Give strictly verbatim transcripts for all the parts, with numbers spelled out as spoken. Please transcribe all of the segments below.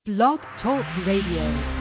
Blog Talk Radio.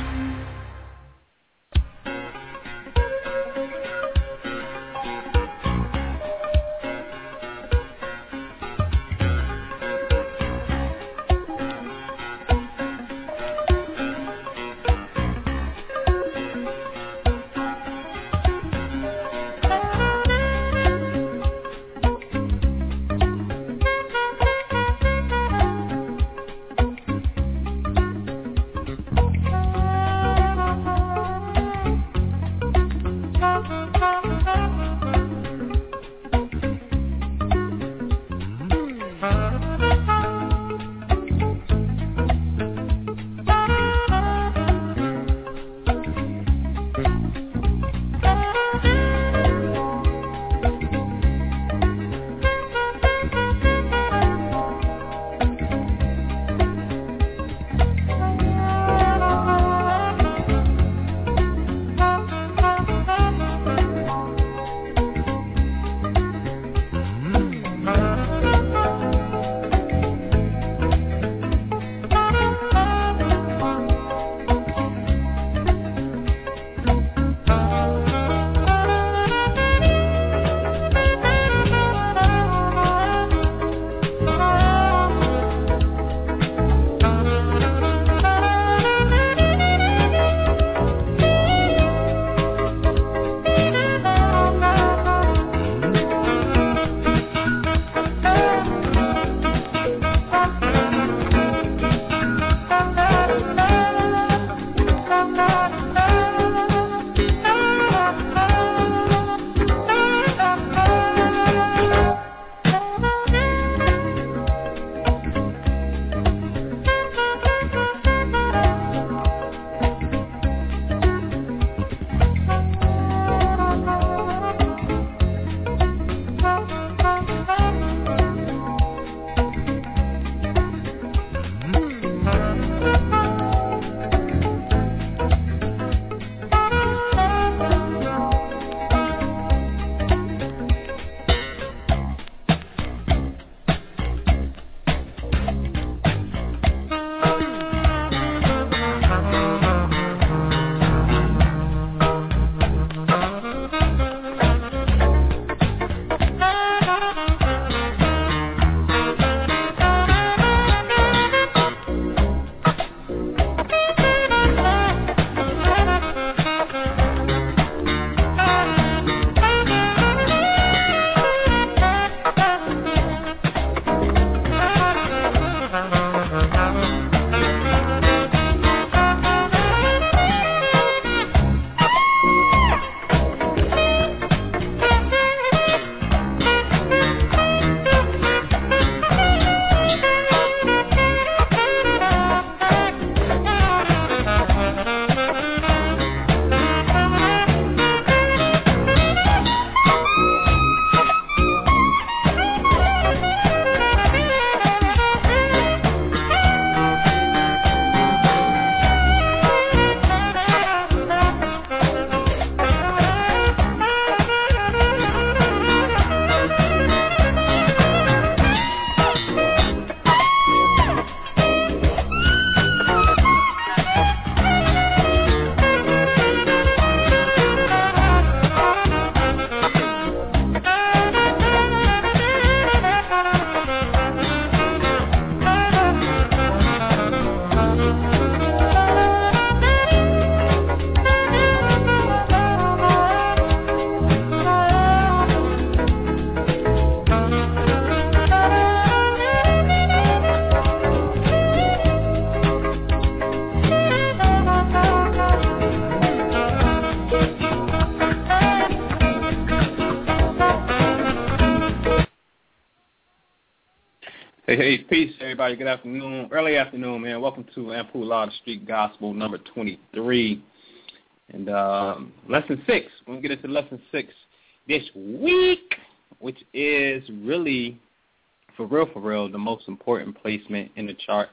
Hey, hey, peace, everybody. Good afternoon, early afternoon, man. Welcome to Ampoule Law the Street Gospel number twenty-three. And um, lesson six. We're going to get into lesson six this week, which is really, for real, for real, the most important placement in the chart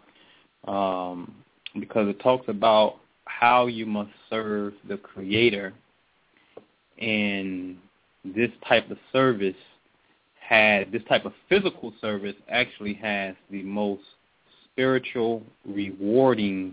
um, because it talks about how you must serve the Creator. And this type of service had, this type of physical service actually has the most spiritual rewarding,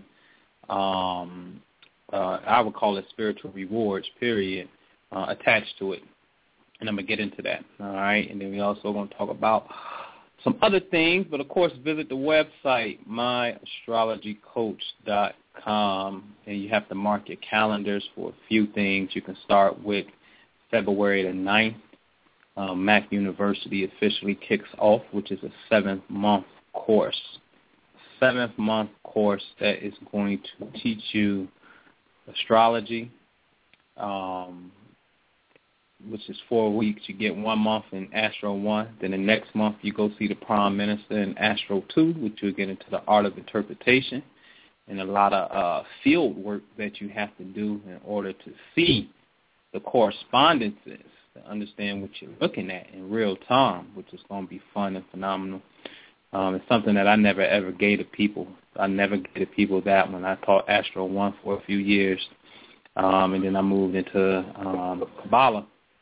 um, uh, I would call it spiritual rewards, period, uh, attached to it. And I'm going to get into that, all right? And then we also going to talk about some other things, but, of course, visit the website, my astrology coach dot com, and you have to mark your calendars for a few things. You can start with February the ninth. Um, Mac University officially kicks off, which is a seventh-month course. Seventh-month course that is going to teach you astrology, um, which is four weeks. You get one month in Astro one. Then the next month you go see the Prime Minister in Astro two, which you'll get into the art of interpretation and a lot of uh, field work that you have to do in order to see the correspondences, to understand what you're looking at in real time, which is going to be fun and phenomenal. Um, it's something that I never, ever gave to people. I never gave to people that when I taught Astro one for a few years, um, and then I moved into um, Kabbalah.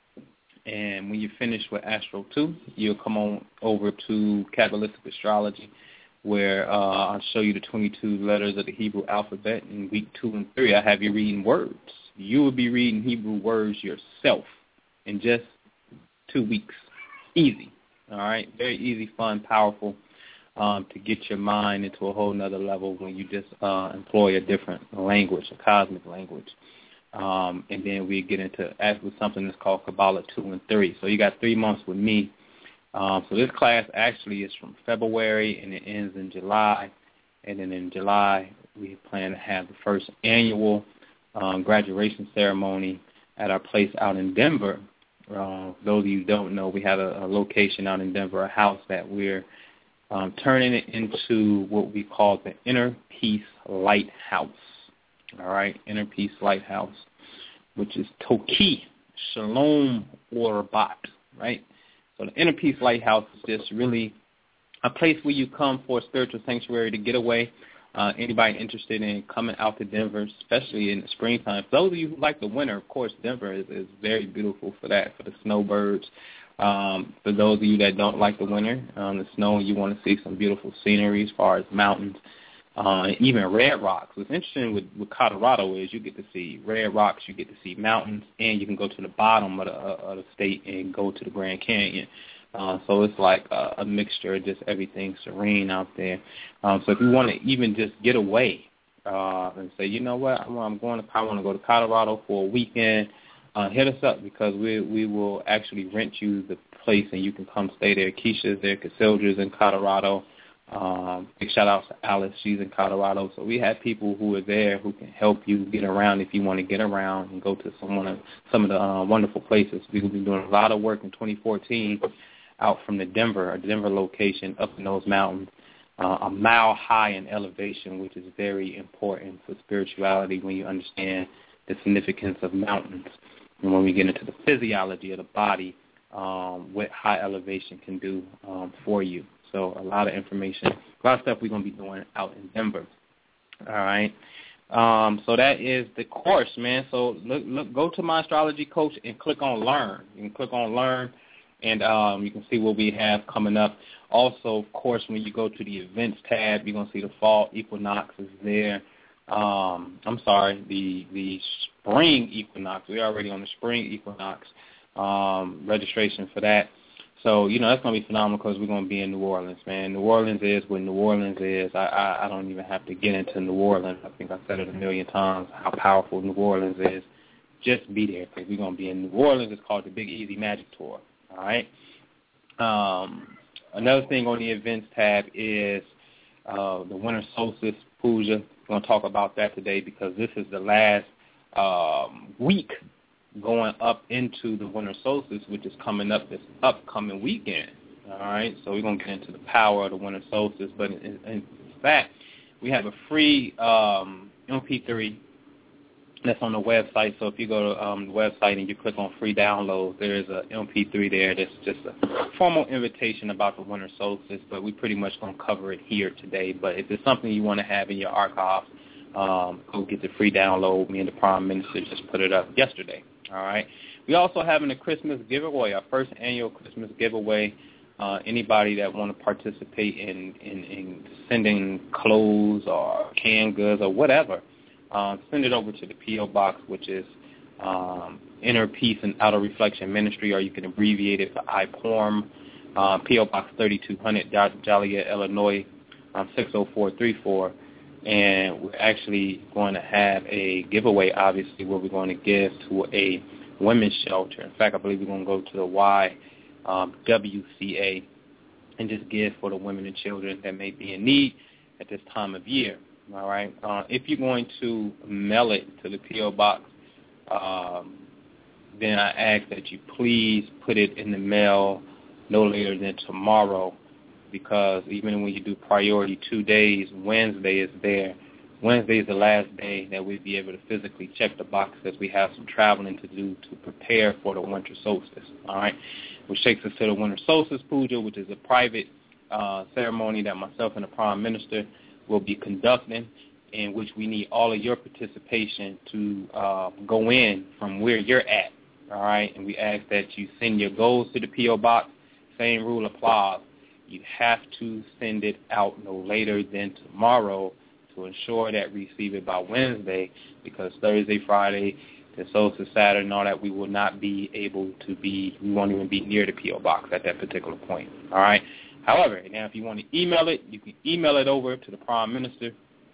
And when you finish with Astro two, you'll come on over to Kabbalistic Astrology, where uh, I'll show you the twenty-two letters of the Hebrew alphabet. In week two and three, I have you reading words. You will be reading Hebrew words yourself in just two weeks. Easy, all right? Very easy, fun, powerful, um, to get your mind into a whole nother level when you just uh, employ a different language, a cosmic language. Um, and then we get into with something that's called Kabbalah two and three. So you got three months with me. Um, so this class actually is from February, and it ends in July. And then in July, we plan to have the first annual um, graduation ceremony at our place out in Denver. Uh, those of you who don't know, we have a, a location out in Denver, a house that we're um, turning it into what we call the Inner Peace Lighthouse. All right, Inner Peace Lighthouse, which is Toki Shalom Orbat, right? So the Inner Peace Lighthouse is just really a place where you come for a spiritual sanctuary to get away. Uh, anybody interested in coming out to Denver, especially in the springtime. For those of you who like the winter, of course, Denver is, is very beautiful for that, for the snowbirds. Um, for those of you that don't like the winter, um, the snow, and you want to see some beautiful scenery as far as mountains, uh, even red rocks. What's interesting with, with Colorado is you get to see red rocks, you get to see mountains, and you can go to the bottom of the, uh, of the state and go to the Grand Canyon. Uh, so it's like a, a mixture of just everything serene out there. Um, so if you want to even just get away uh, and say, you know what, I'm, I'm going to, I want to go to Colorado for a weekend, uh, hit us up because we we will actually rent you the place and you can come stay there. Keisha's there, Cassildra's in Colorado. Um, big shout out to Alice, she's in Colorado. So we have people who are there who can help you get around if you want to get around and go to some of, some of the uh, wonderful places. We will be doing a lot of work in twenty fourteen out from the Denver, or Denver location up in those mountains, uh, a mile high in elevation, which is very important for spirituality when you understand the significance of mountains. And when we get into the physiology of the body, um, what high elevation can do um, for you. So a lot of information, a lot of stuff we're going to be doing out in Denver. All right. Um, so that is the course, man. So look, look, go to My Astrology Coach and click on Learn. You can click on Learn, and um, you can see what we have coming up. Also, of course, when you go to the Events tab, you're going to see the Fall Equinox is there. Um, I'm sorry, the the Spring Equinox. We're already on the Spring Equinox um, registration for that. So, you know, that's going to be phenomenal because we're going to be in New Orleans, man. New Orleans is what New Orleans is. I, I, I don't even have to get into New Orleans. I think I've said it a million times, how powerful New Orleans is. Just be there because we're going to be in New Orleans. It's called the Big Easy Magic Tour, all right? Um, another thing on the Events tab is uh, the Winter Solstice Puja. We're going to talk about that today because this is the last um, week going up into the winter solstice, which is coming up this upcoming weekend. All right, so we're going to get into the power of the winter solstice. But in, in fact, we have a free um, M P three that's on the website. So if you go to um, the website and you click on free download, there is a M P three there that's just a formal invitation about the winter solstice, but we pretty much going to cover it here today. But if it's something you want to have in your archives, um, go get the free download. Me and the Prime Minister just put it up yesterday. All right. We also having a Christmas giveaway, our first annual Christmas giveaway. Uh, anybody that want to participate in, in, in sending clothes or canned goods or whatever, uh, send it over to the P O Box, which is um, Inner Peace and Outer Reflection Ministry, or you can abbreviate it for I P O R M, uh, P O Box thirty-two hundred, Joliet, Illinois, um, six oh four three four. And we're actually going to have a giveaway, obviously, where we're going to give to a women's shelter. In fact, I believe we're going to go to the Y W C A and just give for the women and children that may be in need at this time of year. All right. Uh, if you're going to mail it to the P O Box, um, then I ask that you please put it in the mail no later than tomorrow, because even when you do priority two days, Wednesday is there. Wednesday is the last day that we'll be able to physically check the box, as we have some traveling to do to prepare for the winter solstice, all right, which takes us to the winter solstice puja, which is a private uh, ceremony that myself and the Prime Minister will be conducting, in which we need all of your participation to uh, go in from where you're at, all right, and we ask that you send your goals to the P O Box. Same rule applies. You have to send it out no later than tomorrow to ensure that we receive it by Wednesday, because Thursday, Friday, the solstice, Saturday, and all that, we will not be able to be, we won't even be near the P O Box at that particular point, all right? However, now if you want to email it, you can email it over to the Prime Minister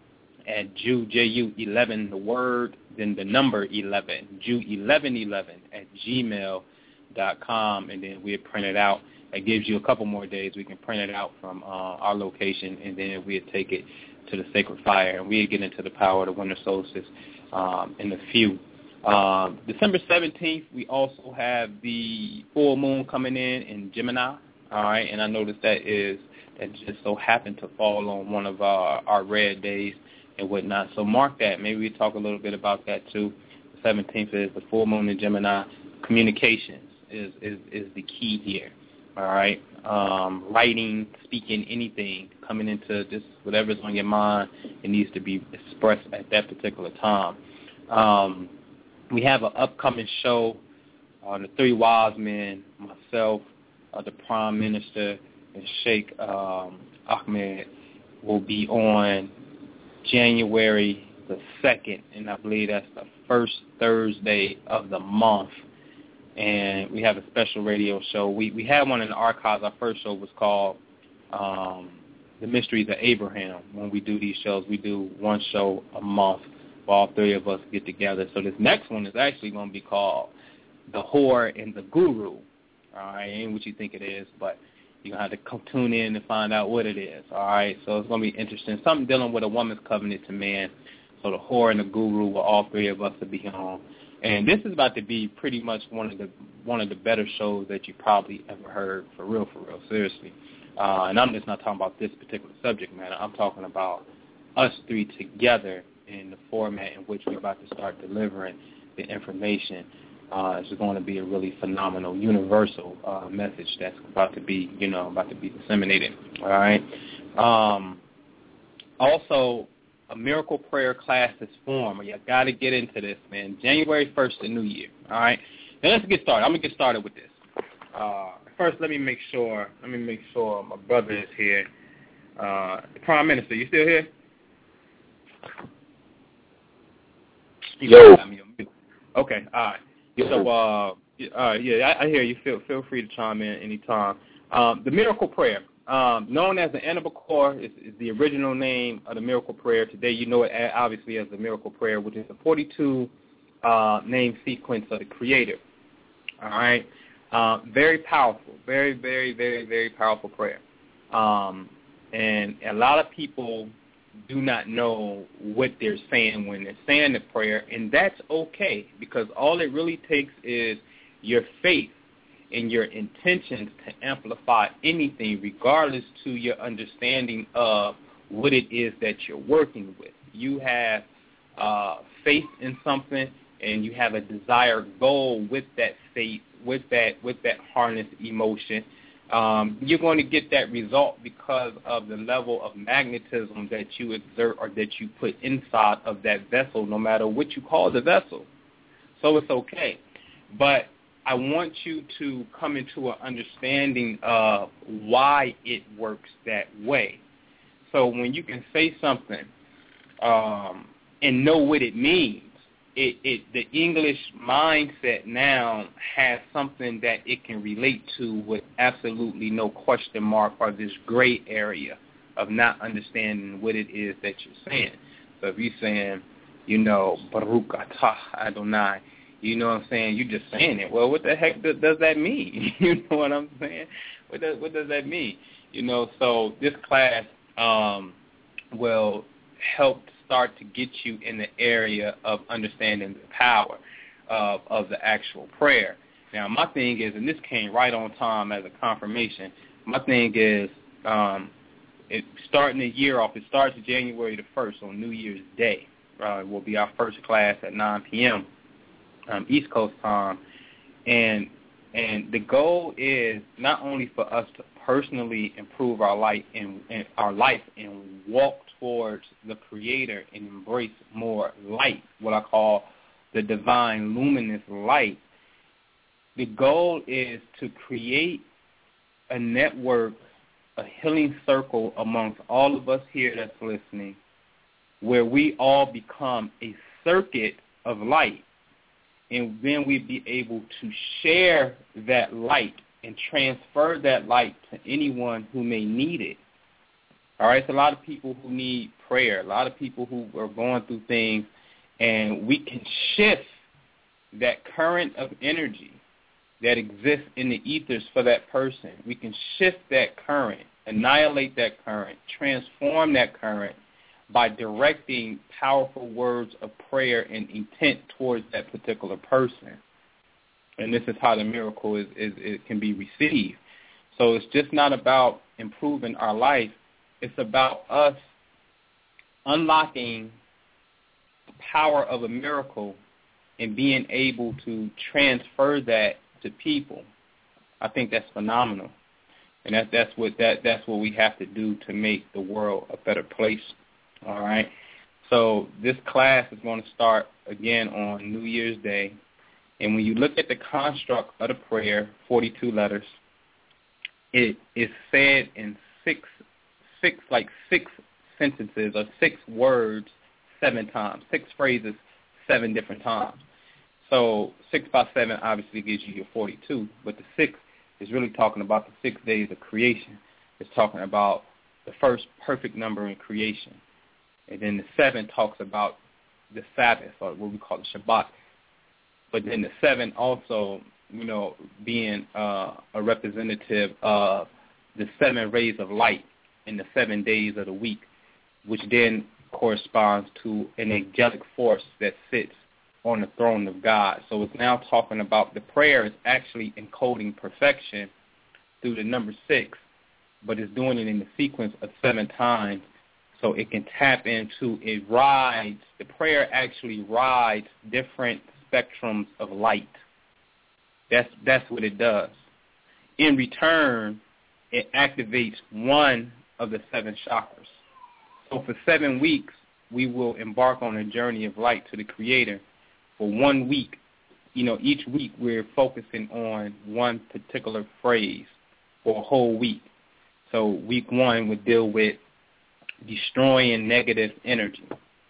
at Jew, J U eleven, the word, then the number eleven, Jew eleven eleven at gmail dot com, and then we'll print it out. That gives you a couple more days. We can print it out from uh, our location, and then we'll take it to the Sacred Fire, and we'll get into the power of the winter solstice um, in a few. Um, December seventeenth, we also have the full moon coming in in Gemini, all right, and I noticed that is that just so happened to fall on one of our, our red days and whatnot. So mark that. Maybe we talk a little bit about that too. The seventeenth is the full moon in Gemini. Communications is, is, is the key here. All right, um, writing, speaking, anything, coming into just whatever's on your mind, it needs to be expressed at that particular time. Um, we have an upcoming show, uh, the Three Wise Men, myself, uh, the Prime Minister, and Sheikh um, Ahmed will be on January the second, and I believe that's the first Thursday of the month. And we have a special radio show. We we had one in the archives. Our first show was called um, The Mysteries of Abraham. When we do these shows, we do one show a month where all three of us get together. So this next one is actually going to be called The Whore and the Guru. All right, ain't what you think it is, but you're going to have to come tune in and find out what it is. All right, so it's going to be interesting. Something dealing with a woman's covenant to man. So The Whore and the Guru, where all three of us will be on. And this is about to be pretty much one of the one of the better shows that you probably ever heard, for real, for real, seriously. Uh, and I'm just not talking about this particular subject matter. I'm talking about us three together in the format in which we're about to start delivering the information. Uh, it's going to be a really phenomenal, universal uh, message that's about to be, you know, about to be disseminated. All right. Um, also, a miracle prayer class is formed. You got to get into this, man. January first, the new year. All right. Now let's get started. I'm gonna get started with this. Uh, first, let me make sure. Let me make sure my brother is here. Uh, the Prime Minister, you still here? Yo. Okay. All right. So, uh, uh, yeah, I, I hear you. Feel feel free to chime in anytime. Um, the miracle prayer. Um, known as the Anabakor is, is the original name of the miracle prayer. Today you know it obviously as the miracle prayer, which is a forty-two uh, name sequence of the Creator. All right? Uh, very powerful, very, very, very, very powerful prayer. Um, and a lot of people do not know what they're saying when they're saying the prayer, and that's okay, because all it really takes is your faith and your intentions to amplify anything, regardless to your understanding of what it is that you're working with. You have uh, faith in something, and you have a desired goal with that faith, with that with that harnessed emotion. Um, you're going to get that result because of the level of magnetism that you exert or that you put inside of that vessel, no matter what you call the vessel. So it's okay. But I want you to come into an understanding of why it works that way. So when you can say something um, and know what it means, it, it the English mindset now has something that it can relate to with absolutely no question mark or this gray area of not understanding what it is that you're saying. So if you're saying, you know, Baruch atah Adonai, you know what I'm saying, you're just saying it. Well, what the heck does, does that mean? You know what I'm saying? What does, what does that mean? You know, so this class um, will help start to get you in the area of understanding the power of, of the actual prayer. Now, my thing is, and this came right on time as a confirmation, my thing is um, it, starting the year off, it starts January the first on New Year's Day. Uh, will be our first class at nine p.m. Um, East Coast time, and and the goal is not only for us to personally improve our life and, and our life and walk towards the Creator and embrace more light, what I call the divine luminous light. The goal is to create a network, a healing circle amongst all of us here that's listening, where we all become a circuit of light. And then we'd be able to share that light and transfer that light to anyone who may need it. All right, so a lot of people who need prayer, a lot of people who are going through things, and we can shift that current of energy that exists in the ethers for that person. We can shift that current, annihilate that current, transform that current, by directing powerful words of prayer and intent towards that particular person. And this is how the miracle is, is it can be received. So it's just not about improving our life. It's about us unlocking the power of a miracle and being able to transfer that to people. I think that's phenomenal. And that, that's what that that's what we have to do to make the world a better place. All right, so this class is going to start again on New Year's Day, and when you look at the construct of the prayer, forty-two letters, it is said in six, six like six sentences or six words, seven times, six phrases, seven different times. So six by seven obviously gives you your forty-two, but the six is really talking about the six days of creation. It's talking about the first perfect number in creation. And then the seven talks about the Sabbath, or what we call the Shabbat. But then the seven also, you know, being uh, a representative of the seven rays of light in the seven days of the week, which then corresponds to an angelic force that sits on the throne of God. So it's now talking about the prayer is actually encoding perfection through the number six, but it's doing it in the sequence of seven times. So it can tap into, it rides, the prayer actually rides different spectrums of light. That's that's what it does. In return, it activates one of the seven chakras. So for seven weeks, we will embark on a journey of light to the Creator. For one week, you know, each week we're focusing on one particular phrase for a whole week. So week one would deal with destroying negative energy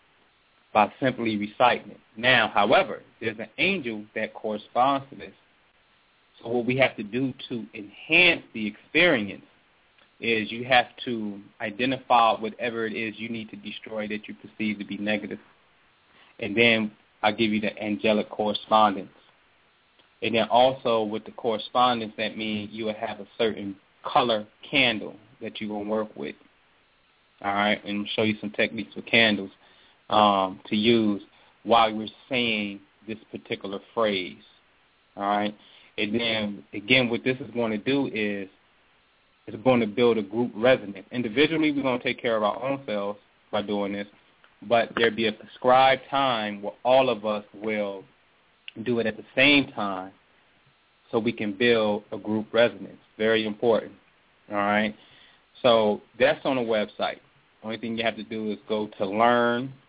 by simply reciting it. Now, however, there's an angel that corresponds to this. So what we have to do to enhance the experience is you have to identify whatever it is you need to destroy that you perceive to be negative. And then I'll give you the angelic correspondence. And then also with the correspondence, that means you will have a certain color candle that you're going to work with. All right, and show you some techniques with candles um, to use while we're saying this particular phrase. All right, and then again, what this is going to do is it's going to build a group resonance. Individually, we're going to take care of our own selves by doing this, but there'll be a prescribed time where all of us will do it at the same time, so we can build a group resonance. Very important. All right, so that's on the website. Only thing you have to do is go to learn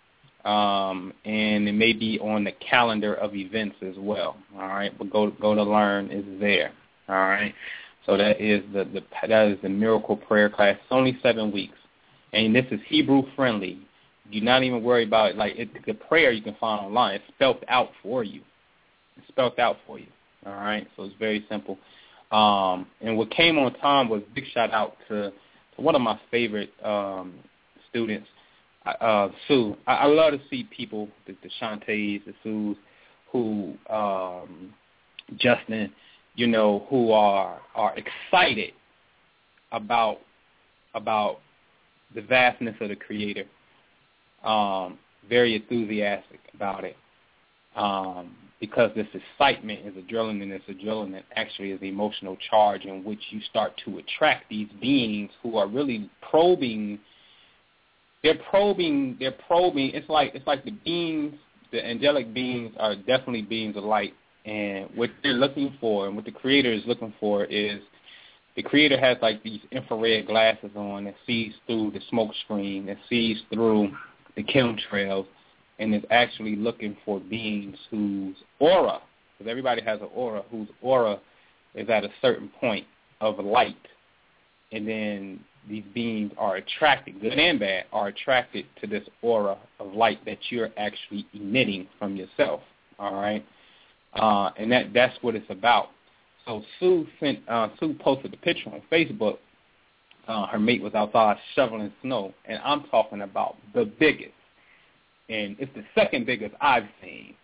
um, and it may be on the calendar of events as well. All right, but go go to learn is there. All right, so that is the, the that is the miracle prayer class. It's only seven weeks, and this is Hebrew friendly. Do not even worry about it. Like it, the prayer you can find online, it's spelled out for you. It's spelled out for you. All right, so it's very simple. Um, and what came on time was big shout out to, to one of my favorite um, students, uh, Sue. I, I love to see people, the, the Shantays, the Sues, who um, Justin, you know, who are are excited about about the vastness of the Creator. Um, very enthusiastic about it. Um, because this excitement is adrenaline, and this adrenaline actually is the emotional charge in which you start to attract these beings who are really probing. They're probing. They're probing. It's like it's like the beings, the angelic beings, are definitely beings of light, and what they're looking for, and what the Creator is looking for, is the Creator has like these infrared glasses on that sees through the smoke screen, that sees through the chemtrails, and is actually looking for beings whose aura, because everybody has an aura, whose aura is at a certain point of light. And then these beings are attracted, good and bad, are attracted to this aura of light that you're actually emitting from yourself, all right? Uh, and that that's what it's about. So Sue sent, uh, Sue posted a picture on Facebook. Uh, her mate was outside shoveling snow, and I'm talking about the biggest. And it's the second biggest I've seen.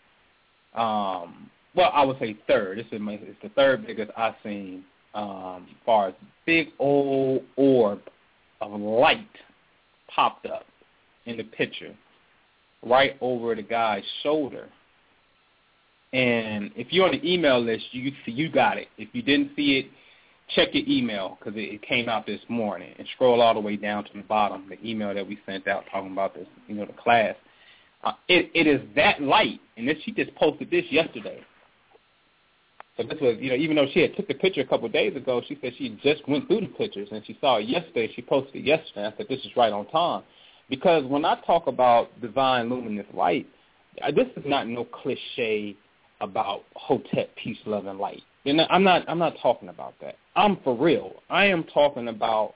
Um, well, I would say third. This is my, it's the third biggest I've seen um, as far as big old orb of light popped up in the picture right over the guy's shoulder. And if you're on the email list, you you got it. If you didn't see it, check your email because it, it came out this morning. And scroll all the way down to the bottom, the email that we sent out talking about this, you know, the class. Uh, it, it is that light, and this, she just posted this yesterday. So this was, you know, even though she had took the picture a couple of days ago, she said she just went through the pictures, and she saw it yesterday. She posted it yesterday. I said, this is right on time. Because when I talk about divine luminous light, this is not no cliche about Hotep, peace, love, and light. You know, I'm not, I'm not talking about that. I'm for real. I am talking about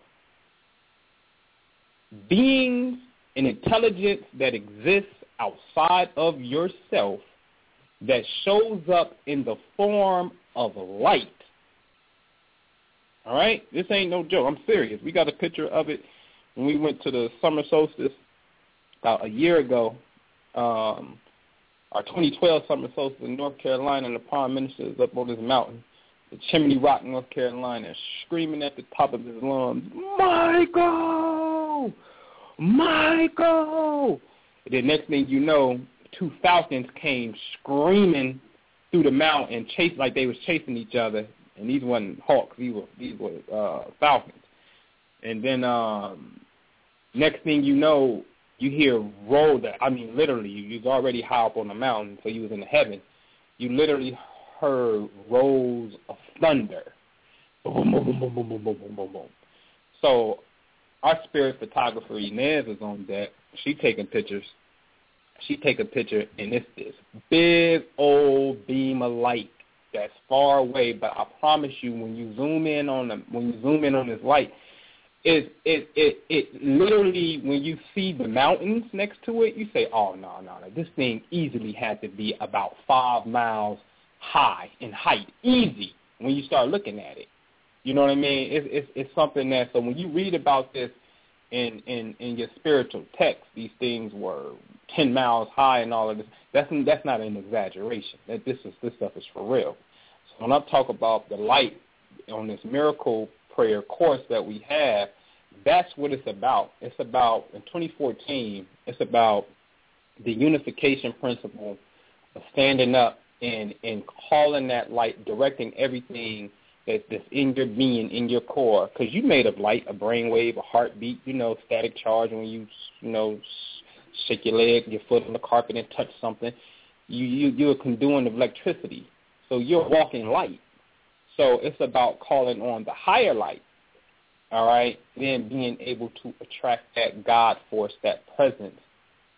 beings and intelligence that exists outside of yourself that shows up in the form of light. All right? This ain't no joke. I'm serious. We got a picture of it when we went to the summer solstice about a year ago. Um, our twenty twelve summer solstice in North Carolina, and the prime minister is up on this mountain, the Chimney Rock, North Carolina, screaming at the top of his lungs, Michael! Michael! And the next thing you know, two falcons came screaming through the mountain, chased like they was chasing each other. And these weren't hawks; these were these were uh, falcons. And then um, next thing you know, you hear roll. That I mean, literally, you, you was already high up on the mountain, so you was in the heaven. You literally heard rolls of thunder. Boom, boom, boom, boom, boom, boom, boom, boom, boom, boom. So our spirit photographer Inez is on deck. She taking pictures. She take a picture, and it's this big old beam of light that's far away. But I promise you, when you zoom in on the when you zoom in on this light, it it it it literally, when you see the mountains next to it, you say, "Oh no, no, no! This thing easily had to be about five miles high in height, easy." When you start looking at it, you know what I mean? It's it's, it's something that, so when you read about this in in in your spiritual text, these things were ten miles high and all of this. That's that's not an exaggeration. That this is this stuff is for real. So when I talk about the light on this miracle prayer course that we have, that's what it's about. It's about, in twenty fourteen, it's about the unification principle of standing up and and calling that light, directing everything that, that's in your being, in your core, because you made of light, a brainwave, a heartbeat, you know, static charge when you, you know, shake your leg, your foot on the carpet and touch something. You, you, you're a conduit of electricity. So you're walking light. So it's about calling on the higher light, all right, then being able to attract that God force, that presence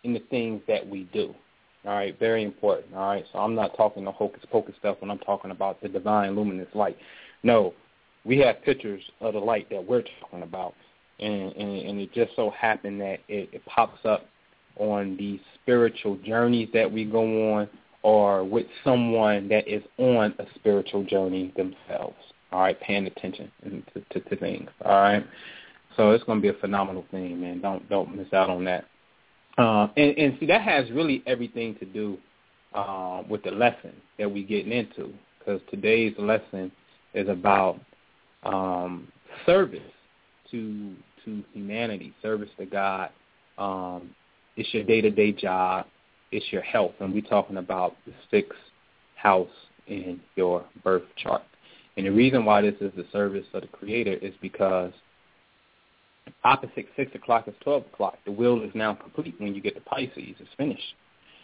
in the things that we do. All right, very important. All right, so I'm not talking the hocus pocus stuff when I'm talking about the divine luminous light. No, we have pictures of the light that we're talking about, and, and, and it just so happened that it, it pops up on these spiritual journeys that we go on, or with someone that is on a spiritual journey themselves. All right, paying attention to, to, to things. All right, so it's going to be a phenomenal thing, man. Don't don't miss out on that. Uh, and, and see, that has really everything to do uh, with the lesson that we're getting into, because today's lesson is about um, service to to humanity, service to God. Um, it's your day-to-day job. It's your health, and we're talking about the sixth house in your birth chart. And the reason why this is the service of the Creator is because opposite six o'clock is twelve o'clock. The wheel is now complete when you get to Pisces. It's finished.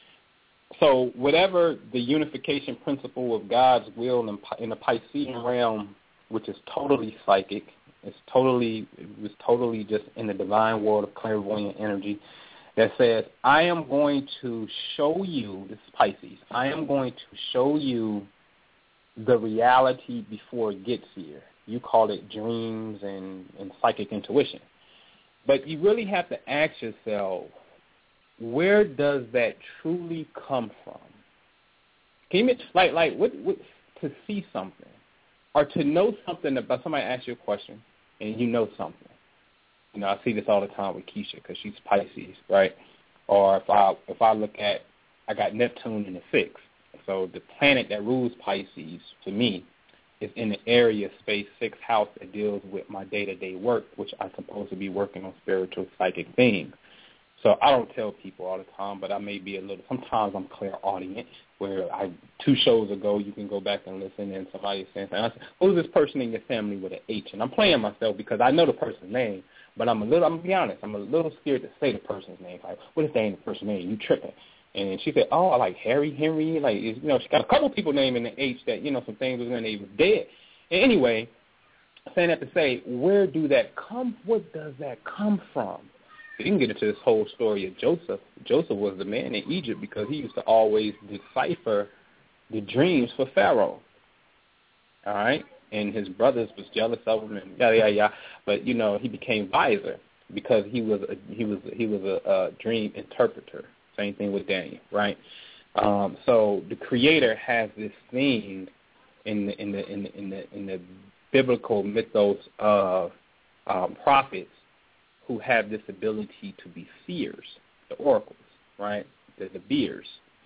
So whatever the unification principle of God's will in, in the Piscean realm, which is totally psychic, it's totally, it was totally just in the divine world of clairvoyant energy, that says, I am going to show you, this is Pisces, I am going to show you the reality before it gets here. You call it dreams and, and psychic intuition. But you really have to ask yourself, where does that truly come from? Can you, like, like what, what, to see something or to know something about, somebody asks you a question and you know something. You know, I see this all the time with Keisha because she's Pisces, right? Or if I if I look at, I got Neptune in the sixth. So the planet that rules Pisces, to me, is in the area space sixth house that deals with my day-to-day work, which I'm supposed to be working on spiritual psychic things. So I don't tell people all the time, but I may be a little, sometimes I'm clairaudient, where I, two shows ago, you can go back and listen, and somebody is saying, I said, who's this person in your family with an H? And I'm playing myself because I know the person's name, but I'm a little, I'm going to be honest, I'm a little scared to say the person's name. Like, what if they ain't the person's name? You tripping. And she said, oh, I like Harry, Henry. Like, you know, she got a couple people naming the H that, you know, some things was when they was dead. And anyway, saying that to say, where do that come, what does that come from? You can get into this whole story of Joseph. Joseph was the man in Egypt because he used to always decipher the dreams for Pharaoh. All right? And his brothers was jealous of him and yada, yada, yada. But, you know, he became wiser because he was a, he was, he was a, a dream interpreter. Same thing with Daniel, right? Um, so the Creator has this thing in the in the in the in the, in the biblical mythos of um, prophets who have this ability to be seers, the oracles, right? The, the beers.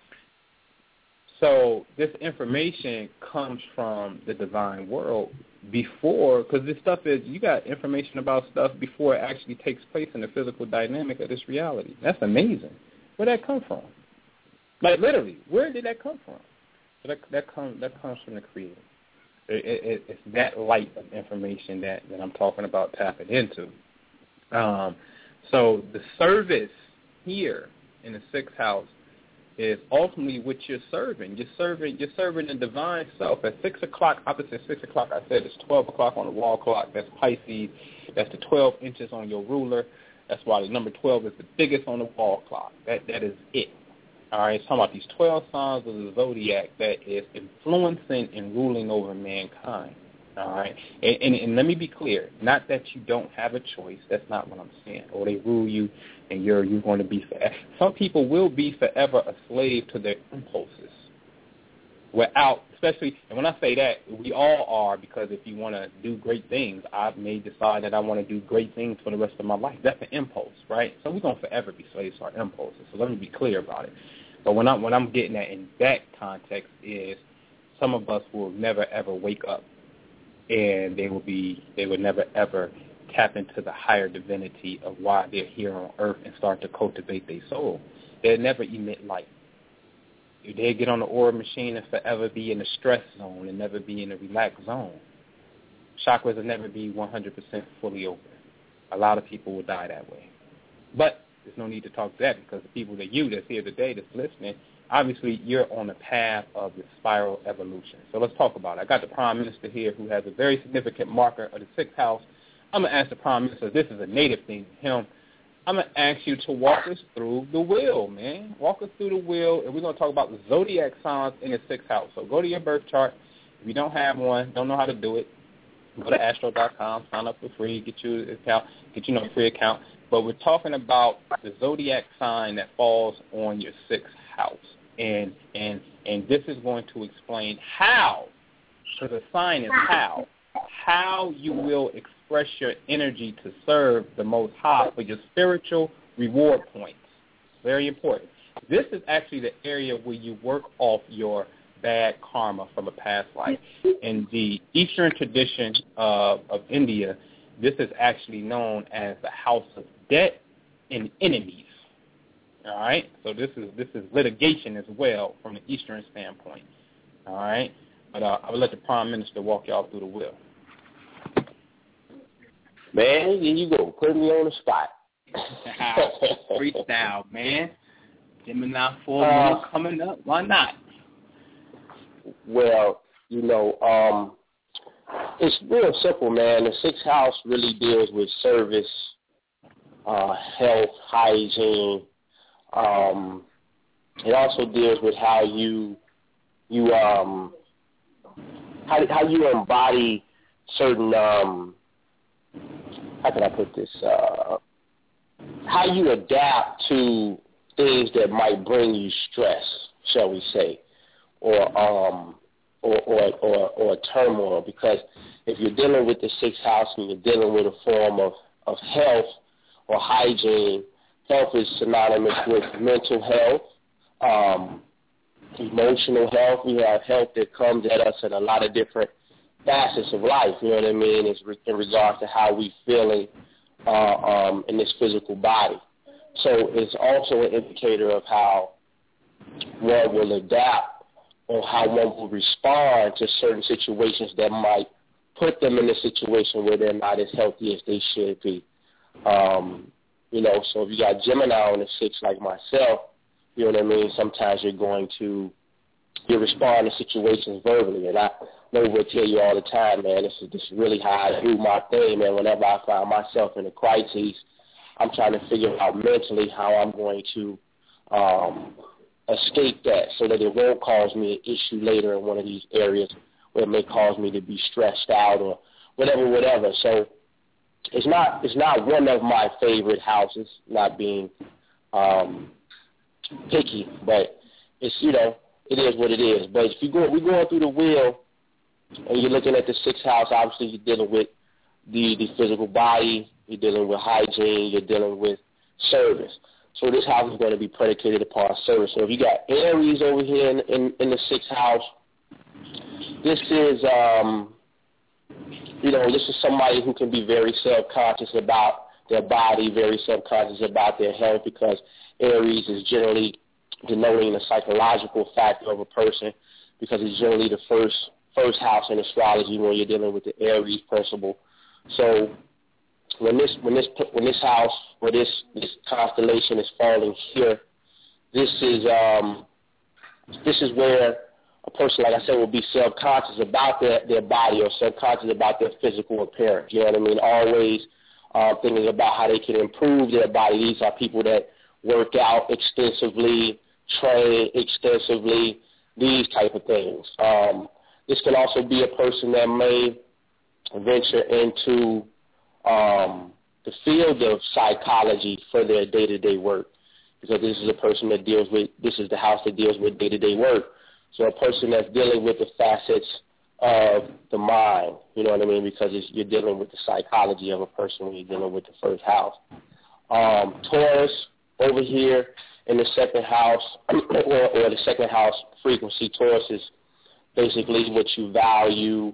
So this information comes from the divine world before, because this stuff is, you got information about stuff before it actually takes place in the physical dynamic of this reality. That's amazing. Where'd that come from? Like, literally, where did that come from? So that that comes that comes from the Creator. It, it, it's that light of information that, that I'm talking about tapping into. Um, so the service here in the sixth house is ultimately what you're serving. You're serving you're serving the divine self. At six o'clock, opposite six o'clock, I said it's twelve o'clock on the wall clock. That's Pisces. That's the twelve inches on your ruler. That's why the number twelve is the biggest on the wall clock. That That is it. All right, it's talking about these twelve signs of the zodiac that is influencing and ruling over mankind. All right, and, and, and let me be clear, not that you don't have a choice. That's not what I'm saying. Or they rule you and you're, you're going to be forever. Some people will be forever a slave to their impulses. Without, especially, and when I say that, we all are, because if you want to do great things, I may decide that I want to do great things for the rest of my life. That's an impulse, right? So we're going to forever be slaves to our impulses. So let me be clear about it. But when I'm, when I'm getting at in that context is some of us will never, ever wake up, and they will be, they will never, ever tap into the higher divinity of why they're here on earth and start to cultivate their soul. They'll never emit light. They get on the aura machine and forever be in the stress zone and never be in the relaxed zone. Chakras will never be one hundred percent fully open. A lot of people will die that way. But there's no need to talk to that, because the people that you that's here today that's listening, obviously you're on the path of the spiral evolution. So let's talk about it. I got the Prime Minister here who has a very significant marker of the sixth house. I'm going to ask the Prime Minister, this is a native thing to him, I'm going to ask you to walk us through the wheel, man. Walk us through the wheel, and we're going to talk about the zodiac signs in the sixth house. So go to your birth chart. If you don't have one, don't know how to do it, go to astro dot com, sign up for free, get you an account, get you know, a free account. But we're talking about the zodiac sign that falls on your sixth house. And and and this is going to explain how, because the sign is how, how you will express your energy to serve the Most High for your spiritual reward points. Very important. This is actually the area where you work off your bad karma from a past life. In the Eastern tradition uh, of India, this is actually known as the house of debt and enemies. All right? So this is this is litigation as well from the Eastern standpoint. All right? But uh, I will let the Prime Minister walk y'all through the wheel. Man, here you go. Put me on the spot. Freestyle, man. Gemini full moon uh, coming up. Why not? Well, you know, um, it's real simple, man. The sixth house really deals with service, uh, health, hygiene. Um, it also deals with how you you um how how you embody certain um how can I put this uh, how you adapt to things that might bring you stress, shall we say, or um or or or, or turmoil. Because if you're dealing with the sixth house and you're dealing with a form of, of health or hygiene, health is synonymous with mental health, um, emotional health. We have health that comes at us in a lot of different facets of life, you know what I mean, is re- in regards to how we feeling uh, um, in this physical body. So it's also an indicator of how one will adapt or how one will respond to certain situations that might put them in a situation where they're not as healthy as they should be. Um, you know, so if you got Gemini on the six like myself, you know what I mean, sometimes you're going to you respond to situations verbally. And I know we'll tell you all the time, man, this is, this is really how I do my thing, man. Whenever I find myself in a crisis, I'm trying to figure out mentally how I'm going to um, escape that so that it won't cause me an issue later in one of these areas where it may cause me to be stressed out or whatever, whatever. So it's not it's not one of my favorite houses, not being um, picky, but it's, you know, it is what it is. But if you go, we're going through the wheel and you're looking at the sixth house, obviously you're dealing with the, the physical body, you're dealing with hygiene, you're dealing with service. So this house is going to be predicated upon service. So if you got Aries over here in, in, in the sixth house, this is, um, you know, this is somebody who can be very self-conscious about their body, very self-conscious about their health, because Aries is generally denoting the psychological factor of a person, because it's generally the first first house in astrology when you're dealing with the Aries principle. So when this when this when this house or this this constellation is falling here, this is um this is where a person, like I said, will be self-conscious about their, their body or self-conscious about their physical appearance. You know what I mean? Always uh, thinking about how they can improve their body. These are people that work out extensively, train extensively, these type of things. Um, this can also be a person that may venture into um, the field of psychology for their day-to-day work, because this is a person that deals with, this is the house that deals with day-to-day work. So a person that's dealing with the facets of the mind, you know what I mean, because it's, you're dealing with the psychology of a person when you're dealing with the first house. Um, Taurus over here in the second house, or, or the second house frequency. Taurus is basically what you value.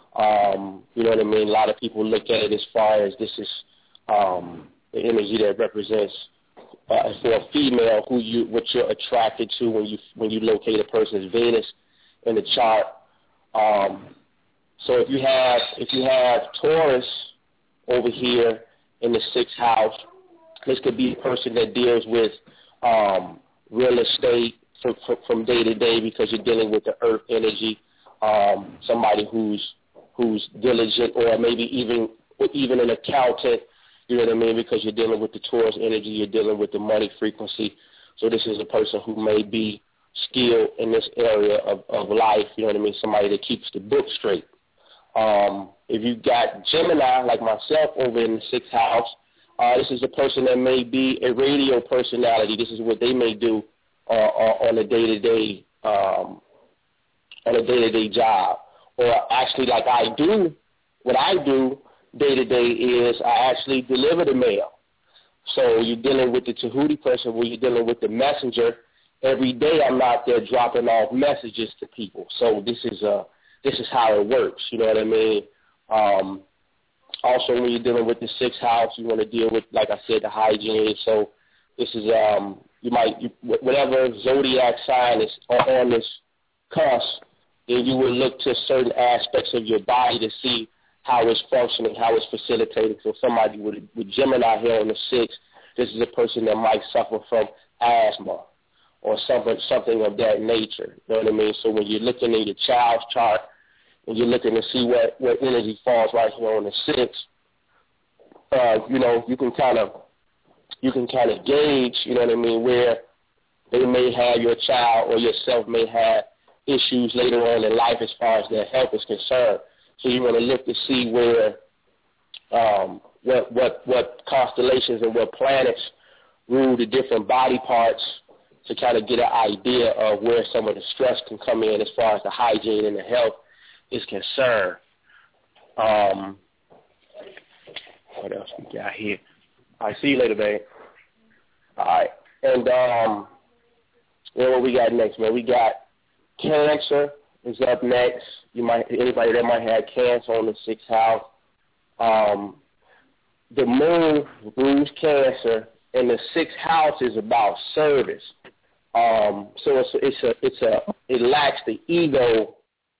Um, you know what I mean? A lot of people look at it as far as this is um, the energy that represents uh, for a female who you what you're attracted to when you when you locate a person's Venus in the chart. Um, so if you have if you have Taurus over here in the sixth house, this could be a person that deals with um, real estate from, from day to day, because you're dealing with the earth energy. Um, somebody who's who's diligent, or maybe even even an accountant, You know what I mean? Because you're dealing with the Taurus energy, you're dealing with the money frequency. So this is a person who may be skilled in this area of, of life, you know what I mean, somebody that keeps the book straight. Um, if you got Gemini, like myself, over in the sixth house, uh, this is a person that may be a radio personality. This is what they may do uh, on a day-to-day um, on a day-to-day job. Or actually, like I do, what I do day-to-day is I actually deliver the mail. So you're dealing with the Tahuti person where you're dealing with the messenger. Every day I'm out there dropping off messages to people. So this is uh, this is how it works, you know what I mean? Um, also, when you're dealing with the sixth house, you want to deal with, like I said, the hygiene. So this is, um, you might, you, whatever zodiac sign is on this cusp, then you will look to certain aspects of your body to see how it's functioning, how it's facilitating. So somebody with, with Gemini here on the sixth, this is a person that might suffer from asthma or something, something of that nature. You know what I mean? So when you're looking at your child's chart and you're looking to see what, what energy falls right here on the sixth, uh, you know, you can kind of you can kind of gauge, you know what I mean, where they may have, your child or yourself may have issues later on in life as far as their health is concerned. So you want to look to see where, um, what, what, what constellations and what planets rule the different body parts to kind of get an idea of where some of the stress can come in as far as the hygiene and the health is concerned. Um, what else we got here? All right, see you later, babe. All right, and um, then what we got next, man? We got Cancer is up next. You might anybody that might have Cancer on the sixth house. Um, the moon rules Cancer, and the sixth house is about service. Um, so it's it's a it's a it lacks the ego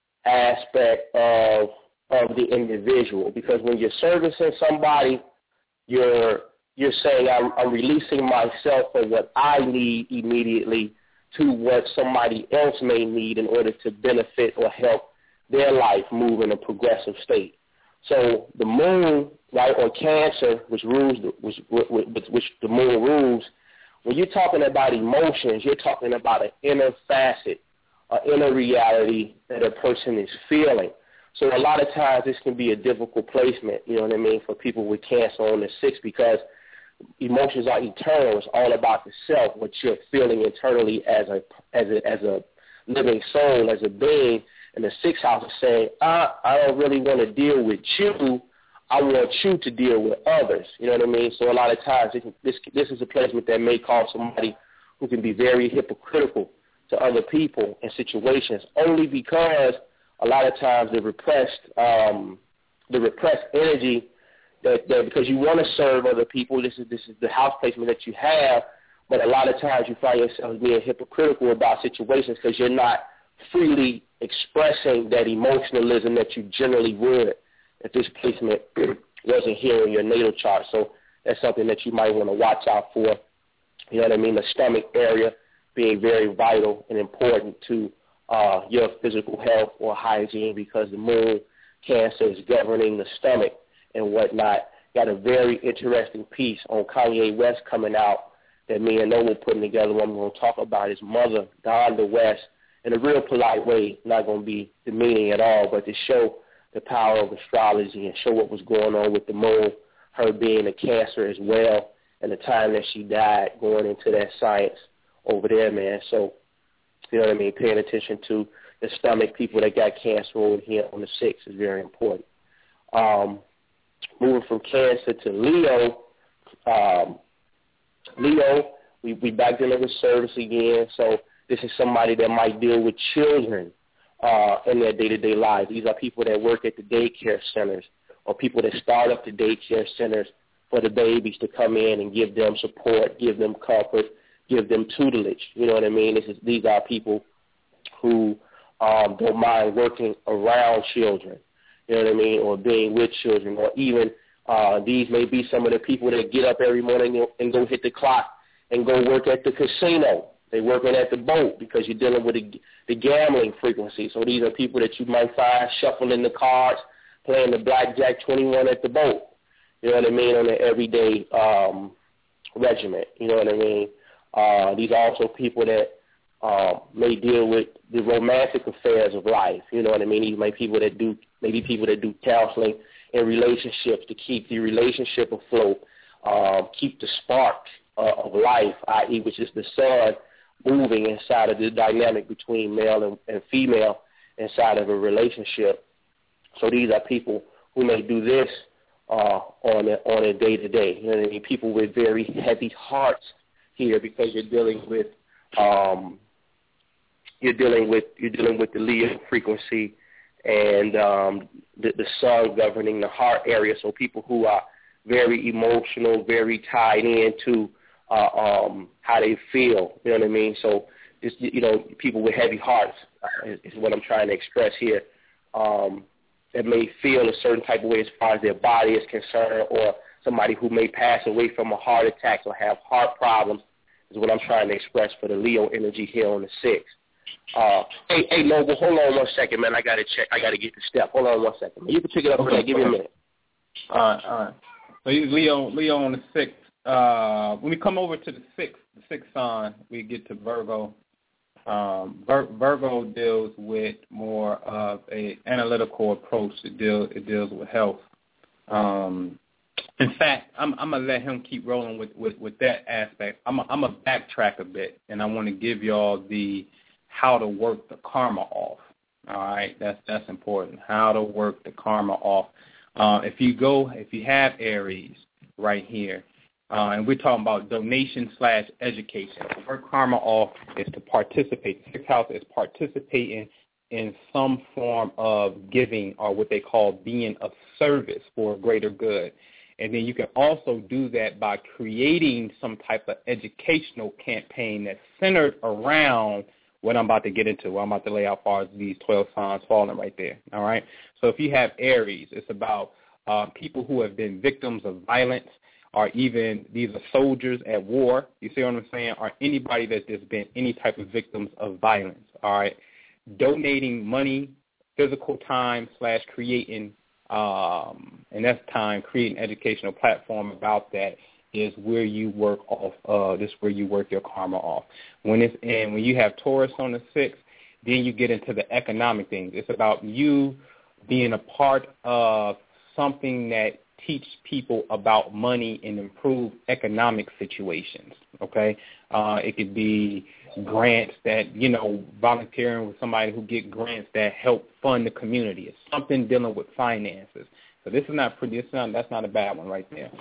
aspect of of the individual, because when you're servicing somebody, you're you're saying I'm, I'm releasing myself from what I need immediately to what somebody else may need in order to benefit or help their life move in a progressive state. So the moon, right, or Cancer, which rules, which, which, which the moon rules, when you're talking about emotions, you're talking about an inner facet, an inner reality that a person is feeling. So a lot of times this can be a difficult placement, you know what I mean, for people with Cancer on the sixth, because emotions are eternal. It's all about the self, what you're feeling internally as a as a as a living soul, as a being. And the sixth house is saying, I, I don't really want to deal with you. I want you to deal with others. You know what I mean? So a lot of times this this, this is a placement that may cause somebody who can be very hypocritical to other people and situations, only because a lot of times the repressed um, the repressed energy that, that because you want to serve other people, this is this is the house placement that you have, but a lot of times you find yourself being hypocritical about situations because you're not freely expressing that emotionalism that you generally would if this placement wasn't here in your natal chart. So that's something that you might want to watch out for. You know what I mean? The stomach area being very vital and important to uh, your physical health or hygiene, because the moon, Cancer, is governing the stomach and whatnot. Got a very interesting piece on Kanye West coming out that me and Noah putting together. What I'm going to talk about his mother, Donda West, in a real polite way, not going to be demeaning at all, but to show the power of astrology and show what was going on with the moon, her being a Cancer as well, and the time that she died, going into that science over there, man. So, you know what I mean, paying attention to the stomach, people that got Cancer over here on the sixth is very important. Um, moving from Cancer to Leo, um, Leo, we, we back dealing with service again, so this is somebody that might deal with children uh, in their day-to-day lives. These are people that work at the daycare centers or people that start up the daycare centers for the babies to come in and give them support, give them comfort, give them tutelage. You know what I mean? This is, these are people who um, don't mind working around children, you know what I mean, or being with children, or even uh, these may be some of the people that get up every morning and go hit the clock and go work at the casino. They're working at the boat because you're dealing with the, the gambling frequency. So these are people that you might find shuffling the cards, playing the blackjack twenty-one at the boat. you know what I mean, on an everyday um, regiment, you know what I mean. Uh, these are also people that uh, may deal with the romantic affairs of life, you know what I mean. These may be people that do, maybe people that do counseling in relationships to keep the relationship afloat, uh, keep the spark uh, of life, that is, which is the sun, moving inside of the dynamic between male and, and female inside of a relationship. So these are people who may do this uh, on a, on a day-to-day. You know what I mean? People with very heavy hearts here, because you're dealing with um, you're dealing with you're dealing with the Leo frequency and um, the, the sun governing the heart area. So people who are very emotional, very tied into uh, um, how they feel. You know what I mean? So just, you know, people with heavy hearts uh, is, is what I'm trying to express here. Um, that may feel a certain type of way as far as their body is concerned, or somebody who may pass away from a heart attack or have heart problems is what I'm trying to express for the Leo energy here on the sixth. Uh, hey, hey, Noble, hold on one second, man. I got to check. I got to get the step. Hold on one second, man. You can pick it up for that. Give me a minute. All right, all right. So he's Leo, Leo on the sixth. Uh, when we come over to the sixth, the sixth sign, we get to Virgo. Um, Vir- Virgo deals with more of a analytical approach. It deals it deals with health. Um, in fact, I'm, I'm gonna let him keep rolling with, with, with that aspect. I'm a, I'm gonna backtrack a bit, and I want to give y'all the how to work the karma off. All right, that's that's important. How to work the karma off. Uh, if you go, if you have Aries right here. Uh, and we're talking about donation slash education. Work karma off is to participate. Sixth house is participating in some form of giving, or what they call being of service for a greater good. And then you can also do that by creating some type of educational campaign that's centered around what I'm about to get into, what I'm about to lay out as far as these twelve signs falling right there. All right. So if you have Aries, it's about uh, people who have been victims of violence, or even these are soldiers at war, you see what I'm saying, or anybody that there's been any type of victims of violence, all right? Donating money, physical time, slash creating, um, and that's time, creating an educational platform about that is where you work off, uh, this is where you work your karma off. When it's in, when you have Taurus on the sixth, then you get into the economic things. It's about you being a part of something that teach people about money and improve economic situations, okay? Uh, it could be grants that, you know, volunteering with somebody who get grants that help fund the community. It's something dealing with finances. So this is not pretty, this is not, that's not a bad one right there.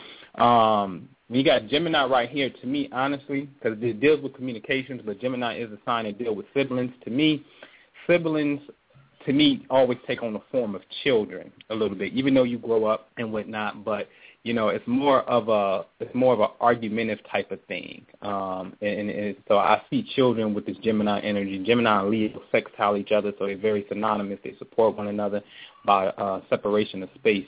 Um, you got Gemini right here. To me, honestly, because it deals with communications, but Gemini is a sign that deals with siblings. To me, siblings to me, always take on the form of children a little bit, even though you grow up and whatnot. But you know, it's more of a it's more of an argumentative type of thing. Um, and, and so I see children with this Gemini energy. Gemini and Leo sextile each other, so they're very synonymous. They support one another by uh, separation of space.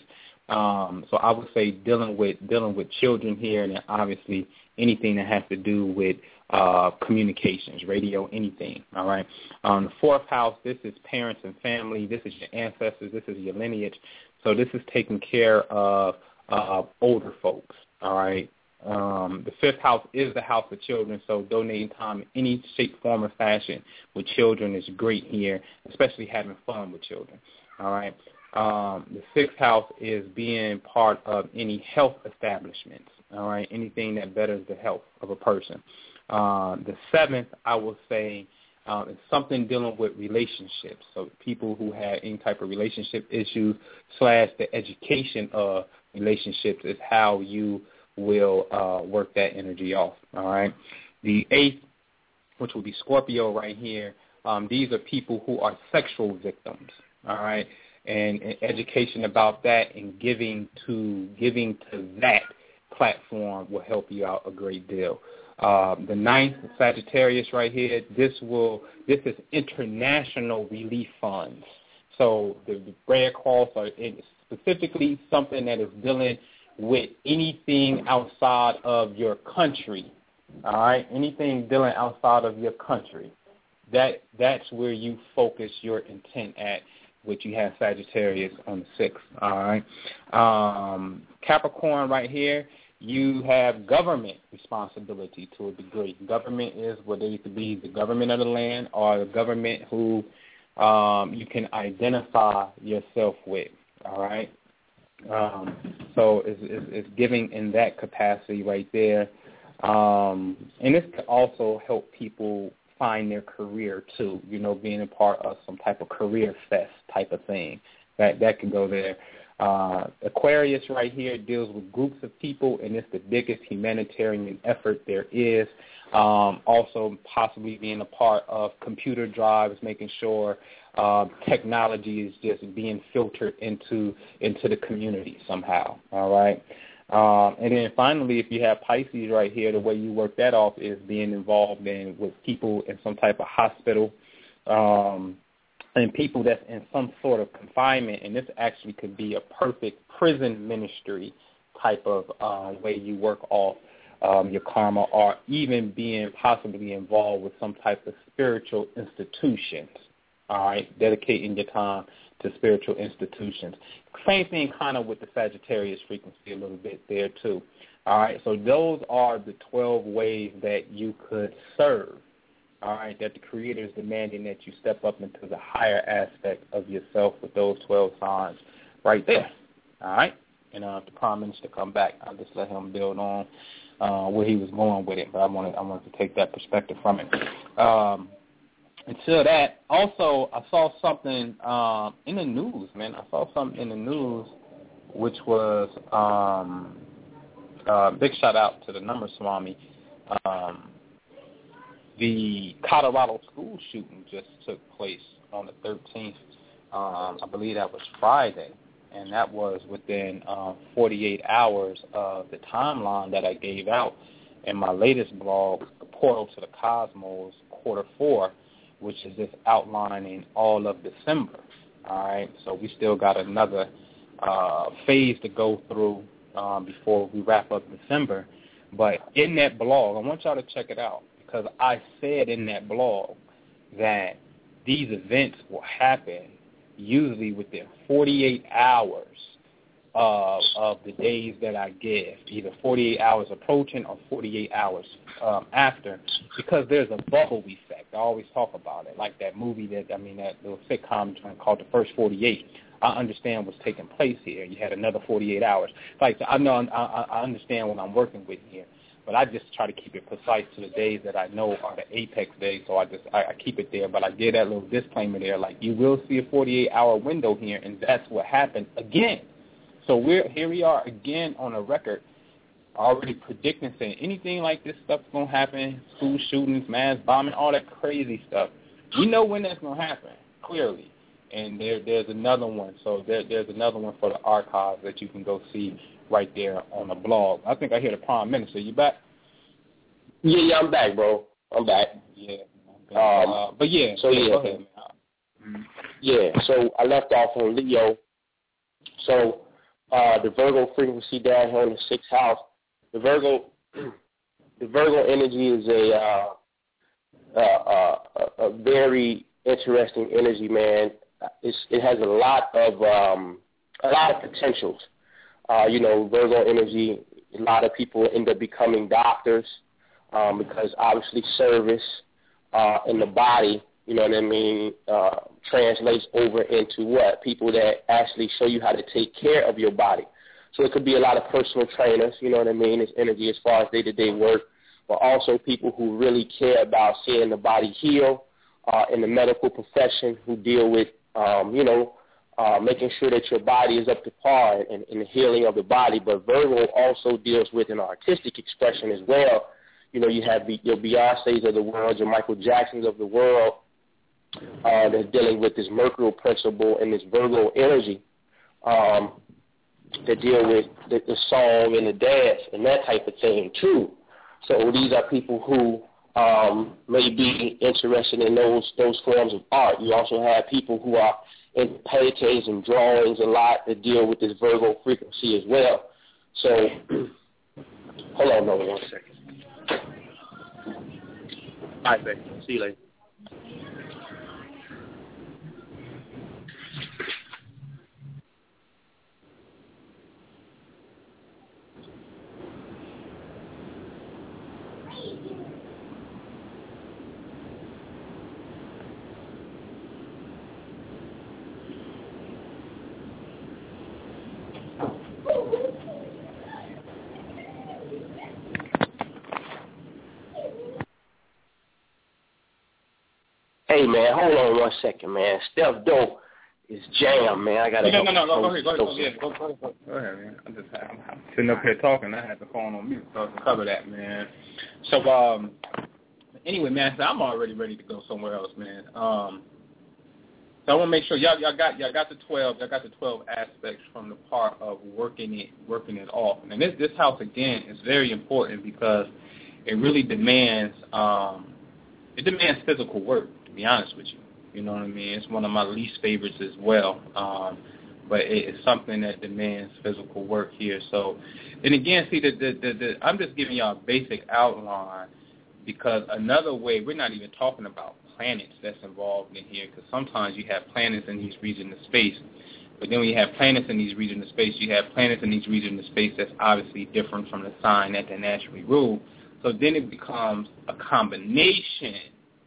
Um, so I would say dealing with dealing with children here, and then obviously anything that has to do with uh, communications, radio, anything. All right. Um, the fourth house, this is parents and family. This is your ancestors. This is your lineage. So this is taking care of uh, older folks. All right. Um, the fifth house is the house of children, so donating time in any shape, form, or fashion with children is great here, especially having fun with children. All right. Um, the sixth house is being part of any health establishments, all right, anything that betters the health of a person. Uh, the seventh, I will say, uh, is something dealing with relationships, so people who have any type of relationship issues slash the education of relationships is how you will uh, work that energy off, all right. The eighth, which will be Scorpio right here, um, these are people who are sexual victims, all right. And, and education about that and giving to giving to that platform will help you out a great deal. Um, the ninth, Sagittarius right here, this will this is international relief funds. So the, the Red Cross are specifically something that is dealing with anything outside of your country. All right, anything dealing outside of your country. That that's where you focus your intent at. which you have Sagittarius on the sixth, all right? Um, Capricorn right here, you have government responsibility to a degree. Government is whether it could be the government of the land or the government who um, you can identify yourself with, all right? Um, so it's, it's, it's giving in that capacity right there. Um, and this can also help people find their career too, you know, being a part of some type of career fest type of thing. That that can go there. Uh, Aquarius right here deals with groups of people, and it's the biggest humanitarian effort there is. Um, also possibly being a part of computer drives, making sure uh, technology is just being filtered into into the community somehow, all right? Um, and then finally, if you have Pisces right here, the way you work that off is being involved in with people in some type of hospital, um, and people that's in some sort of confinement, and this actually could be a perfect prison ministry type of uh, way you work off um, your karma, or even being possibly involved with some type of spiritual institutions, all right, dedicating your time to spiritual institutions. Same thing kind of with the Sagittarius frequency a little bit there too. All right, so those are the twelve ways that you could serve, all right, that the Creator is demanding that you step up into the higher aspect of yourself with those twelve signs right there, all right? And uh, if the Prime Minister come back, I'll just let him build on uh, where he was going with it, but I wanted, I wanted to take that perspective from it. Um, Until that, also, I saw something um, in the news, man. I saw something in the news, which was um, uh, big shout out to the Number Swami. Um, the Colorado school shooting just took place on the thirteenth. Um, I believe that was Friday, and that was within uh, forty-eight hours of the timeline that I gave out in my latest blog, The Portal to the Cosmos, quarter four, which is just outlining all of December, all right? So we still got another uh, phase to go through um, before we wrap up December. But in that blog, I want y'all to check it out, because I said in that blog that these events will happen usually within forty-eight hours of, of the days that I give, either forty-eight hours approaching or forty-eight hours um, after, because there's a bubble effect. I always talk about it, like that movie that, I mean, that little sitcom called The First forty-eight. I understand what's taking place here. You had another forty-eight hours. Like, I know, I, I understand what I'm working with here, but I just try to keep it precise to the days that I know are the apex days, so I just, I, I keep it there. But I give that little disclaimer there, like, you will see a forty-eight hour window here, and that's what happened again. So we're here we are again on a record, already predicting, saying anything like this stuff's going to happen, school shootings, mass bombing, all that crazy stuff. We know when that's going to happen, clearly. And there, there's another one. So there, there's another one for the archives that you can go see right there on the blog. I think I hear the Prime Minister. You back? Yeah, yeah, I'm back, bro. I'm back. Yeah. Okay. Um, uh, but, yeah, so, yeah, yeah. go ahead. Yeah, so I left off on Leo. So uh, the Virgo frequency down here in the sixth house, the Virgo the Virgo energy is a uh, uh, uh, a very interesting energy, man. It's, it has a lot of um, a lot of potentials. Uh, you know, Virgo energy, a lot of people end up becoming doctors um, because obviously service uh, in the body, you know what I mean, uh, translates over into what? People that actually show you how to take care of your body. So it could be a lot of personal trainers, you know what I mean, it's energy as far as day-to-day work, but also people who really care about seeing the body heal uh, in the medical profession, who deal with, um, you know, uh, making sure that your body is up to par in, in the healing of the body. But Virgo also deals with an artistic expression as well. You know, you have the, your Beyoncés of the world, your Michael Jacksons of the world, uh, that's dealing with this Mercurial principle and this Virgo energy um, that deal with the, the song and the dance and that type of thing too. So these are people who um, may be interested in those those forms of art. You also have people who are in paintings and drawings a lot that deal with this Virgo frequency as well. So hold on, no, one second. All right, baby. See you later. man. Hold on one second, man. Steph Doe is jammed, man. I got to No, help no, no, no. Go him. ahead. Go ahead. Go, yeah, go, go, go, go ahead, man. I'm just I'm, I'm sitting up here talking. I had the phone on mute, so I can cover that, man. So, um, anyway, man, so I'm already ready to go somewhere else, man. Um, so I want to make sure y'all, y'all got y'all got the twelve. Y'all got the twelve aspects from the part of working it, working it off. And this this house again is very important because it really demands um, it demands physical work. To be honest with you. You know what I mean? It's one of my least favorites as well. Um, but it, it's something that demands physical work here. So, and again, see, the, the, the, the, I'm just giving y'all a basic outline because another way, we're not even talking about planets that's involved in here because sometimes you have planets in these regions of space. But then when you have planets in these regions of space, you have planets in these regions of space that's obviously different from the sign that they naturally rule. So then it becomes a combination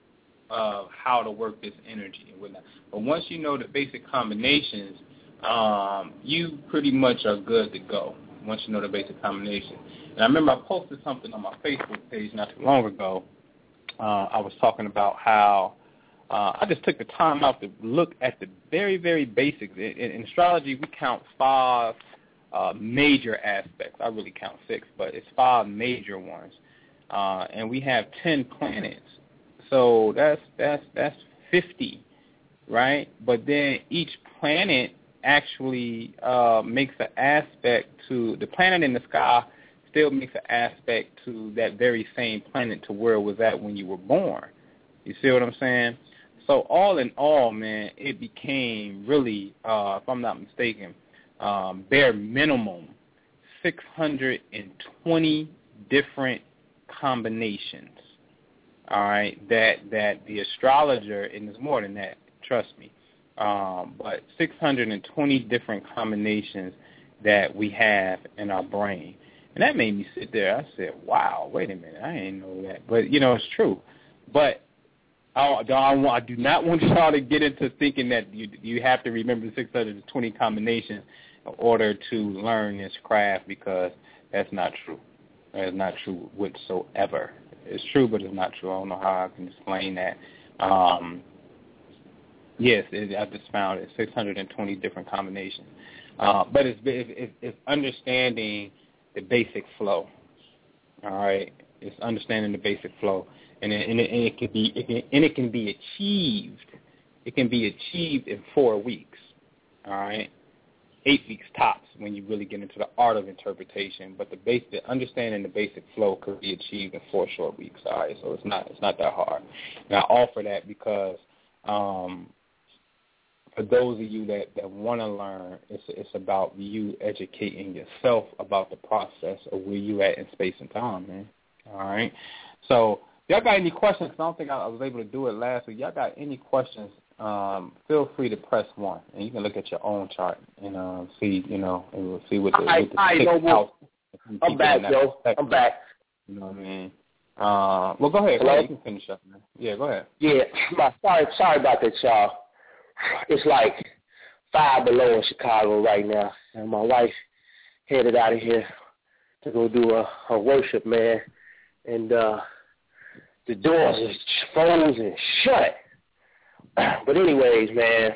of how to work this energy and whatnot. But once you know the basic combinations, um, you pretty much are good to go once you know the basic combinations. And I remember I posted something on my Facebook page not too long ago. Uh, I was talking about how uh, I just took the time out to look at the very, very basics. In, in astrology, we count five uh, major aspects. I really count six, but it's five major ones. Uh, and we have ten planets. So that's that's that's fifty, right? But then each planet actually uh, makes an aspect to the planet in the sky. Still makes an aspect to that very same planet to where it was at when you were born. You see what I'm saying? So all in all, man, it became really, uh, if I'm not mistaken, um, bare minimum six hundred twenty different combinations. All right, that that the astrologer, and it's more than that, trust me, um, but six hundred twenty different combinations that we have in our brain. And that made me sit there. I said, wow, wait a minute, I didn't know that. But, you know, it's true. But I, I, I do not want y'all to get into thinking that you you have to remember the six hundred twenty combinations in order to learn this craft because that's not true. That is not true whatsoever. It's true, but it's not true. I don't know how I can explain that. Um, yes, it, I just found it, six hundred twenty different combinations. Uh, but it's, it's, it's understanding the basic flow, all right? It's understanding the basic flow. And it, and it, and it can be it can, and it can be achieved. It can be achieved in four weeks, all right? Eight weeks tops when you really get into the art of interpretation. But the base, the understanding the basic flow could be achieved in four short weeks. All right, so it's not it's not that hard. And I offer that because um, for those of you that, that want to learn, it's it's about you educating yourself about the process of where you at in space and time, man. All right. So y'all got any questions? 'Cause I don't think I was able to do it last week. Y'all got any questions? Um, feel free to press one, and you can look at your own chart and uh, see, you know, and we'll see what the, I, what the I sixth know house. I'm back, yo. I'm back. You know what I mean? Uh, well, go ahead. Go ahead. You can finish up, man. Yeah, go ahead. Yeah, my, sorry, sorry about that, y'all. It's like five below in Chicago right now, and my wife headed out of here to go do a, a worship, man, and uh, the doors is frozen shut. But anyways, man,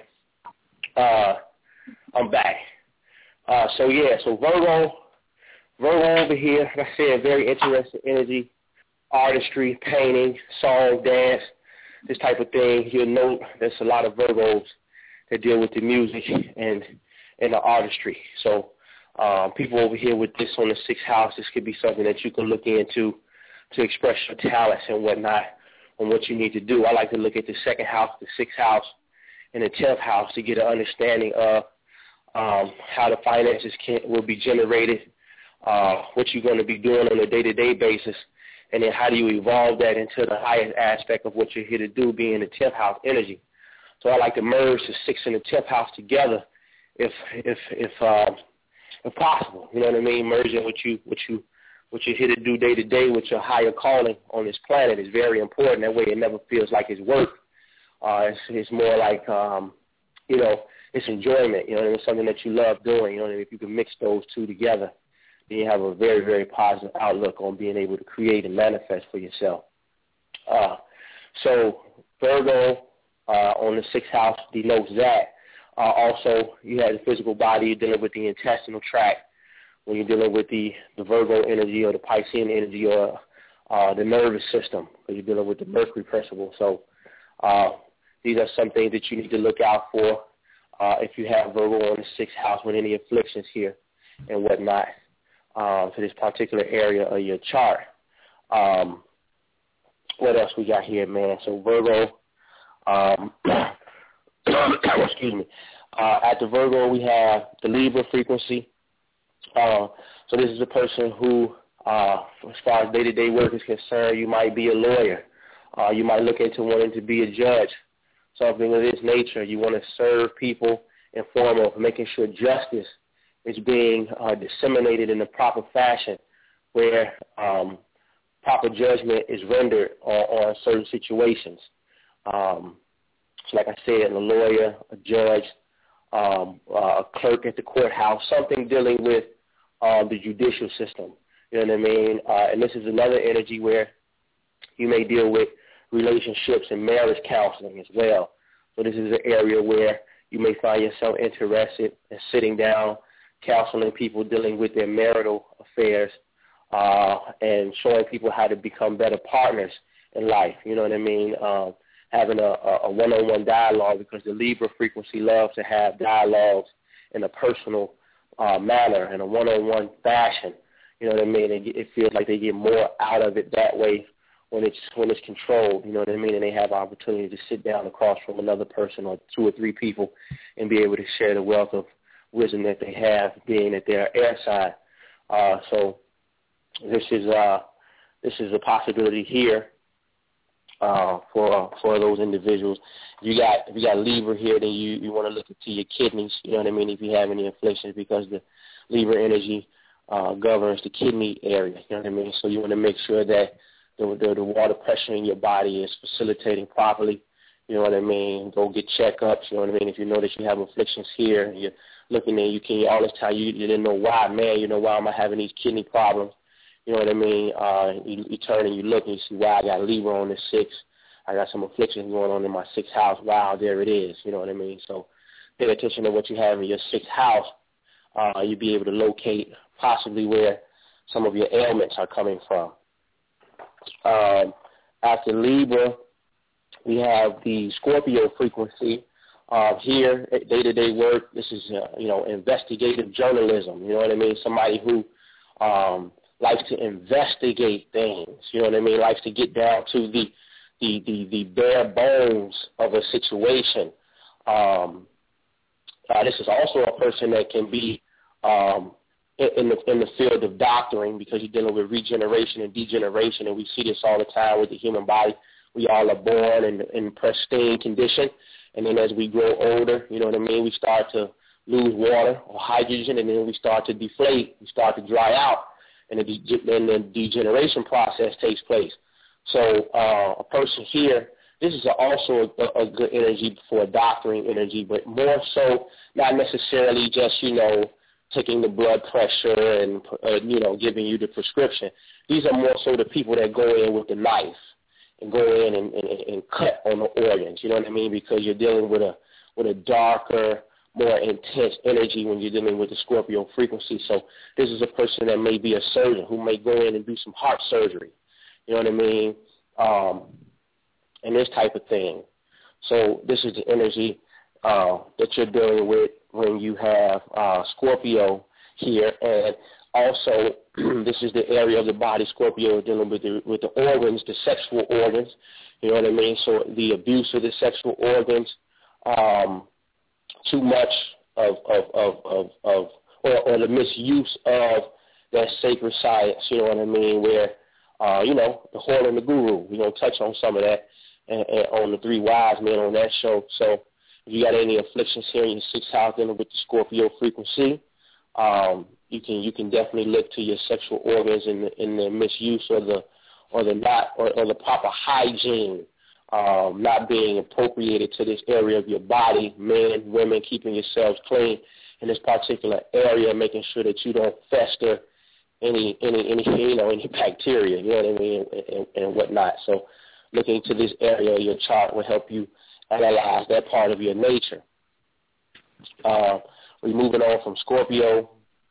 uh, I'm back. Uh, so, yeah, so Virgo, Virgo over here, like I said, very interesting energy, artistry, painting, song, dance, this type of thing. You'll note there's a lot of Virgos that deal with the music and, and the artistry. So um, people over here with this on the sixth house, this could be something that you can look into to express your talents and whatnot. On what you need to do. I like to look at the second house, the sixth house, and the tenth house to get an understanding of um, how the finances can, will be generated, uh, what you're going to be doing on a day-to-day basis, and then how do you evolve that into the highest aspect of what you're here to do, being the tenth house energy. So I like to merge the sixth and the tenth house together, if if if uh, if possible. You know what I mean? Merging what you what you what you're here to do day to day with your higher calling on this planet is very important. That way it never feels like it's work. Uh, it's, it's more like, um, you know, it's enjoyment. You know, it's something that you love doing. You know, if you can mix those two together, then you have a very, very positive outlook on being able to create and manifest for yourself. Uh, so Virgo, uh, on the sixth house denotes that. Uh, also, you have the physical body, you're dealing with the intestinal tract. When you're dealing with the, the Virgo energy or the Piscean energy or uh, the nervous system, because you're dealing with the Mercury principle. So uh, these are some things that you need to look out for uh, if you have Virgo on the sixth house with any afflictions here and whatnot uh, to this particular area of your chart. Um, what else we got here, man? So Virgo, um, excuse me. Uh, at the Virgo, we have the Libra frequency. Uh, so this is a person who, uh, as far as day-to-day work is concerned, you might be a lawyer. Uh, you might look into wanting to be a judge, something of this nature. You want to serve people in form of making sure justice is being uh, disseminated in the proper fashion, where um, proper judgment is rendered on, on certain situations. Um, so like I said, a lawyer, a judge, um, uh, a clerk at the courthouse, something dealing with uh, the judicial system. You know what I mean? Uh, and this is another energy where you may deal with relationships and marriage counseling as well. So this is an area where you may find yourself interested in sitting down, counseling people dealing with their marital affairs, uh, and showing people how to become better partners in life. You know what I mean? Um, having a, a one-on-one dialogue, because the Libra frequency loves to have dialogues in a personal uh, manner, in a one-on-one fashion. You know what I mean? It, it feels like they get more out of it that way when it's when it's controlled. You know what I mean? And they have opportunity to sit down across from another person or two or three people and be able to share the wealth of wisdom that they have, being that they're air sign. Uh, so this is uh, this is a possibility here. Uh, for for those individuals. If you got if you got Libra here, then you, you want to look into your kidneys. You know what I mean? If you have any afflictions, because the Libra energy uh, governs the kidney area. You know what I mean? So you want to make sure that the, the the water pressure in your body is facilitating properly. You know what I mean? Go get checkups. You know what I mean? If you know that you have afflictions here, and you're looking there, you can all this time you, you didn't know why, man. You know, why am I having these kidney problems? You know what I mean? Uh, you, you turn and you look and you see, wow, I got Libra on the sixth. I got some afflictions going on in my sixth house. Wow, there it is. You know what I mean? So pay attention to what you have in your sixth house. Uh, you'll be able to locate possibly where some of your ailments are coming from. Um, after Libra, we have the Scorpio frequency. Uh, here, day-to-day work, this is, uh, you know, investigative journalism. You know what I mean? Somebody who um, likes to investigate things, you know what I mean, likes to get down to the the, the, the bare bones of a situation. Um, uh, this is also a person that can be um, in, in, the, in the field of doctoring, because you're dealing with regeneration and degeneration, and we see this all the time with the human body. We all are born in, in pristine condition, and then as we grow older, you know what I mean, we start to lose water or hydrogen, and then we start to deflate, we start to dry out. And the, de- and the degeneration process takes place. So uh, a person here, this is also a, a good energy for a doctoring energy, but more so not necessarily just, you know, taking the blood pressure and, uh, you know, giving you the prescription. These are more so the people that go in with the knife and go in and, and, and cut on the organs, you know what I mean, because you're dealing with a with a darker, more intense energy when you're dealing with the Scorpio frequency. So this is a person that may be a surgeon who may go in and do some heart surgery, you know what I mean, um, and this type of thing. So this is the energy uh, that you're dealing with when you have uh, Scorpio here. And also, this is the area of the body Scorpio is dealing with the, with the organs, the sexual organs, you know what I mean, so the abuse of the sexual organs, um, too much of of of of, of or, or the misuse of that sacred science, you know what I mean, where uh, you know, the whore and the guru, we're gonna touch on some of that and, and on the three wise men on that show. So if you got any afflictions here in your sixth house dealing with the Scorpio frequency, um, you can you can definitely look to your sexual organs in the in the misuse or the or the not or, or the proper hygiene. Um, not being appropriated to this area of your body, men, women, keeping yourselves clean in this particular area, making sure that you don't fester any, any, any, you know, any bacteria, you know what I mean, and, and, and whatnot. So looking into this area of your chart will help you analyze that part of your nature. Uh, we're moving on from Scorpio.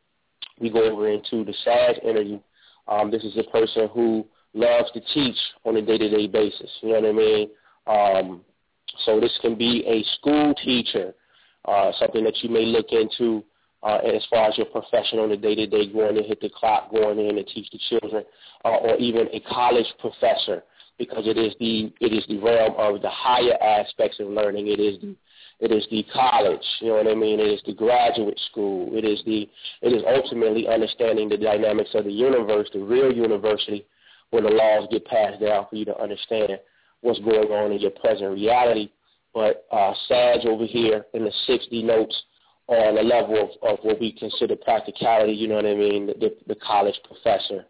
We go over into the Sag energy. Um, this is a person who loves to teach on a day-to-day basis. You know what I mean? Um, so this can be a school teacher, uh, something that you may look into uh, as far as your profession on a day-to-day, going to hit the clock, going in and teach the children, uh, or even a college professor, because it is the it is the realm of the higher aspects of learning. It is the It is the college, you know what I mean? It is the graduate school. It is the it is ultimately understanding the dynamics of the universe, the real university, where the laws get passed down for you to understand what's going on in your present reality. But uh, Sag over here in the sixty notes on the level of, of what we consider practicality, you know what I mean? The, the college professor,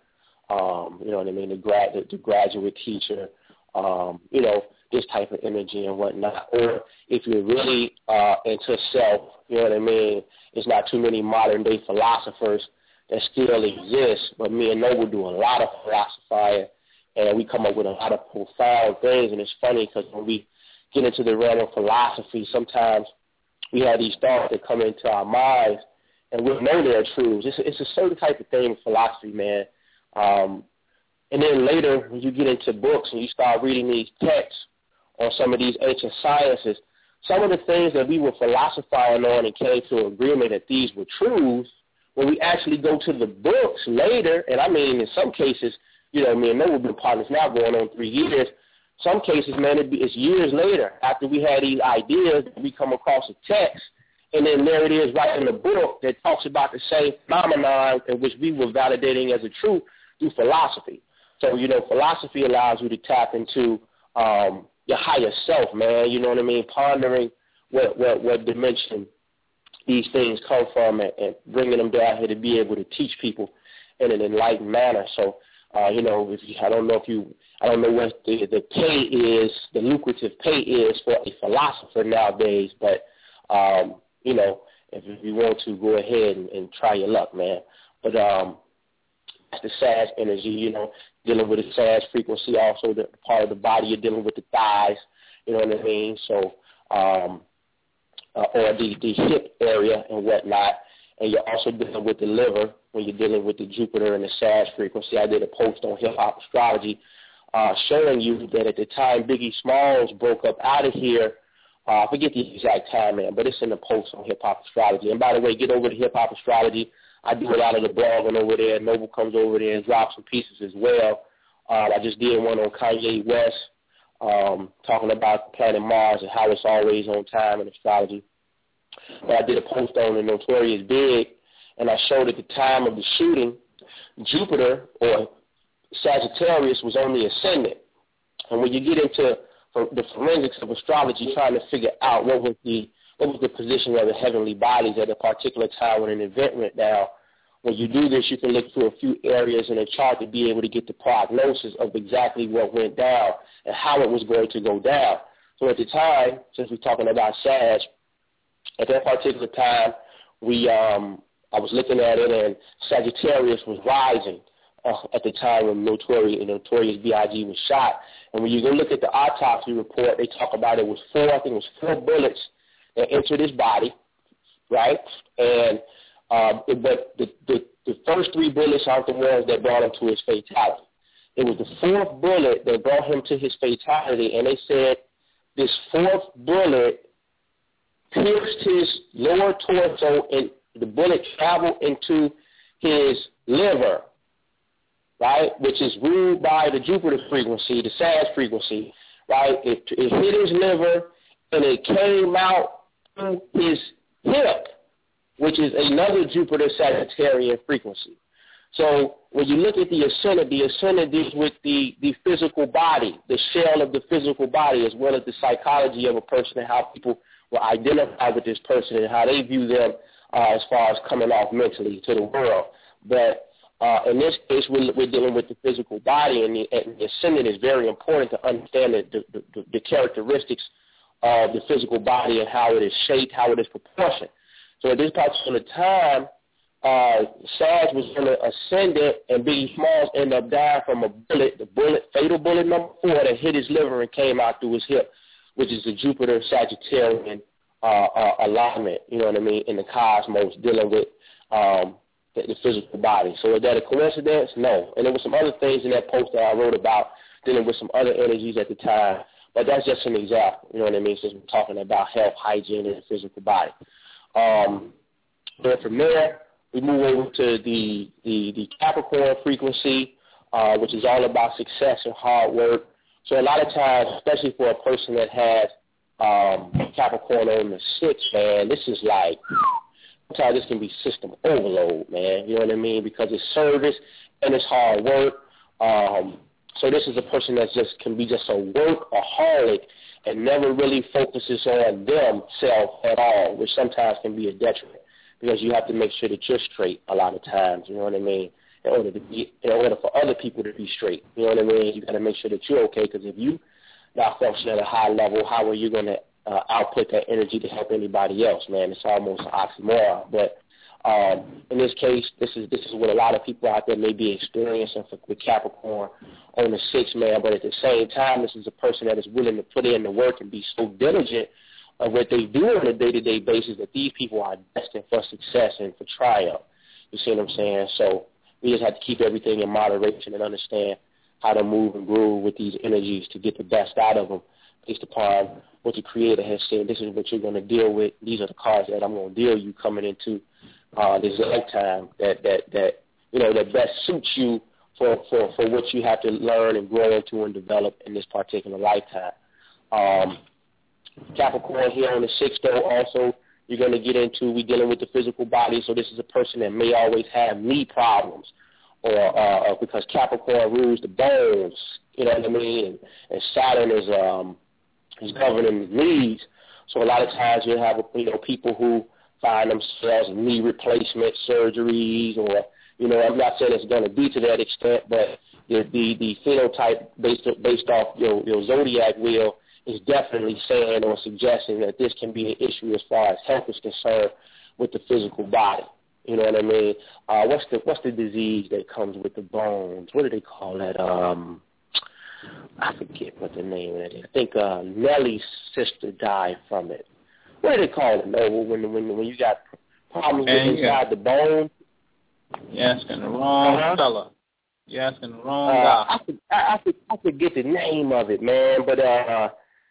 um, you know what I mean? The, grad, the, the graduate teacher, um, you know, this type of energy and whatnot. Or if you're really uh, into self, you know what I mean, it's not too many modern-day philosophers that still exist, but me and Noble do a lot of philosophizing, and we come up with a lot of profound things. And it's funny because when we get into the realm of philosophy, sometimes we have these thoughts that come into our minds, and we'll know they're truths. It's, it's a certain type of thing with philosophy, man. Um, and then later, when you get into books and you start reading these texts on some of these ancient sciences, some of the things that we were philosophizing on and came to an agreement that these were truths, when we actually go to the books later, and I mean in some cases, you know, me and Noah have been partners now going on three years. Some cases, man, it be, it's years later after we had these ideas, we come across a text, and then there it is right in the book that talks about the same phenomenon in which we were validating as a truth through philosophy. So, you know, philosophy allows you to tap into um, your higher self, man, you know what I mean, pondering what, what, what dimension these things come from and, and bringing them down here to be able to teach people in an enlightened manner. So, uh, you know, if you, I don't know if you, I don't know what the, the pay is, the lucrative pay is for a philosopher nowadays, but, um, you know, if you want to, go ahead and, and try your luck, man. But um, that's the Sag energy, you know, dealing with the Sag frequency, also the part of the body, you're dealing with the thighs, you know what I mean? So, um, uh, or the, the hip area and whatnot. And you're also dealing with the liver when you're dealing with the Jupiter and the Sag frequency. I did a post on Hip Hop Astrology uh, showing you that at the time Biggie Smalls broke up out of here, uh, I forget the exact time, man, but it's in the post on Hip Hop Astrology. And by the way, get over to Hip Hop Astrology. I do a lot of the blogging over there. Noble comes over there and drops some pieces as well. Uh, I just did one on Kanye West, um, talking about planet Mars and how it's always on time in astrology. But I did a post on the Notorious Big, and I showed at the time of the shooting, Jupiter, or Sagittarius, was on the ascendant. And when you get into the forensics of astrology, trying to figure out what was the what was the position of the heavenly bodies at a particular time when an event went down, when you do this, you can look through a few areas in a chart to be able to get the prognosis of exactly what went down and how it was going to go down. So at the time, since we're talking about Sag, at that particular time, we um, I was looking at it, and Sagittarius was rising uh, at the time when Notorious, Notorious B I G was shot. And when you go look at the autopsy report, they talk about it was four, I think it was four bullets that entered his body, right? And um, it, but the, the, the first three bullets aren't the ones that brought him to his fatality. It was the fourth bullet that brought him to his fatality, and they said this fourth bullet pierced his lower torso, and the bullet traveled into his liver, right, which is ruled by the Jupiter frequency, the Sag frequency, right? It, it hit his liver, and it came out through his hip, which is another Jupiter Sagittarian frequency. So when you look at the ascendant, the ascendant deals with the, the physical body, the shell of the physical body, as well as the psychology of a person and how people will identify with this person and how they view them uh, as far as coming off mentally to the world. But uh, in this case, we're, we're dealing with the physical body, and the, and the ascendant is very important to understand the, the, the, the characteristics of the physical body and how it is shaped, how it is proportioned. So at this particular time, uh, Sag was in the ascendant, and Biggie Smalls ended up dying from a bullet, the bullet, fatal bullet number four that hit his liver and came out through his hip. which is the Jupiter Sagittarian uh, uh, alignment, you know what I mean, in the cosmos dealing with um, the, the physical body. So is that a coincidence? No. And there were some other things in that post that I wrote about dealing with some other energies at the time. But that's just an example, you know what I mean, since we're talking about health, hygiene, and the physical body. Um, then from there, we move over to the, the, the Capricorn frequency, uh, which is all about success and hard work. So a lot of times, especially for a person that has um, Capricorn on the sixth, man, this is like, sometimes this can be system overload, man, you know what I mean, because it's service and it's hard work. Um, so this is a person that just can be just a workaholic and never really focuses on themselves at all, which sometimes can be a detriment because you have to make sure that you're straight a lot of times, you know what I mean, in order to be, in order for other people to be straight, you know what I mean. You got to make sure that you're okay, because if you not function at a high level, how are you going to uh, output that energy to help anybody else, man? It's almost an oxymoron. But um, in this case, this is this is what a lot of people out there may be experiencing for, with Capricorn on the sixth, man. But at the same time, this is a person that is willing to put in the work and be so diligent of what they do on a day-to-day basis that these people are destined for success and for triumph. You see what I'm saying? So we just have to keep everything in moderation and understand how to move and groove with these energies to get the best out of them based upon what the Creator has said. This is what you're going to deal with. These are the cards that I'm going to deal you coming into uh, this lifetime that, that, that, you know, that best suits you for, for, for what you have to learn and grow into and develop in this particular lifetime. Um, Capricorn here on the sixth, though, also you're going to get into, we're dealing with the physical body, so this is a person that may always have knee problems, or uh, because Capricorn rules the bones, you know what I mean, and, and Saturn is um, is governing the knees, so a lot of times you'll have, you know, people who find themselves in knee replacement surgeries, or, you know, I'm not saying it's going to be to that extent, but the the, the phenotype based, based off your, your zodiac wheel is definitely saying or suggesting that this can be an issue as far as health is concerned with the physical body. You know what I mean? Uh, what's the what's the disease that comes with the bones? What do they call that? Um, I forget what the name of it is. I think uh, Nellie's sister died from it. What do they call it, Noble, when when when you got problems with inside yeah. the bone? You're asking the wrong uh-huh. fella. You're asking the wrong uh, guy. I, could, I, I, could, I forget the name of it, man, but uh,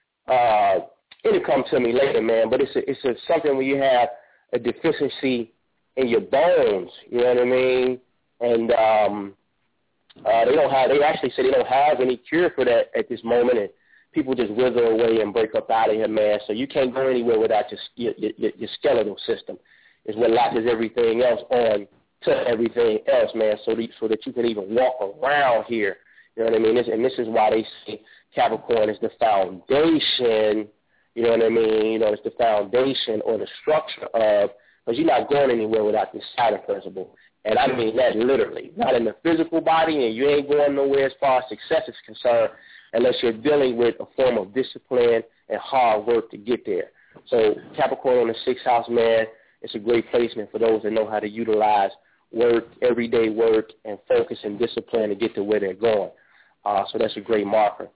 uh, it'll come to me later, man. But it's a, it's a, something where you have a deficiency in your bones, you know what I mean? And um, uh, they don't have. They actually say they don't have any cure for that at this moment, and people just wither away and break up out of here, man. So you can't go anywhere without your your, your, your skeletal system. Is what latches everything else on to everything else, man. So that, so that you can even walk around here. You know what I mean? This, and this is why they say Capricorn is the foundation. You know what I mean? You know, it's the foundation or the structure of. Because you're not going anywhere without this Saturn principle. And I mean that literally. Not in the physical body, and you ain't going nowhere as far as success is concerned unless you're dealing with a form of discipline and hard work to get there. So Capricorn on the sixth house, man, it's a great placement for those that know how to utilize work, everyday work, and focus and discipline to get to where they're going. Uh, so that's a great marker.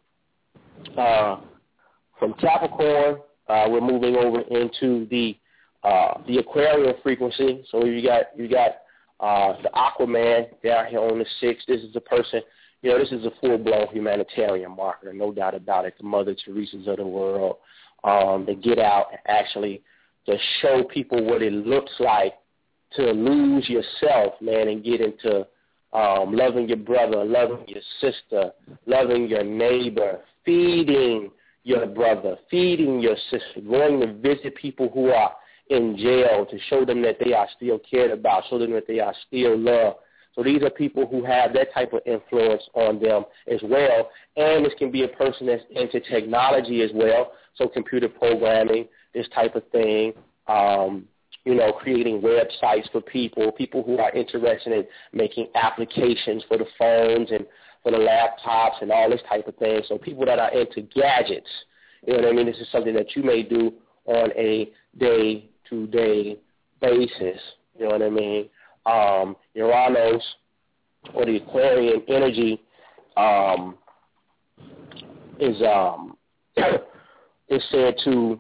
Uh, from Capricorn, uh, we're moving over into the Uh, the Aquarian frequency. So you got you got uh, the Aquaman down here on the sixth. This is a person, you know, this is a full-blown humanitarian marker, no doubt about it. The Mother Teresa's of the world. Um, they get out and actually to show people what it looks like to lose yourself, man, and get into um, loving your brother, loving your sister, loving your neighbor, feeding your brother, feeding your sister, going to visit people who are in jail to show them that they are still cared about, show them that they are still loved. So these are people who have that type of influence on them as well. And this can be a person that's into technology as well, so computer programming, this type of thing, um, you know, creating websites for people, people who are interested in making applications for the phones and for the laptops and all this type of thing. So people that are into gadgets, you know what I mean? This is something that you may do on a day day basis, you know what I mean? Um, Uranus or the Aquarian energy um, is um, is said to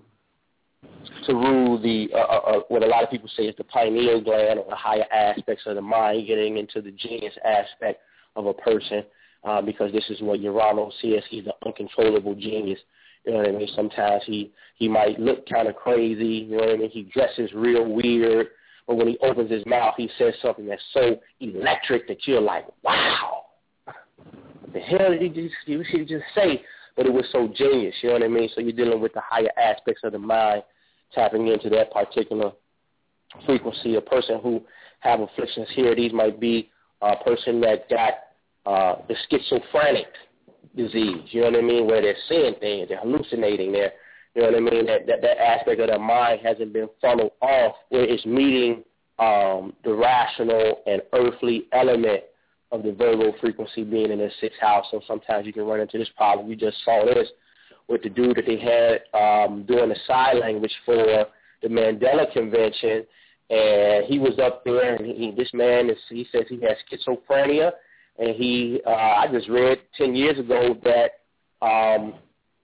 to rule the uh, uh, what a lot of people say is the pineal gland, or the higher aspects of the mind, getting into the genius aspect of a person, uh, because this is what Uranus says. He's the uncontrollable genius. You know what I mean? Sometimes he, he might look kind of crazy. You know what I mean? He dresses real weird, but when he opens his mouth, he says something that's so electric that you're like, wow, what the hell did he just, what did he just say? But it was so genius. You know what I mean? So you're dealing with the higher aspects of the mind, tapping into that particular frequency. A person who have afflictions here, these might be a person that got uh, the schizophrenic disease, you know what I mean, where they're seeing things, they're hallucinating, they're, you know what I mean, that, that, that aspect of their mind hasn't been funneled off, where it's meeting um, the rational and earthly element of the Virgo frequency being in the sixth house. So sometimes you can run into this problem. You just saw this with the dude that they had um, doing the sign language for the Mandela Convention, and he was up there, and he, this man, is, he says he has schizophrenia, and he, uh, I just read ten years ago that um,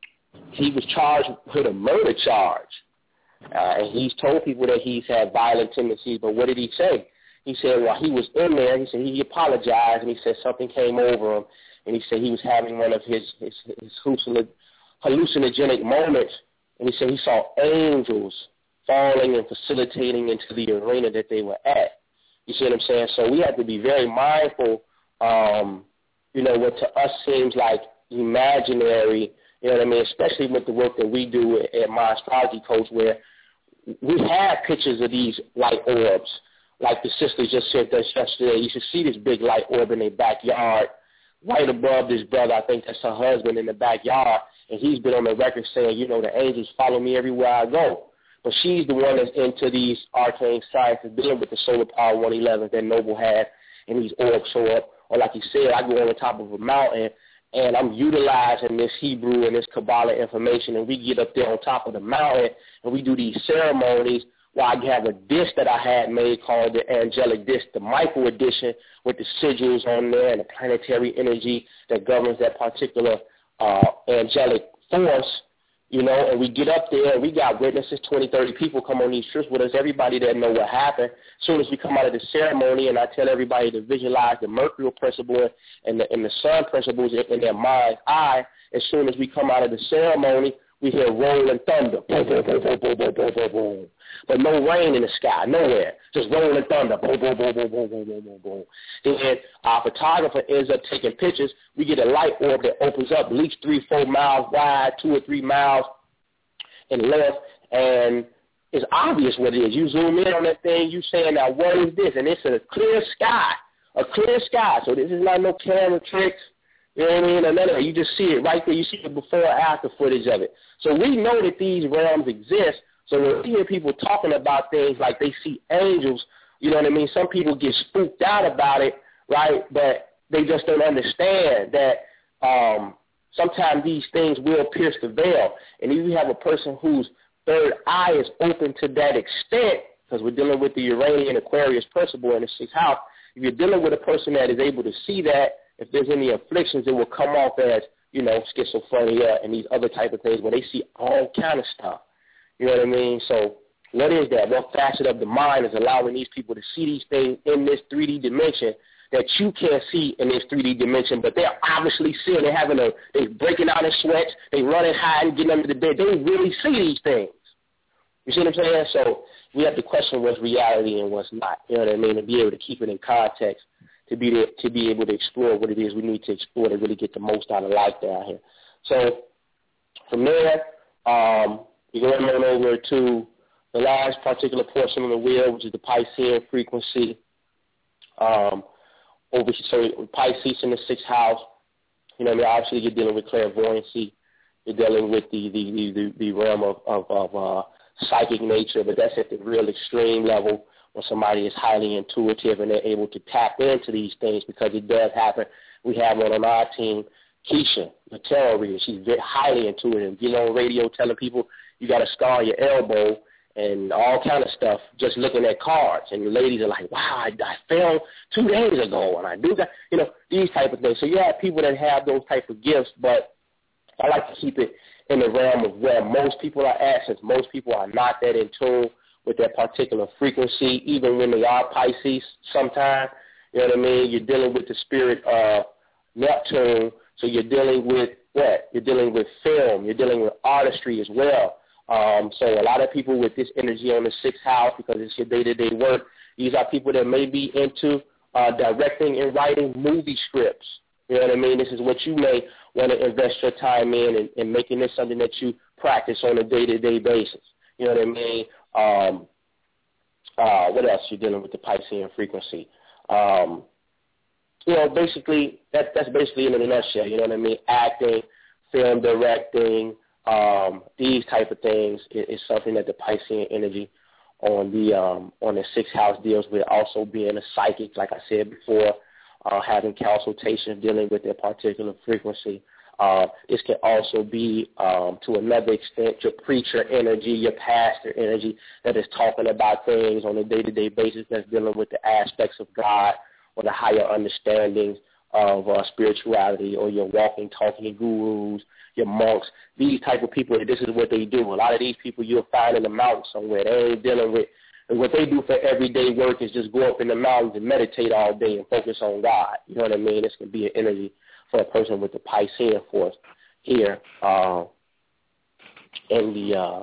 he was charged with a murder charge, uh, and he's told people that he's had violent tendencies, but what did he say? He said while he was in there, he said he apologized, and he said something came over him, and he said he was having one of his, his, his hallucinogenic moments, and he said he saw angels falling and facilitating into the arena that they were at. You see what I'm saying? So we have to be very mindful, um, you know, what to us seems like imaginary, you know what I mean, especially with the work that we do at, at My Astrology Coach, where we have pictures of these light orbs, like the sisters just sent us yesterday. You should see this big light orb in their backyard, right above this brother. I think that's her husband in the backyard, and he's been on the record saying, you know, the angels follow me everywhere I go. But she's the one that's into these arcane sciences, dealing with the solar power one eleven that Noble has, and these orbs show up. Or like you said, I go on the top of a mountain, and I'm utilizing this Hebrew and this Kabbalah information, and we get up there on top of the mountain, and we do these ceremonies. Well, I have a disc that I had made called the Angelic Disc, the micro edition, with the sigils on there and the planetary energy that governs that particular uh, angelic force. You know, and we get up there, and we got witnesses, twenty, thirty people come on these trips with us, everybody that know what happened. As soon as we come out of the ceremony, and I tell everybody to visualize the mercurial principle and the, and the sun principles in their mind's eye, as soon as we come out of the ceremony, we hear rolling thunder, boom, boom, boom, boom, boom, boom, boom, boom, boom. But no rain in the sky, nowhere. Just rolling thunder, boom, boom, boom, boom, boom, boom, boom, boom, boom. Then our photographer ends up taking pictures. We get a light orb that opens up at least three, four miles wide, two or three miles in length, and it's obvious what it is. You zoom in on that thing, you saying, now what is this? And it's a clear sky, a clear sky. So this is not no camera tricks. You know what I mean? Or none of that. You just see it right there. You see the before and after footage of it. So we know that these realms exist. So when we hear people talking about things like they see angels, you know what I mean? Some people get spooked out about it, right? But they just don't understand that um, sometimes these things will pierce the veil. And if you have a person whose third eye is open to that extent, because we're dealing with the Uranian Aquarius principle in the sixth house, if you're dealing with a person that is able to see that, if there's any afflictions, it will come off as, you know, schizophrenia and these other type of things where they see all kind of stuff. You know what I mean? So what is that? What facet of the mind is allowing these people to see these things in this three D dimension that you can't see in this three D dimension, but they're obviously seeing, they're having a, they're breaking out in sweats, they running high and getting under the bed. They really see these things. You see what I'm saying? So we have to question what's reality and what's not. You know what I mean? To be able to keep it in context, to be to, to be able to explore what it is we need to explore to really get the most out of life down here. So from there, um, we go on over to the last particular portion of the wheel, which is the Piscean frequency. Um, over so Pisces in the sixth house. You know, I mean, obviously you're dealing with clairvoyancy. You're dealing with the the the, the, the realm of of, of uh, psychic nature, but that's at the real extreme level when somebody is highly intuitive and they're able to tap into these things, because it does happen. We have one on our team, Keisha, the tarot reader. She's very highly intuitive. You know, on radio telling people you got a scar on your elbow and all kind of stuff, just looking at cards. And the ladies are like, wow, I, I fell two days ago, and I do that, you know, these type of things. So you have people that have those type of gifts, but I like to keep it in the realm of where most people are at, since most people are not that in tune with that particular frequency, even when they are Pisces sometimes. You know what I mean? You're dealing with the spirit of Neptune, so you're dealing with what? You're dealing with film. You're dealing with artistry as well. Um, so a lot of people with this energy on the sixth house, because it's your day-to-day work, these are people that may be into uh, directing and writing movie scripts. You know what I mean? This is what you may want to invest your time in and, and making this something that you practice on a day-to-day basis. You know what I mean? Um, uh, what else? You're dealing with the Piscean frequency. Um, you know, basically, that, that's basically in a nutshell. You know what I mean? Acting, film directing, um, these type of things is, is something that the Piscean energy on the um, on the sixth house deals with. Also being a psychic, like I said before, uh, having consultations dealing with their particular frequency. Uh, this can also be, um, to another extent, your preacher energy, your pastor energy that is talking about things on a day-to-day basis that's dealing with the aspects of God or the higher understandings of uh, spirituality, or your walking, talking gurus, your monks. These type of people, this is what they do. A lot of these people you'll find in the mountains somewhere. They ain't dealing with, and what they do for everyday work is just go up in the mountains and meditate all day and focus on God. You know what I mean? This can be an energy for a person with the Piscean force here uh, in the uh,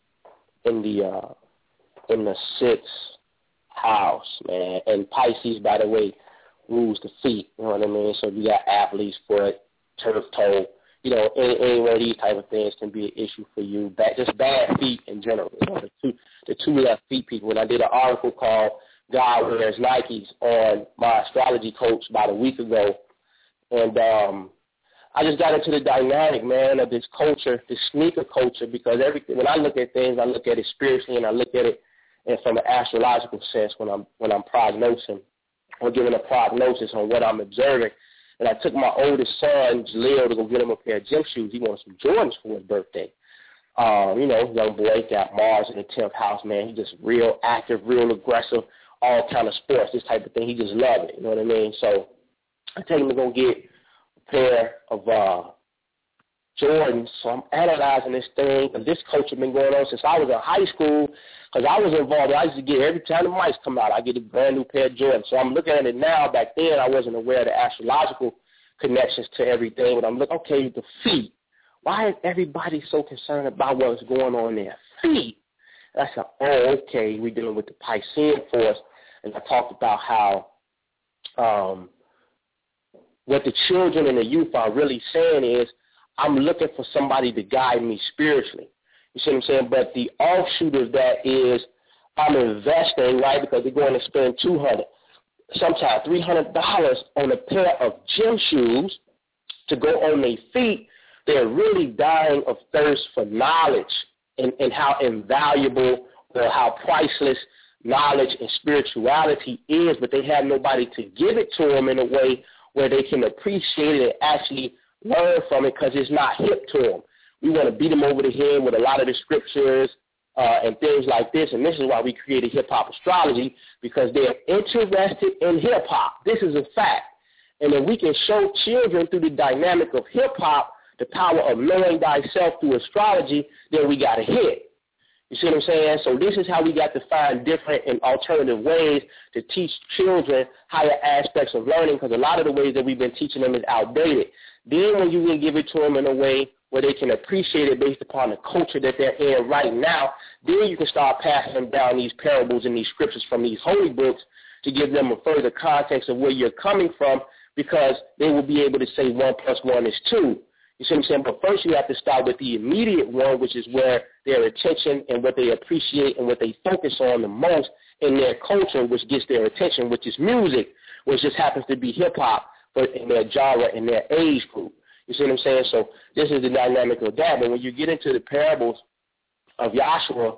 in the uh, in the sixth house, man. And Pisces, by the way, rules the feet. You know what I mean? So you got athlete's foot, turf toe. You know, any, any one of these type of things can be an issue for you. Bad, just bad feet in general. You know, the two the two left feet people. And I did an article called "God Wears Nikes" on my astrology coach about a week ago. And um, I just got into the dynamic, man, of this culture, this sneaker culture, because everything. When I look at things, I look at it spiritually, and I look at it and from an astrological sense when I'm when I'm prognosing or giving a prognosis on what I'm observing. And I took my oldest son, Jaleel, to go get him a pair of gym shoes. He wanted some Jordans for his birthday. Um, you know, young boy, got Mars in the tenth house, man. He just real active, real aggressive, all kind of sports, this type of thing. He just loved it, you know what I mean? So I take him to go get a pair of uh, Jordans. So I'm analyzing this thing, because this culture been going on since I was in high school, because I was involved. I used to get, every time the mics come out, I get a brand new pair of Jordans. So I'm looking at it now. Back then, I wasn't aware of the astrological connections to everything. But I'm looking, okay, the feet. Why is everybody so concerned about what's going on there? Feet. And I said, oh, okay, we're dealing with the Piscean force. And I talked about how um, what the children and the youth are really saying is, I'm looking for somebody to guide me spiritually. You see what I'm saying? But the offshoot of that is I'm investing, right, because they're going to spend two hundred dollars, sometimes three hundred dollars on a pair of gym shoes to go on their feet. They're really dying of thirst for knowledge and, and how invaluable or how priceless knowledge and spirituality is, but they have nobody to give it to them in a way where they can appreciate it and actually learn from it, because it's not hip to them. We want to beat them over the head with a lot of the scriptures uh, and things like this, and this is why we created hip-hop astrology, because they're interested in hip-hop. This is a fact. And if we can show children through the dynamic of hip-hop the power of knowing thyself through astrology, then we got a hit. You see what I'm saying? So this is how we got to find different and alternative ways to teach children higher aspects of learning, because a lot of the ways that we've been teaching them is outdated. Then when you can give it to them in a way where they can appreciate it based upon the culture that they're in right now, then you can start passing them down these parables and these scriptures from these holy books to give them a further context of where you're coming from, because they will be able to say one plus one is two. You see what I'm saying? But first you have to start with the immediate one, which is where their attention and what they appreciate and what they focus on the most in their culture, which gets their attention, which is music, which just happens to be hip-hop, but in their genre, in their age group. You see what I'm saying? So this is the dynamic of that. But when you get into the parables of Joshua,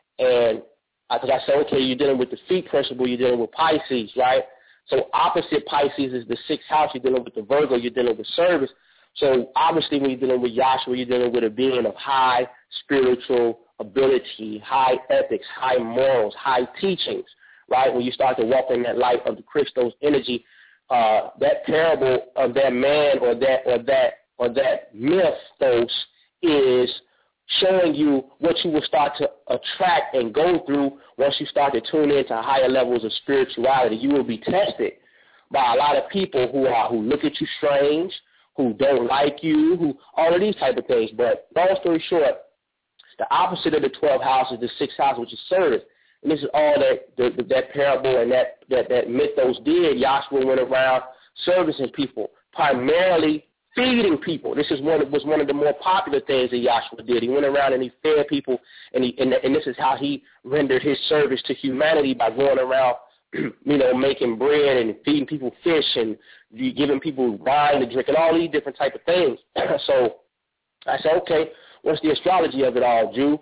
and because I said, okay, you're dealing with the feet principle, you're dealing with Pisces, right? So opposite Pisces is the sixth house. You're dealing with the Virgo, you're dealing with service. So obviously when you're dealing with Joshua, you're dealing with a being of high spiritual ability, high ethics, high morals, high teachings, right? When you start to walk in that light of the Christos energy, uh, that parable of that man or that or that or that mythos is showing you what you will start to attract and go through once you start to tune into higher levels of spirituality. You will be tested by a lot of people who are who look at you strange, who don't like you, who all of these type of things. But long story short, the opposite of the twelve houses, the sixth house, which is service. And this is all that the, that parable and that, that, that mythos did. Yahshua went around servicing people, primarily feeding people. This is one was one of the more popular things that Yahshua did. He went around and he fed people, and he and, and this is how he rendered his service to humanity, by going around, you know, making bread and feeding people fish and giving people wine to drink and all these different type of things. So I said, okay, what's the astrology of it all, Jew?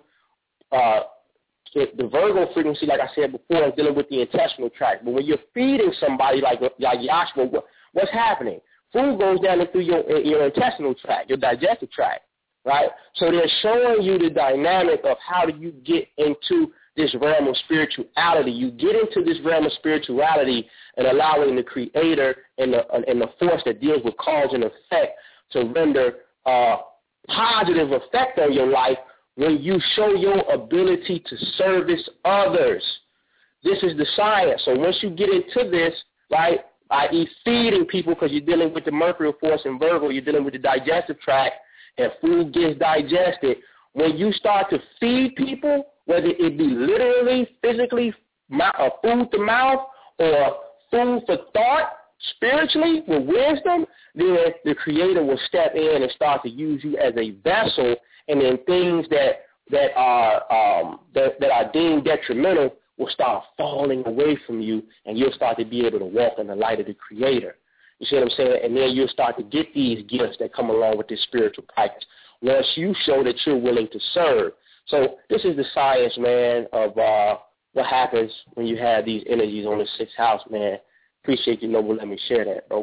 Uh, the Virgo frequency, like I said before, is dealing with the intestinal tract. But when you're feeding somebody like, like Yahshua, what, what's happening? Food goes down through your, your intestinal tract, your digestive tract, right? So they're showing you the dynamic of how do you get into this realm of spirituality. You get into this realm of spirituality and allowing the Creator and the, and the force that deals with cause and effect to render uh, positive effect on your life when you show your ability to service others. This is the science. So once you get into this, right, that is feeding people, because you're dealing with the mercurial force in Virgo, you're dealing with the digestive tract, and food gets digested. When you start to feed people, whether it be literally, physically, uh, food to mouth, or food for thought, spiritually, with wisdom, then the Creator will step in and start to use you as a vessel, and then things that that are um, that, that are deemed detrimental will start falling away from you, and you'll start to be able to walk in the light of the Creator. You see what I'm saying? And then you'll start to get these gifts that come along with this spiritual practice once you show that you're willing to serve. So this is the science, man, of uh, what happens when you have these energies on the sixth house, man. Appreciate you, Noble. Let me share that, bro.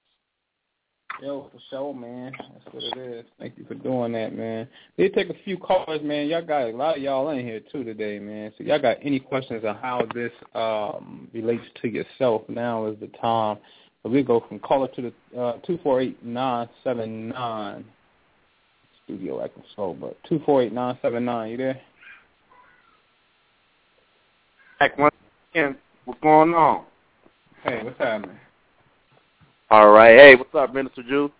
Yo, for sure, man. That's what it is. Thank you for doing that, man. They take a few callers, man. Y'all got a lot of y'all in here, too, today, man. So y'all got any questions on how this um, relates to yourself, now is the time. So we go from caller to the uh, two four eight nine seven nine. Studio acting slow, but two four eight nine seven nine. You there? Back once again. What's going on? Hey, what's happening? All right. Hey, what's up, Minister Jew?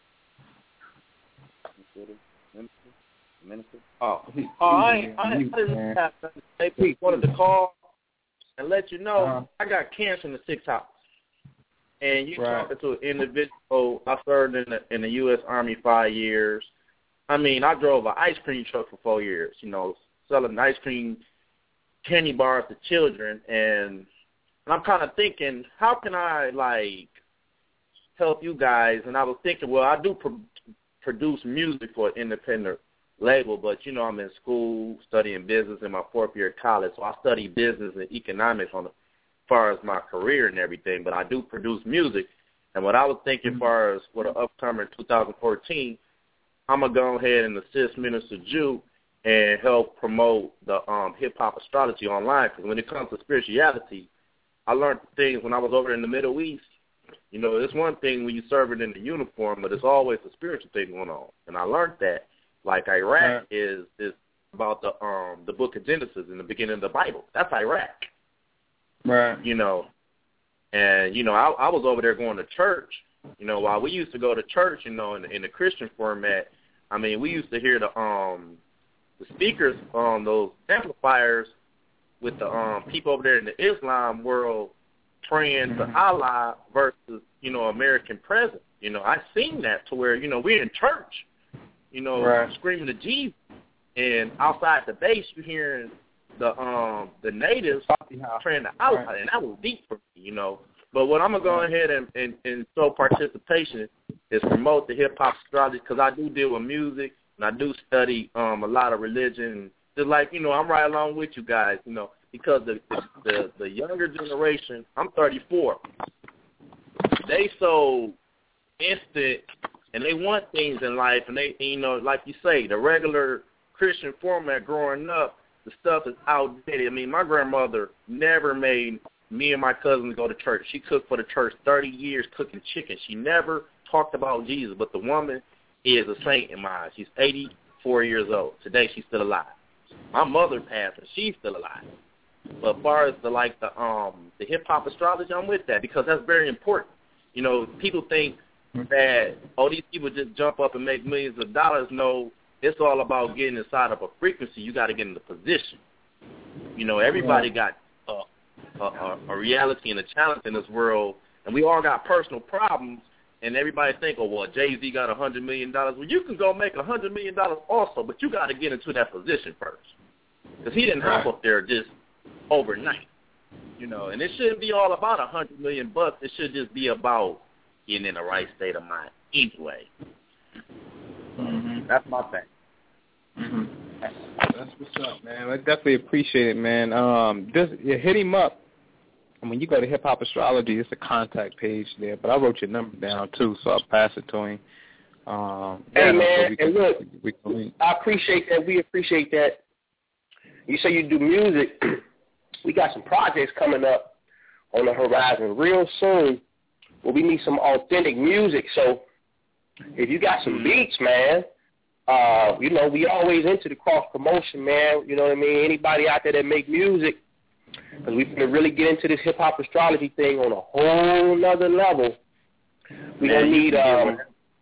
Minister? Minister? Oh, he, oh I, ain't, I, ain't, I didn't have to say, Pete, wanted to call and let you know uh-huh. I got cancer in the sixth house. And you right. talking to an individual. I served in the, in the U S Army five years. I mean, I drove an ice cream truck for four years, you know, selling ice cream candy bars to children. And, and I'm kind of thinking, how can I, like, help you guys? And I was thinking, well, I do pro- produce music for an independent label, but, you know, I'm in school studying business in my fourth year of college, so I study business and economics on the, as far as my career and everything, but I do produce music. And what I was thinking as far as for the upcoming two thousand fourteen, I'm going to go ahead and assist Minister Jew and help promote the um, hip-hop astrology online, because when it comes to spirituality, I learned things when I was over in the Middle East. You know, it's one thing when you serve it in the uniform, but it's always a spiritual thing going on. And I learned that, like Iraq right. is is about the um the book of Genesis in the beginning of the Bible. That's Iraq. Right. You know, and, you know, I, I was over there going to church. You know, while we used to go to church, you know, in the, in the Christian format, I mean, we used to hear the um the speakers on um, those amplifiers with the um people over there in the Islam world praying to Allah versus, you know, American president. You know, I seen that to where, you know, we're in church, you know, right. screaming to Jesus, and outside the base you hearing the um the natives praying to Allah, right. and that was deep for me, you know. But what I'm gonna go ahead and and, and show participation is promote the hip hop astrology, because I do deal with music and I do study um a lot of religion. Just like, you know, I'm right along with you guys, you know. Because the, the the younger generation, I'm thirty-four, they so instant and they want things in life, and they, you know, like you say, the regular Christian format growing up, the stuff is outdated. I mean, my grandmother never made me and my cousins go to church. She cooked for the church thirty years cooking chicken. She never talked about Jesus, but the woman is a saint in my eyes. She's eighty, four years old. Today she's still alive. My mother passed, and she's still alive. But as far as the like the um the hip hop astrology, I'm with that because that's very important. You know, people think that oh these people just jump up and make millions of dollars. No, it's all about getting inside of a frequency. You got to get in the position. You know, everybody got a, a, a reality and a challenge in this world, and we all got personal problems. And everybody think, oh, well, Jay-Z got one hundred million dollars. Well, you can go make one hundred million dollars also, but you got to get into that position first. Because he didn't hop up there just overnight. You know, and it shouldn't be all about one hundred million dollars bucks. It should just be about getting in the right state of mind anyway. Mm-hmm. That's my thing. Mm-hmm. That's what's up, man. I definitely appreciate it, man. Um, this, you hit him up. And when you go to Hip Hop Astrology, it's a contact page there. But I wrote your number down, too, so I'll pass it to him. Um, hey, man, so and can, look, we can, I appreciate that. We appreciate that. You say you do music. We got some projects coming up on the horizon real soon where we need some authentic music. So if you got some beats, man, uh, you know, we always into the cross-promotion, man. You know what I mean? Anybody out there that make music, because we're going to really get into this hip-hop astrology thing on a whole nother level. We're going to need... Um,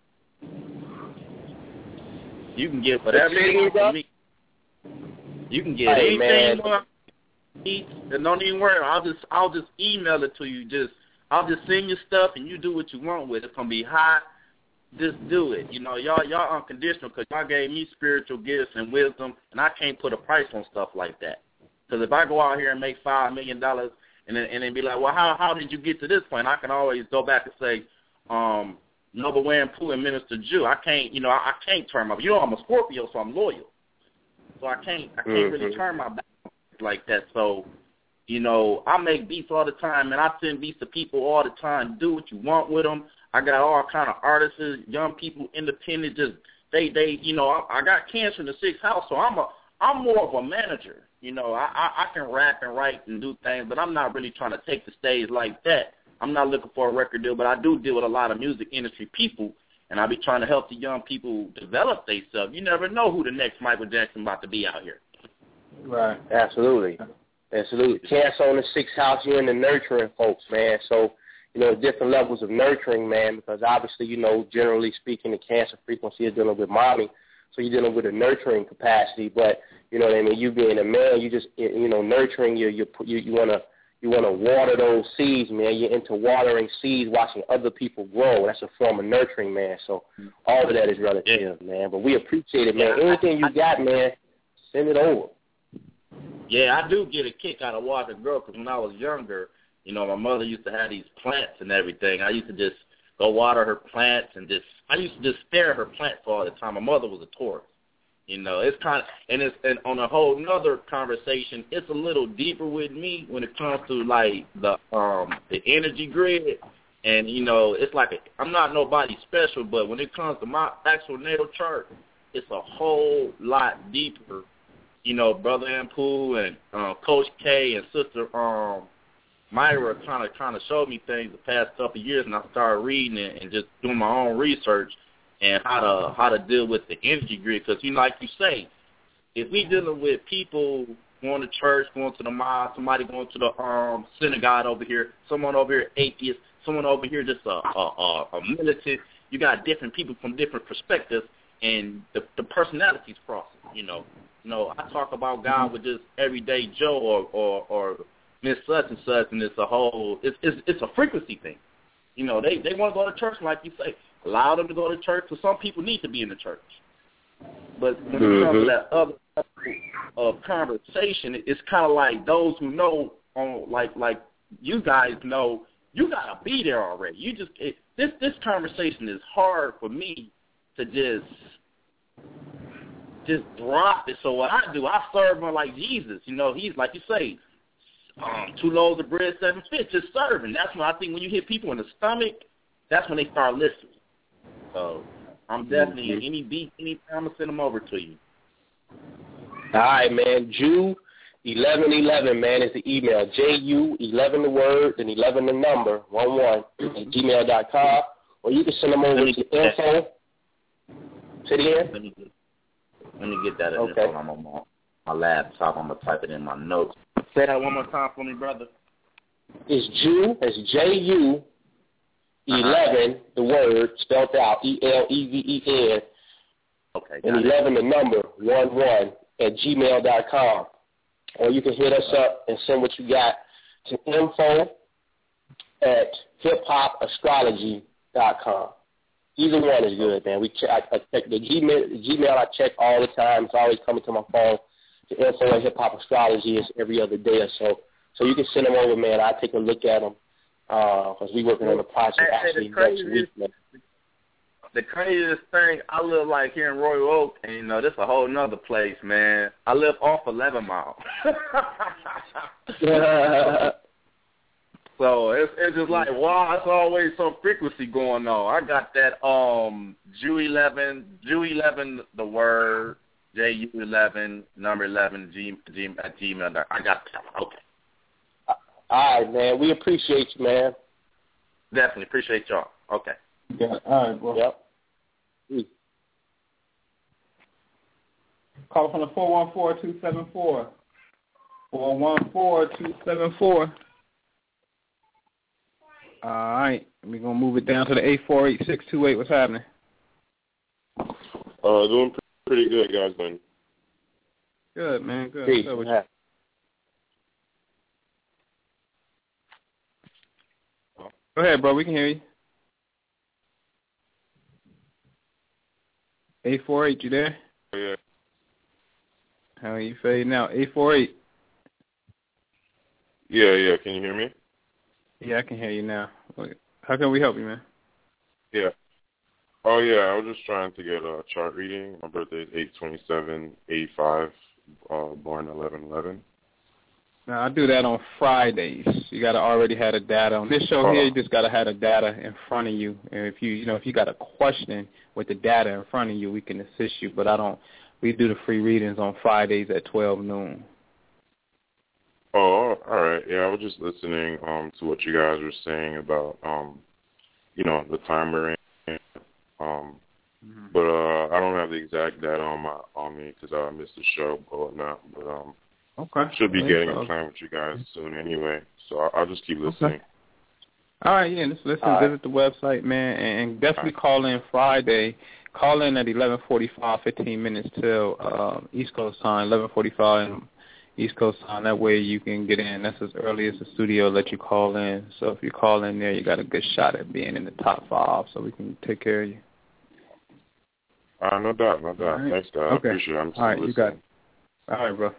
you can get whatever you want from me. You can get hey, anything man. you want. And don't even worry. I'll just I'll just email it to you. Just I'll just send you stuff, and you do what you want with it. It's going to be hot. Just do it. You know, y'all y'all unconditional because y'all gave me spiritual gifts and wisdom, and I can't put a price on stuff like that. Because if I go out here and make five million dollars and then and then be like, well, how how did you get to this point? I can always go back and say, um, Noble Wampu and Minister Jew. I can't, you know, I, I can't turn my. You know, I'm a Scorpio, so I'm loyal. So I can't I can't mm-hmm. really turn my back like that. So, you know, I make beats all the time, and I send beats to people all the time. Do what you want with them. I got all kind of artists, young people, independent. Just they they, you know, I, I got Cancer in the sixth house, so I'm a I'm more of a manager. You know, I, I, I can rap and write and do things, but I'm not really trying to take the stage like that. I'm not looking for a record deal, but I do deal with a lot of music industry people, and I be trying to help the young people develop themselves. You never know who the next Michael Jackson about to be out here. Right. Absolutely. Absolutely. Cancer on the sixth house, you're in the nurturing folks, man. So, you know, different levels of nurturing, man, because obviously, you know, generally speaking, the Cancer frequency is dealing with mommy. So you're dealing with a nurturing capacity, but you know what I mean. You being a man, you just you know nurturing. You you you, you wanna you wanna water those seeds, man. You're into watering seeds, watching other people grow. That's a form of nurturing, man. So all of that is relative, yeah. man. But we appreciate it, man. Anything you got, man, send it over. Yeah, I do get a kick out of watching girl because when I was younger, you know, my mother used to have these plants and everything. I used to just go water her plants and just I used to just stare at her plants all the time. My mother was a Taurus. You know, it's kind of, and it's and on a whole nother conversation, it's a little deeper with me when it comes to like the um the energy grid, and you know, it's like a, I'm not nobody special, but when it comes to my actual natal chart, it's a whole lot deeper. You know, Brother Ampu and uh, Coach K and Sister um Myra kind of kind of showed me things the past couple of years, and I started reading it and just doing my own research. And how to how to deal with the energy grid, because you know, like you say, if we dealing with people going to church, going to the mosque, somebody going to the um synagogue over here, someone over here atheist, someone over here just a a, a, a militant, you got different people from different perspectives, and the the personalities crossing. You know, you know, I talk about God with just everyday Joe or or or Miss such and such, and it's a whole it's it's it's a frequency thing. You know, they they want to go to church, like you say. Allow them to go to church, because some people need to be in the church. But when mm-hmm. it comes to that other of uh, conversation, it's kind of like those who know, on like like you guys know, you gotta be there already. You just it, this this conversation is hard for me to just just drop it. So what I do, I serve him like Jesus. You know, he's like you say, um, two loaves of bread, seven fish, just serving. That's when I think when you hit people in the stomach, that's when they start listening. So I'm definitely mm-hmm. any beat, anytime I'm gonna send them over to you. All right, man. Jew eleven eleven, man, is the email. J U eleven the word, then eleven the number one one at gmail dot com, or you can send them over to info. Say it again. Let me get that. Okay. Hold on, I'm on my laptop. I'm going to type it in my notes. Say that one more time for me, brother. It's Jew, it's J U eleven, uh-huh. the word, spelled out, E L E V E N, okay, and eleven, the number, one one, at gmail dot com. Or you can hit us up and send what you got to info at hip hop astrology dot com. Either one is good, man. We check, I, I check the Gmail, the Gmail I check all the time. It's always coming to my phone. The info at Hip Hop Astrology is every other day or so. So you can send them over, man. I'll take a look at them because uh, we're working on the project actually next week, man. The craziest thing, I live like here in Royal Oak, and, you know, this is a whole nother place, man. I live off eleven mile. So it's, it's just like, wow, it's always some frequency going on. I got that um Jew eleven, Jew eleven, the word, J U eleven, number eleven, G, G, at Gmail. I got that. Okay. All right, man. We appreciate you, man. Definitely appreciate y'all. Okay. Yeah. All right, bro. Yep. Mm. Call from the four one four, two seven four. four one four, two seven four. All right. We're going to move it down to the eight four eight, six two eight. What's happening? Uh, doing pretty good, guys, man. Good, man. Good. Peace. Good with you. Go ahead, bro. We can hear you. eight four eight, you there? Oh, yeah. How are you fading out? eight four eight. Yeah, yeah. Can you hear me? Yeah, I can hear you now. How can we help you, man? Yeah. Oh, yeah. I was just trying to get a chart reading. My birthday is eight twenty-seven eighty-five, uh, born eleven eleven. Now, I do that on Fridays. You got to already have the data. On this show here, you just got to have the data in front of you. And if you, you know, if you got a question with the data in front of you, we can assist you. But I don't, we do the free readings on Fridays at twelve noon. Oh, all right. Yeah, I was just listening um, to what you guys were saying about, um, you know, the time we're in. Um, mm-hmm. But uh, I don't have the exact data on my on me because I missed the show or whatnot. But um, okay, should be well, getting so. a plan with you guys soon anyway. So I'll, I'll just keep listening. Okay. All right, yeah, just listen, all visit right. the website, man, and definitely right. call in Friday. Call in at eleven forty-five, fifteen minutes till uh, East Coast time, eleven forty-five East Coast time. That way you can get in. That's as early as the studio let you call in. So if you call in there, you got a good shot at being in the top five, so we can take care of you. Uh, no doubt, no doubt. Right. Thanks, God. Okay. I appreciate it. I'm All right, listening. you got it. All right, bro.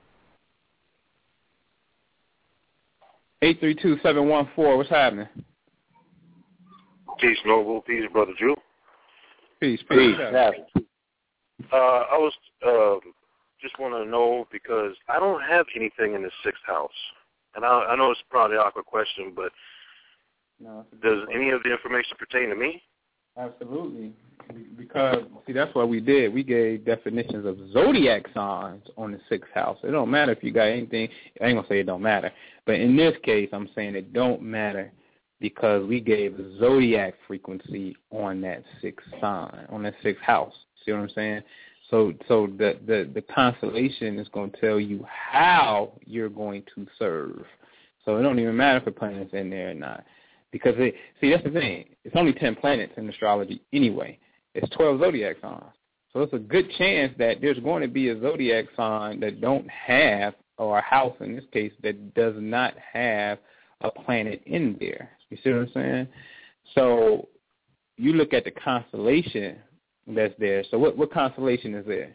eight three two, seven one four, what's happening? Peace, Noble. Peace, Brother Jew. Peace, peace. Peace. Uh, I was uh, just want to know because I don't have anything in the sixth house. And I, I know it's probably an awkward question, but no, does any of the information pertain to me? Absolutely. Because, see, that's what we did. We gave definitions of zodiac signs on the sixth house. It don't matter if you got anything. I ain't going to say it don't matter. But in this case, I'm saying it don't matter because we gave a zodiac frequency on that sixth sign, on that sixth house. See what I'm saying? So so the, the, the constellation is going to tell you how you're going to serve. So it don't even matter if a planet's in there or not. Because, it, see, that's the thing. It's only ten planets in astrology anyway. It's twelve zodiac signs. So it's a good chance that there's going to be a zodiac sign that don't have, or a house in this case, that does not have a planet in there. You see what I'm saying? So you look at the constellation that's there. So what, what constellation is there?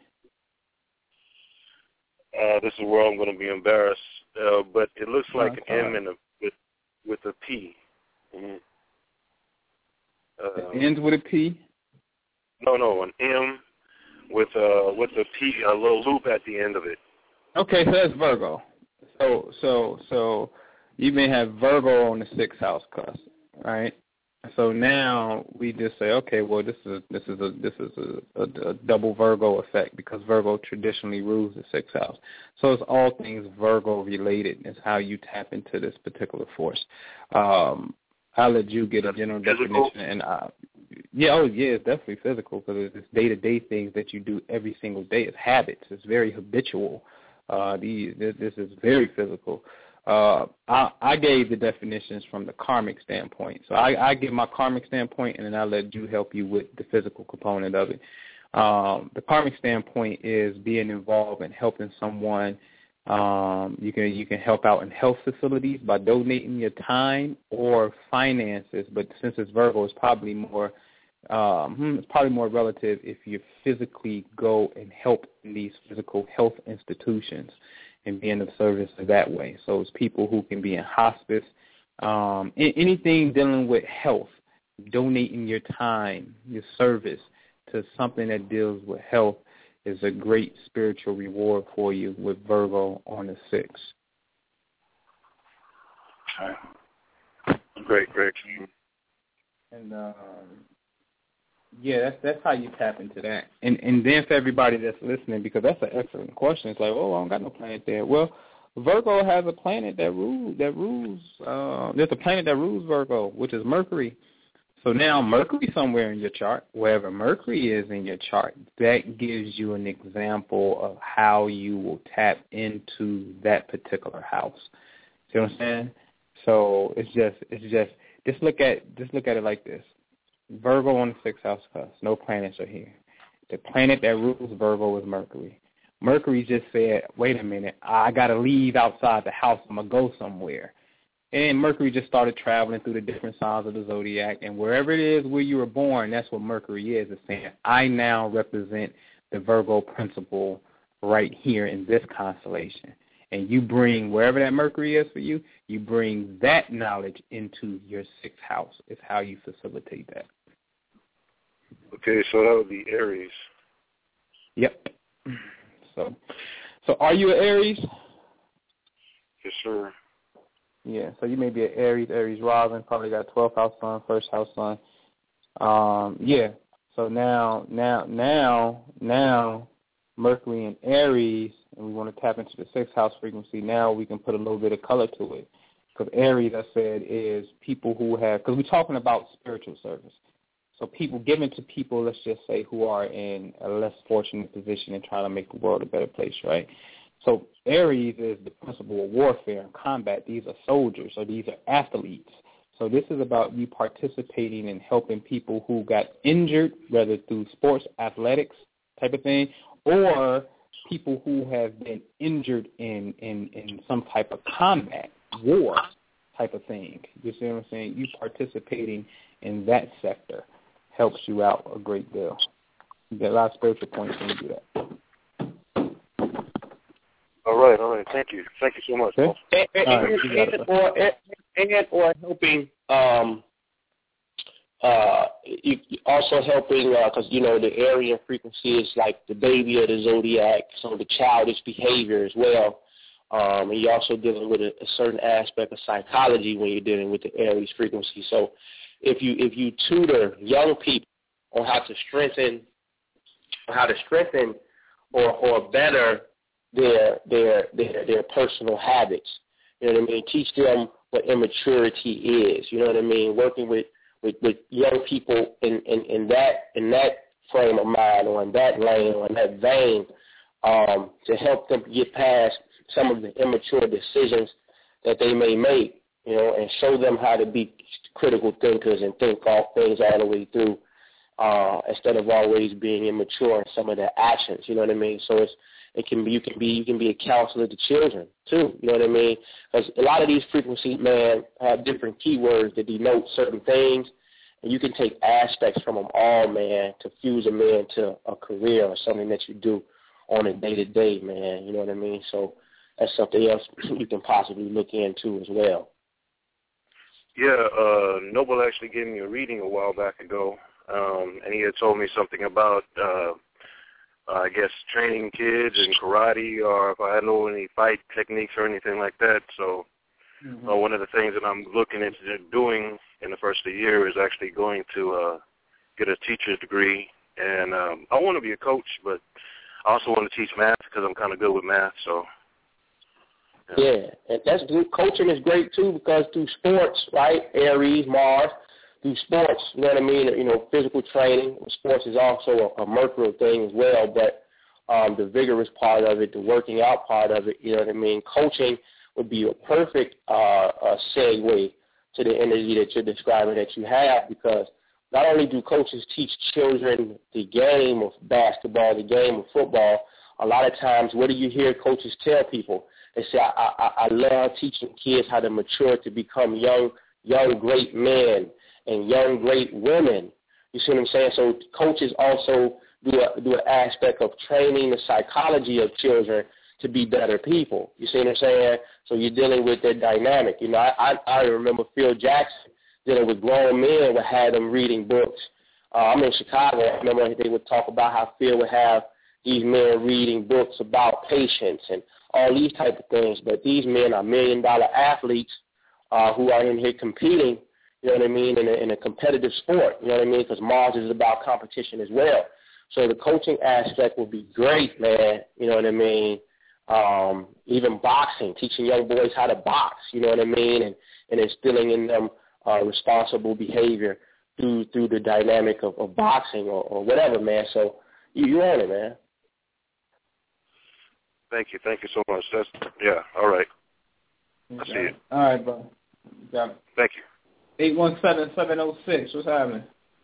Uh, this is where I'm going to be embarrassed. Uh, but it looks like oh, an M and a, with, with a P. Mm-hmm. Uh, it ends with a P? No, no, an M with a with a P, a little loop at the end of it. Okay, so that's Virgo. So so so you may have Virgo on the sixth house cusp, right? So now we just say, okay, well this is this is a this is a, a, a double Virgo effect because Virgo traditionally rules the sixth house. So it's all things Virgo related. It's how you tap into this particular force. Um, I'll let you get a general Physical? definition, and I, yeah, oh yeah, it's definitely physical because it's day-to-day things that you do every single day. It's habits. It's very habitual. Uh, the, this, this is very physical. Uh, I, I gave the definitions from the karmic standpoint. So I, I give my karmic standpoint, and then I let you help you with the physical component of it. Um, the karmic standpoint is being involved in helping someone. Um, you can you can help out in health facilities by donating your time or finances. But since it's Virgo, it's probably more um, it's probably more relative if you physically go and help in these physical health institutions and be in of service that way. So it's people who can be in hospice, um, anything dealing with health, donating your time, your service to something that deals with health is a great spiritual reward for you with Virgo on the sixth. Okay. Great, great. And um, yeah, that's that's how you tap into that. And and then for everybody that's listening, because that's an excellent question. It's like, oh, I don't got no planet there. Well, Virgo has a planet that rules. That rules. Uh, there's a planet that rules Virgo, which is Mercury. So now Mercury somewhere in your chart, wherever Mercury is in your chart, that gives you an example of how you will tap into that particular house. See what I'm saying? So it's just it's just just look at just look at it like this. Virgo on the sixth house cusp. No planets are here. The planet that rules Virgo is Mercury. Mercury just said, wait a minute, I got to leave outside the house. I'm going to go somewhere. And Mercury just started traveling through the different signs of the zodiac. And wherever it is where you were born, that's what Mercury is. It's saying, I now represent the Virgo principle right here in this constellation. And you bring, wherever that Mercury is for you, you bring that knowledge into your sixth house. It's how you facilitate that. Okay, so that would be Aries. Yep. So, so are you an Aries? Yes, sir. Yeah, so you may be an Aries, Aries rising, probably got twelfth house sun, first house sun. Um, yeah. So now, now, now, now, Mercury in Aries, and we want to tap into the sixth house frequency. Now we can put a little bit of color to it, because Aries, I said, is people who have. Because we're talking about spiritual service. So people given to people, let's just say, who are in a less fortunate position and trying to make the world a better place, right? So Aries is the principle of warfare and combat. These are soldiers, or these are athletes. So this is about you participating in helping people who got injured, whether through sports, athletics type of thing, or people who have been injured in, in, in some type of combat, war type of thing. You see what I'm saying? You participating in that sector helps you out a great deal. You get a lot of spiritual points when you do that. All right, all right. Thank you. Thank you so much. And, and, right, and, and, or, and, and or helping, um, uh, you, also helping, because, uh, you know, the Aryan frequency is like the baby of the zodiac, so the childish behavior as well. Um, and you're also dealing with a, a certain aspect of psychology when you're dealing with the Aries frequency. So if you if you tutor young people on how to strengthen, how to strengthen or or better their their their their personal habits, you know what I mean? Teach them what immaturity is. You know what I mean? Working with, with, with young people in, in, in that in that frame of mind or in that lane or in that vein, um, to help them get past some of the immature decisions that they may make, you know, and show them how to be critical thinkers and think off things all the way through, uh, instead of always being immature in some of their actions. You know what I mean? So it's it can be you can be you can be a counselor to children too. You know what I mean? Because a lot of these frequencies, man, have different keywords that denote certain things, and you can take aspects from them all, man, to fuse them into a career or something that you do on a day to day, man. You know what I mean? So that's something else you can possibly look into as well. Yeah, uh, Noble actually gave me a reading a while back ago, um, and he had told me something about, uh, uh, I guess, training kids in karate, or if I know any fight techniques or anything like that. So mm-hmm. uh, one of the things that I'm looking into doing in the first of the year is actually going to uh, get a teacher's degree. And um, I want to be a coach, but I also want to teach math because I'm kind of good with math, so. Yeah, and that's good. Coaching is great too, because through sports, right, Aries, Mars, through sports, you know what I mean? You know, physical training. Sports is also a, a mercurial thing as well, but um, the vigorous part of it, the working out part of it, you know what I mean? Coaching would be a perfect uh, uh, segue to the energy that you're describing that you have, because not only do coaches teach children the game of basketball, the game of football, a lot of times, what do you hear coaches tell people? They say, I, I, I love teaching kids how to mature to become young, young great men and young great women. You see what I'm saying? So coaches also do a, do an aspect of training the psychology of children to be better people. You see what I'm saying? So you're dealing with that dynamic. You know, I, I, I remember Phil Jackson dealing with grown men would have them reading books. Uh, I'm in Chicago. I remember they would talk about how Phil would have these men reading books about patience and all these type of things. But these men are million-dollar athletes uh, who are in here competing, you know what I mean, in a, in a competitive sport, you know what I mean, because Mars is about competition as well. So the coaching aspect will be great, man, you know what I mean. Um, even boxing, teaching young boys how to box, you know what I mean, and, and instilling in them uh, responsible behavior through through the dynamic of, of boxing or, or whatever, man. So you, you on it, man. Thank you. Thank you so much. That's, yeah, all right. I see it. All right, bro. Got it. Thank you. eight one seven, seven oh six. What's happening?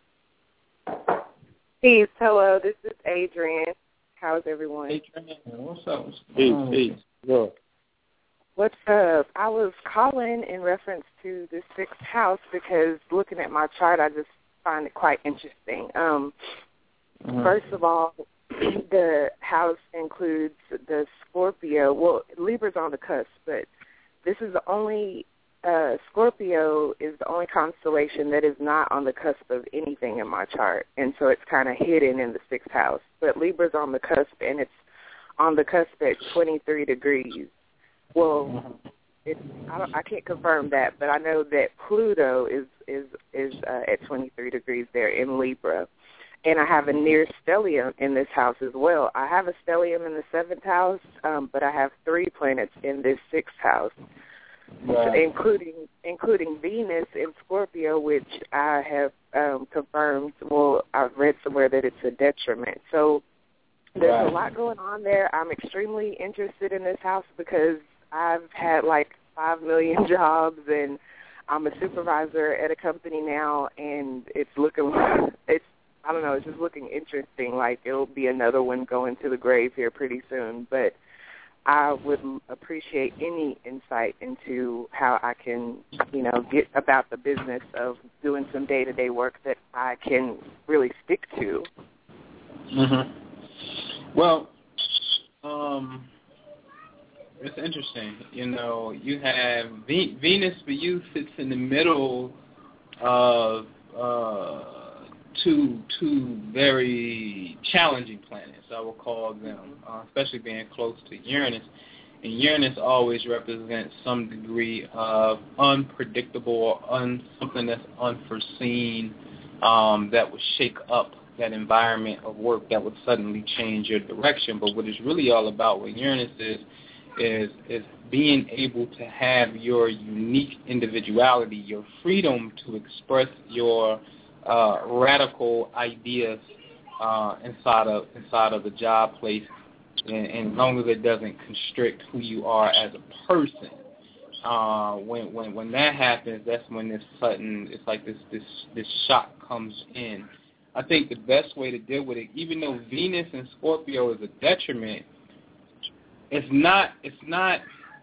Peace. Hello. This is Adrian. How's everyone? Adrian, what's up? What's Peace, on? peace. Good. What's up? I was calling in reference to the sixth house because looking at my chart, I just find it quite interesting. Um, mm-hmm. First of all, the house includes the Scorpio. Well, Libra's on the cusp, but this is the only, uh, Scorpio is the only constellation that is not on the cusp of anything in my chart, and so it's kind of hidden in the sixth house. But Libra's on the cusp, and it's on the cusp at twenty-three degrees. Well, it's, I, don't, I can't confirm that, but I know that Pluto is is is uh, at twenty-three degrees there in Libra. And I have a near stellium in this house as well. I have a stellium in the seventh house, um, but I have three planets in this sixth house, right. including including Venus in Scorpio, which I have um, confirmed. Well, I've read somewhere that it's a detriment. So there's right. a lot going on there. I'm extremely interested in this house because I've had like five million jobs, and I'm a supervisor at a company now, and it's looking it's. I don't know, it's just looking interesting, like it'll be another one going to the grave here pretty soon. But I would appreciate any insight into how I can, you know, get about the business of doing some day-to-day work that I can really stick to. Mm-hmm. Well, um, it's interesting. You know, you have v- Venus for you sits in the middle of uh, two two very challenging planets, I will call them, uh, especially being close to Uranus. And Uranus always represents some degree of unpredictable or un, something that's unforeseen um, that would shake up that environment of work that would suddenly change your direction. But what it's really all about with Uranus is is is being able to have your unique individuality, your freedom to express your uh, radical ideas uh, inside of inside of the job place, and, and as long as it doesn't constrict who you are as a person. Uh, when when when that happens, that's when this sudden, it's like this this this shock comes in. I think the best way to deal with it, even though Venus in Scorpio is a detriment, it's not it's not.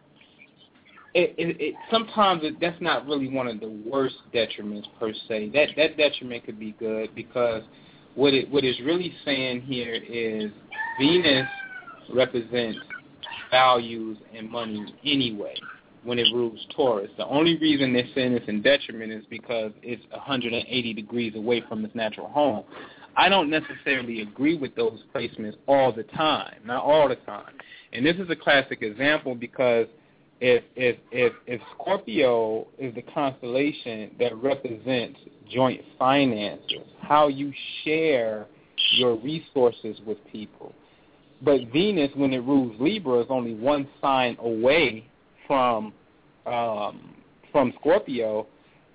It, it, it sometimes it, that's not really one of the worst detriments per se. That that detriment could be good because what it what it's really saying here is Venus represents values and money anyway when it rules Taurus. The only reason they're saying it's in detriment is because it's one hundred eighty degrees away from its natural home. I don't necessarily agree with those placements all the time, not all the time. And this is a classic example because if if if, if Scorpio is the constellation that represents joint finances, how you share your resources with people. But Venus, when it rules Libra, is only one sign away from um, from Scorpio,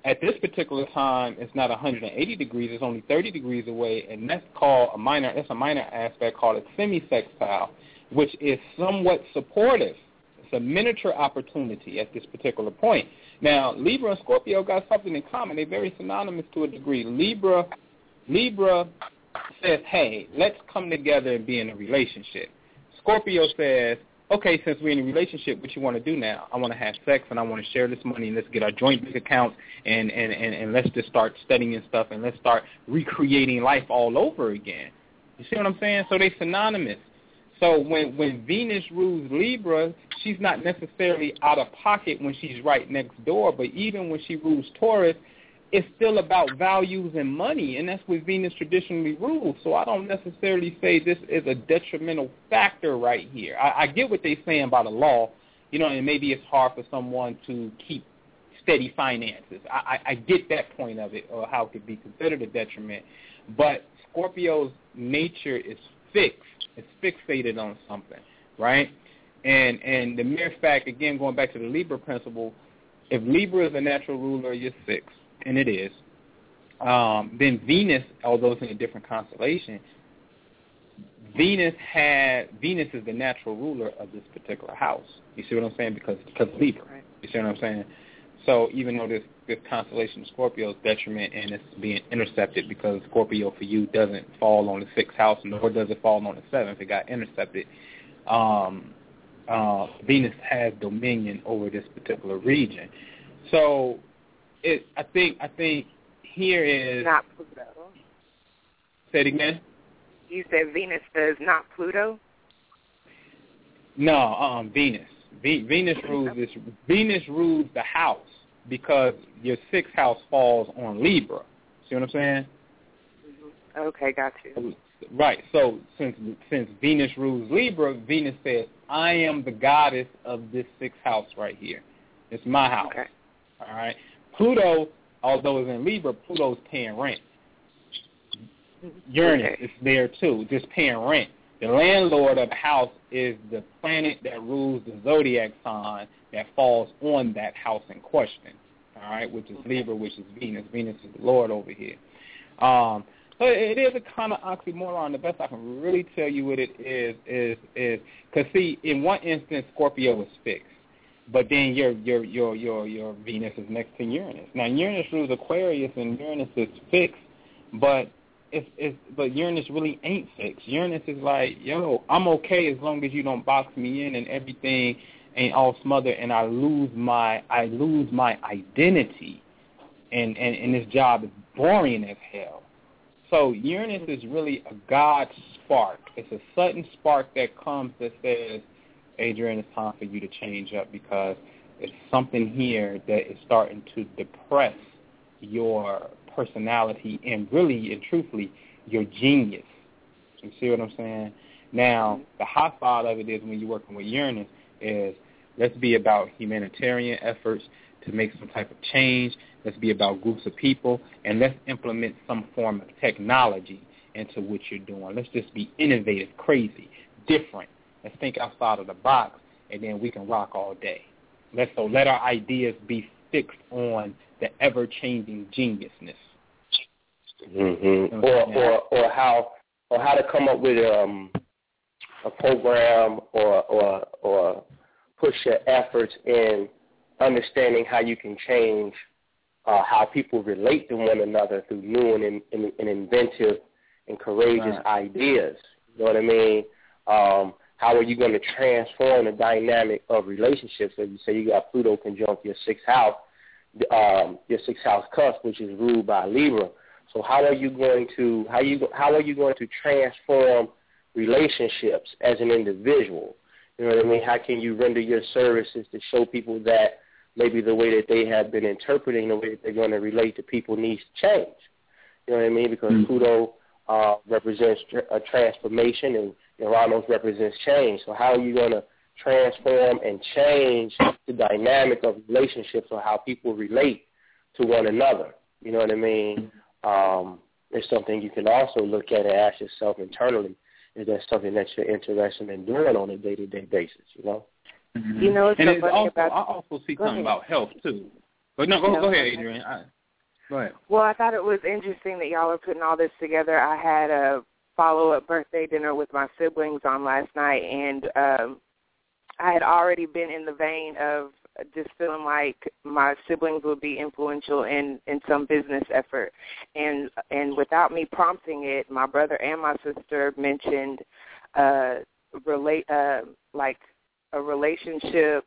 at this particular time, it's not one hundred eighty degrees. It's only thirty degrees away, and that's called a minor. That's a minor aspect called a semi-sextile, which is somewhat supportive. It's a miniature opportunity at this particular point. Now, Libra and Scorpio got something in common. They're very synonymous to a degree. Libra, Libra says, hey, let's come together and be in a relationship. Scorpio says, okay, since we're in a relationship, what you want to do now? I want to have sex, and I want to share this money, and let's get our joint bank accounts, and, and, and, and let's just start studying stuff, and let's start recreating life all over again. You see what I'm saying? So they're synonymous. So when, when Venus rules Libra, she's not necessarily out of pocket when she's right next door, but even when she rules Taurus, it's still about values and money, and that's what Venus traditionally rules. So I don't necessarily say this is a detrimental factor right here. I, I get what they're saying about the law, you know, and maybe it's hard for someone to keep steady finances. I, I, I get that point of it, or how it could be considered a detriment. But Scorpio's nature is fixed. It's fixated on something, right? And and the mere fact, again, going back to the Libra principle, if Libra is a natural ruler of your sixth, and it is, um, then Venus, although it's in a different constellation, Venus had Venus is the natural ruler of this particular house. You see what I'm saying? Because because Libra. You see what I'm saying? So even though this, this constellation of Scorpio is detriment and it's being intercepted because Scorpio for you doesn't fall on the sixth house, nor does it fall on the seventh, it got intercepted, um, uh, Venus has dominion over this particular region. So it, I think I think here is... Not Pluto. Say it again? You said Venus does not Pluto? No, um, Venus. V- Venus rules this. Venus rules the house because your sixth house falls on Libra. See what I'm saying? Mm-hmm. Okay, got you. Right. So since since Venus rules Libra, Venus says, "I am the goddess of this sixth house right here. It's my house." Okay. All right. Pluto, although it's in Libra, Pluto's paying rent. Uranus okay. is there too, just paying rent. The landlord of the house is the planet that rules the zodiac sign that falls on that house in question, all right, which is Libra, which is Venus. Venus is the Lord over here. Um, so it is a kind of oxymoron. The best I can really tell you what it is is is because see, in one instance, Scorpio is fixed, but then your your your your your Venus is next to Uranus. Now Uranus rules Aquarius, and Uranus is fixed, but It's, it's, but Uranus really ain't fixed. Uranus is like, yo, I'm okay as long as you don't box me in and everything ain't all smothered and I lose my I lose my identity, and, and, and this job is boring as hell. So Uranus is really a God spark. It's a sudden spark that comes that says, Adrian, it's time for you to change up because it's something here that is starting to depress your personality and really and truthfully your genius. You see what I'm saying? Now, the hot side of it is when you're working with Uranus is let's be about humanitarian efforts to make some type of change. Let's be about groups of people, and let's implement some form of technology into what you're doing. Let's just be innovative, crazy, different. Let's think outside of the box, and then we can rock all day. Let's so let our ideas be fixed on the ever-changing geniusness. Mm-hmm. Or, or or how or how to come up with um, a program or or or push your efforts in understanding how you can change uh, how people relate to one another through new and, and, and inventive and courageous right. ideas. You know what I mean? Um, how are you going to transform the dynamic of relationships? So you say you got Pluto conjunct your sixth house, um, your sixth house cusp, which is ruled by Libra. So how are you going to how you how are you going to transform relationships as an individual? You know what I mean? How can you render your services to show people that maybe the way that they have been interpreting the way that they're going to relate to people needs to change? You know what I mean? Because mm-hmm. Pluto uh, represents a transformation and Uranus represents change. So how are you going to transform and change the dynamic of relationships or how people relate to one another? You know what I mean? Um, it's something you can also look at and ask yourself internally. Is that something that you're interested in doing on a day-to-day basis, you know? Mm-hmm. You know, it's and so it's funny also, about... I also see go something ahead. about health, too. But no, go, no, go ahead, Adrian. I, Right. Well, I thought it was interesting that y'all are putting all this together. I had a follow-up birthday dinner with my siblings on last night, and um, I had already been in the vein of just feeling like my siblings would be influential in, in some business effort. And and without me prompting it, my brother and my sister mentioned uh, relate uh, like a relationship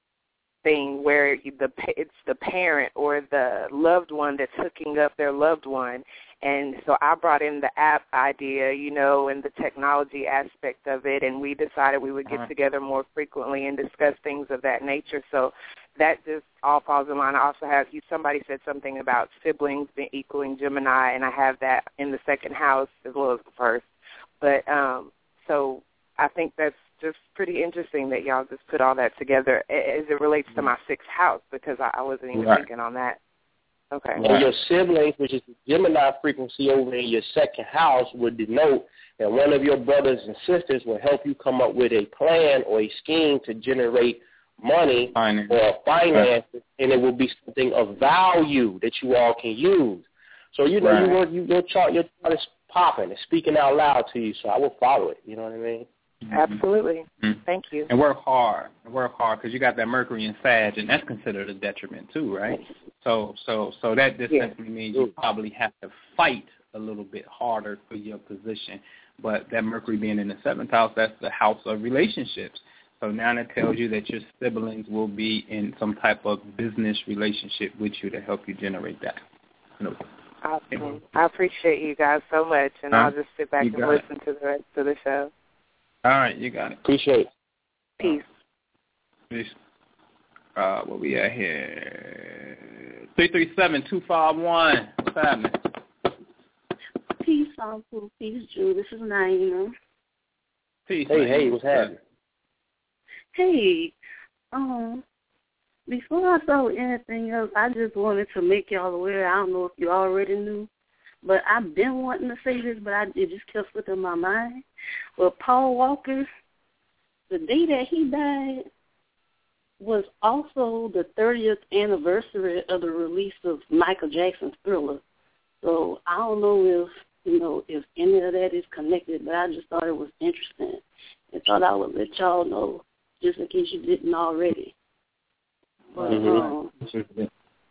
thing where the it's the parent or the loved one that's hooking up their loved one. And so I brought in the app idea, you know, and the technology aspect of it, and we decided we would get uh-huh. together more frequently and discuss things of that nature. So that just all falls in line. I also have you. Somebody said something about siblings being equaling Gemini, and I have that in the second house as well as the first. But um, so I think that's just pretty interesting that y'all just put all that together as it relates to my sixth house, because I, I wasn't even right. thinking on that. Okay. Well, your siblings, which is the Gemini frequency over in your second house, would denote that one of your brothers and sisters will help you come up with a plan or a scheme to generate money finance. or finance, right. and it will be something of value that you all can use. So, you know, right. you, you, your chart, your chart is popping. It's speaking out loud to you, so I will follow it. You know what I mean? Absolutely. Mm-hmm. Thank you. And work hard. And work hard, because you got that Mercury in Sag, and that's considered a detriment too, right? So so, so that just yeah. simply means you probably have to fight a little bit harder for your position. But that Mercury being in the seventh house, that's the house of relationships. So now that tells you that your siblings will be in some type of business relationship with you to help you generate that. No. Awesome. I appreciate you guys so much, and huh? I'll just sit back you and listen it. to the rest of the show. All right, you got it. Appreciate it. Peace. Peace. Uh, what we at here? three three seven, two five one. What's happening? Peace, Uncle. Peace, Drew. This is Naima. Peace. Hey, hey, what's happening? Hey, um, before I saw anything else, I just wanted to make y'all aware. I don't know if you already knew, but I've been wanting to say this, but I, it just kept slipping my mind. Well, Paul Walker, the day that he died was also the thirtieth anniversary of the release of Michael Jackson's Thriller. So I don't know if, you know, if any of that is connected, but I just thought it was interesting and thought I would let y'all know just in case you didn't already. But, mm-hmm. um,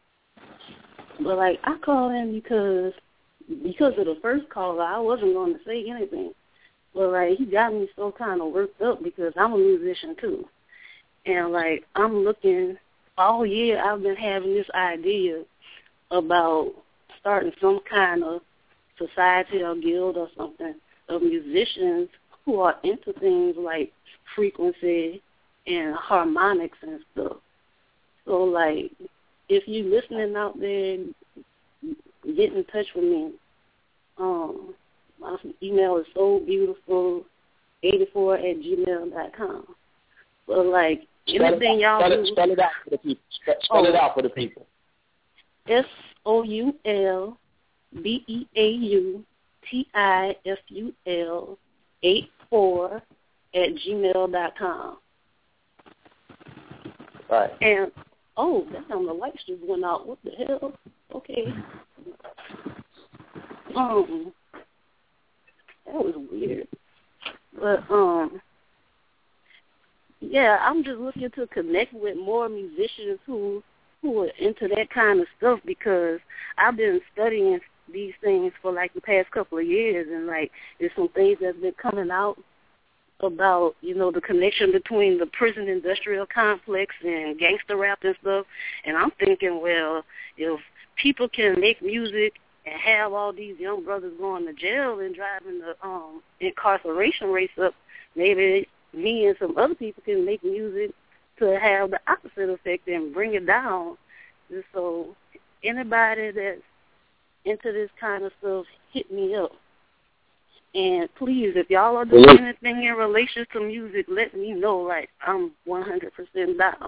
but like, I called in because because of the first caller, I wasn't going to say anything. But, like, he got me so kind of worked up because I'm a musician, too. And, like, I'm looking, all year I've been having this idea about starting some kind of society or guild or something of musicians who are into things like frequency and harmonics and stuff. So, like, if you're listening out there, get in touch with me. Um, my email is so beautiful eighty-four at gmail dot com. But, like, spell anything it, y'all spell do. It, spell it out for the people. Spell oh, it out for the people. S O U L B E A U T I F U L eight four at gmail dot com. Right. And, oh, damn, the lights just went out. What the hell? Okay. Um, that was weird. But, um, yeah, I'm just looking to connect with more musicians who who are into that kind of stuff because I've been studying these things for, like, the past couple of years, and, like, there's some things that's been coming out about, you know, the connection between the prison industrial complex and gangster rap and stuff, and I'm thinking, well, if people can make music and have all these young brothers going to jail and driving the um, incarceration rates up, maybe me and some other people can make music to have the opposite effect and bring it down. And so anybody that's into this kind of stuff, hit me up. And please, if y'all are doing anything in relation to music, let me know. Like, I'm one hundred percent down.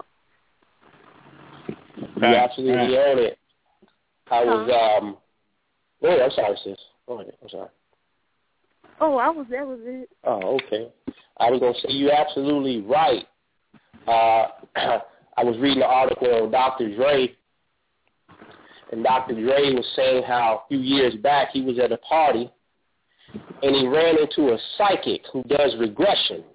You absolutely own it. I was, huh? um, oh, I'm sorry, sis. Go ahead. I'm sorry. Oh, I was, that was it. Oh, okay. I was going to say you're absolutely right. Uh, I was reading an article on Doctor Dre, and Doctor Dre was saying how a few years back he was at a party, and he ran into a psychic who does regression.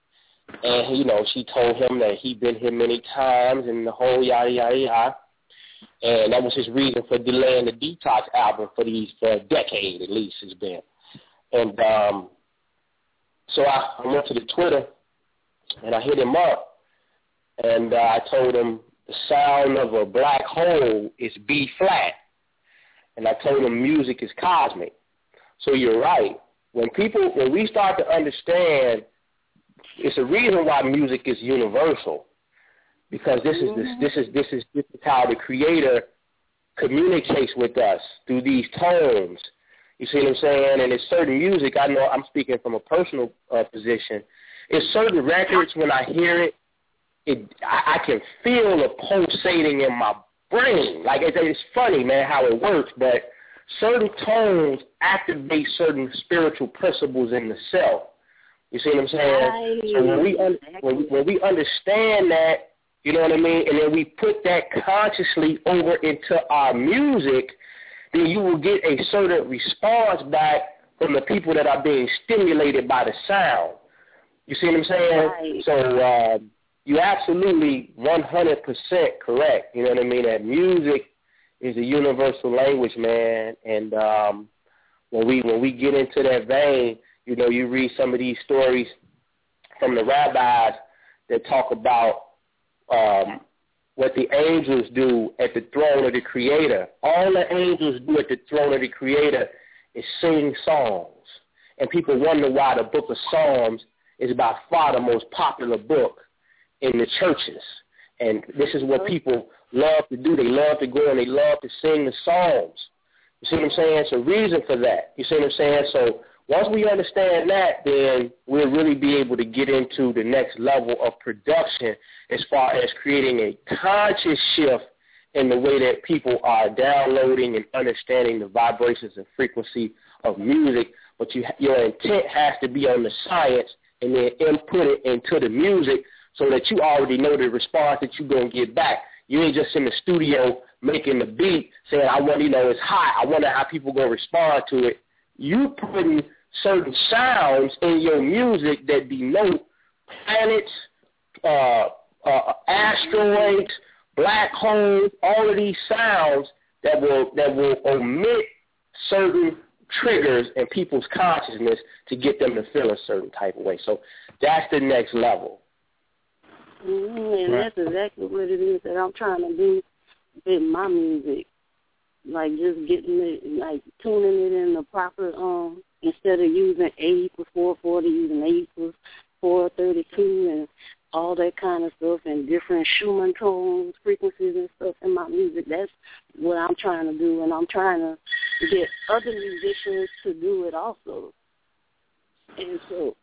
And, you know, she told him that he'd been here many times and the whole yada, yada, yada. And that was his reason for delaying the Detox album for these for a decade at least it's been. And um, so I, I went to the Twitter and I hit him up and uh, I told him the sound of a black hole is B flat. And I told him music is cosmic. So you're right. When people, when we start to understand, it's a reason why music is universal. Because this is this, this is this is this is how the Creator communicates with us through these tones. You see what I'm saying? And it's certain music. I know I'm speaking from a personal uh, position. It's certain records when I hear it, it I, I can feel it pulsating in my brain. Like it's, it's funny, man, how it works. But certain tones activate certain spiritual principles in the self. You see what I'm saying? So when we un- when we, when we understand that. You know what I mean? And then we put that consciously over into our music, then you will get a certain response back from the people that are being stimulated by the sound. You see what I'm saying? Right. So uh, you're absolutely one hundred percent correct. You know what I mean? That music is a universal language, man. And um, when we when we get into that vein, you know, you read some of these stories from the rabbis that talk about Um, what the angels do at the throne of the Creator. All the angels do at the throne of the Creator is sing songs. And people wonder why the book of Psalms is by far the most popular book in the churches. And this is what people love to do. They love to go and they love to sing the Psalms. You see what I'm saying? It's a reason for that. You see what I'm saying? So once we understand that, then we'll really be able to get into the next level of production as far as creating a conscious shift in the way that people are downloading and understanding the vibrations and frequency of music. But you, your intent has to be on the science and then input it into the music so that you already know the response that you're going to get back. You ain't just in the studio making the beat saying, I want, you know, it's hot. I wonder how people going to respond to it. You putting certain sounds in your music that denote planets, uh, uh, asteroids, black holes, all of these sounds that will that will omit certain triggers in people's consciousness to get them to feel a certain type of way. So that's the next level. Mm-hmm, and right. That's exactly what it is that I'm trying to do with my music. Like just getting it, like tuning it in the proper, um, instead of using A equals four forty, using A equals four thirty-two and all that kind of stuff and different Schumann tones, frequencies and stuff in my music. That's what I'm trying to do, and I'm trying to get other musicians to do it also. And so,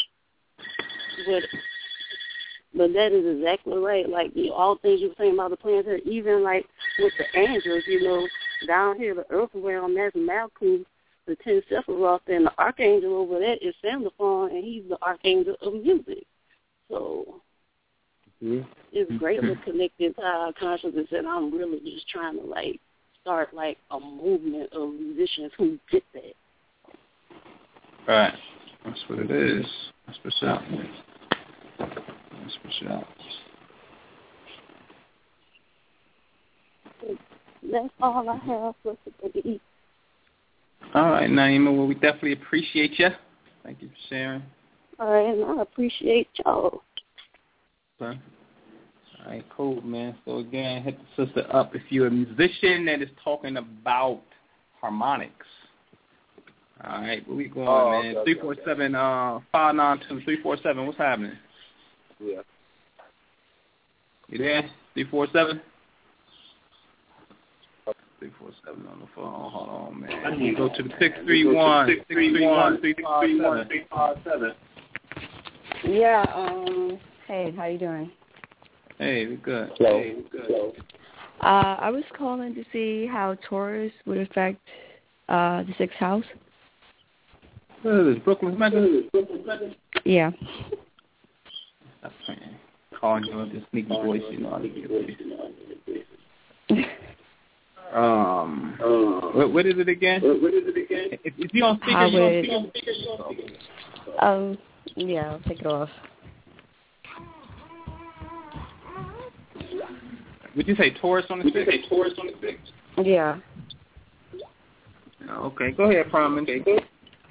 but, but that is exactly right. Like the, all things you were saying about the planets, even like with the angels, you know, down here, the earth realm, that's Malkuth, the ten Sephiroth, and the archangel over there is Sandalphon, and he's the archangel of music. So mm-hmm. it's greatly connected to our consciousness, and I'm really just trying to, like, start, like, a movement of musicians who get that. Right. That's what it is. That's what's up. That's what's up. That's all I have for today. All right, Naima. Well, we definitely appreciate you. Thank you for sharing. All right, and I appreciate y'all. Okay. All right, cool, man. So, again, hit the sister up if you're a musician that is talking about harmonics. All right, where we going, oh, man? Okay, three four seven, uh, five nine two, three four seven. What's happening? Yeah. You there? three four seven? three four seven on the phone. Hold on, man. I need to go to the six three one, six three one, three five seven. Yeah, um, hey, how you doing? Hey, we're good. Hello. Hey, we're good. Uh, I was calling to see how Taurus would affect uh, the sixth house. What is this, Brooklyn's Mecca? Yeah. Stop playing. Calling you with this sneaky voice, you know. I need to get Um, What, what is it again? What, what is it again? If, if you on speaker, I you would, on speaker. You on speaker. Um, yeah, I'll take it off. Would you say Taurus on the six? Would you say Taurus on the six? Yeah. Okay, go ahead, Promise. Okay, go.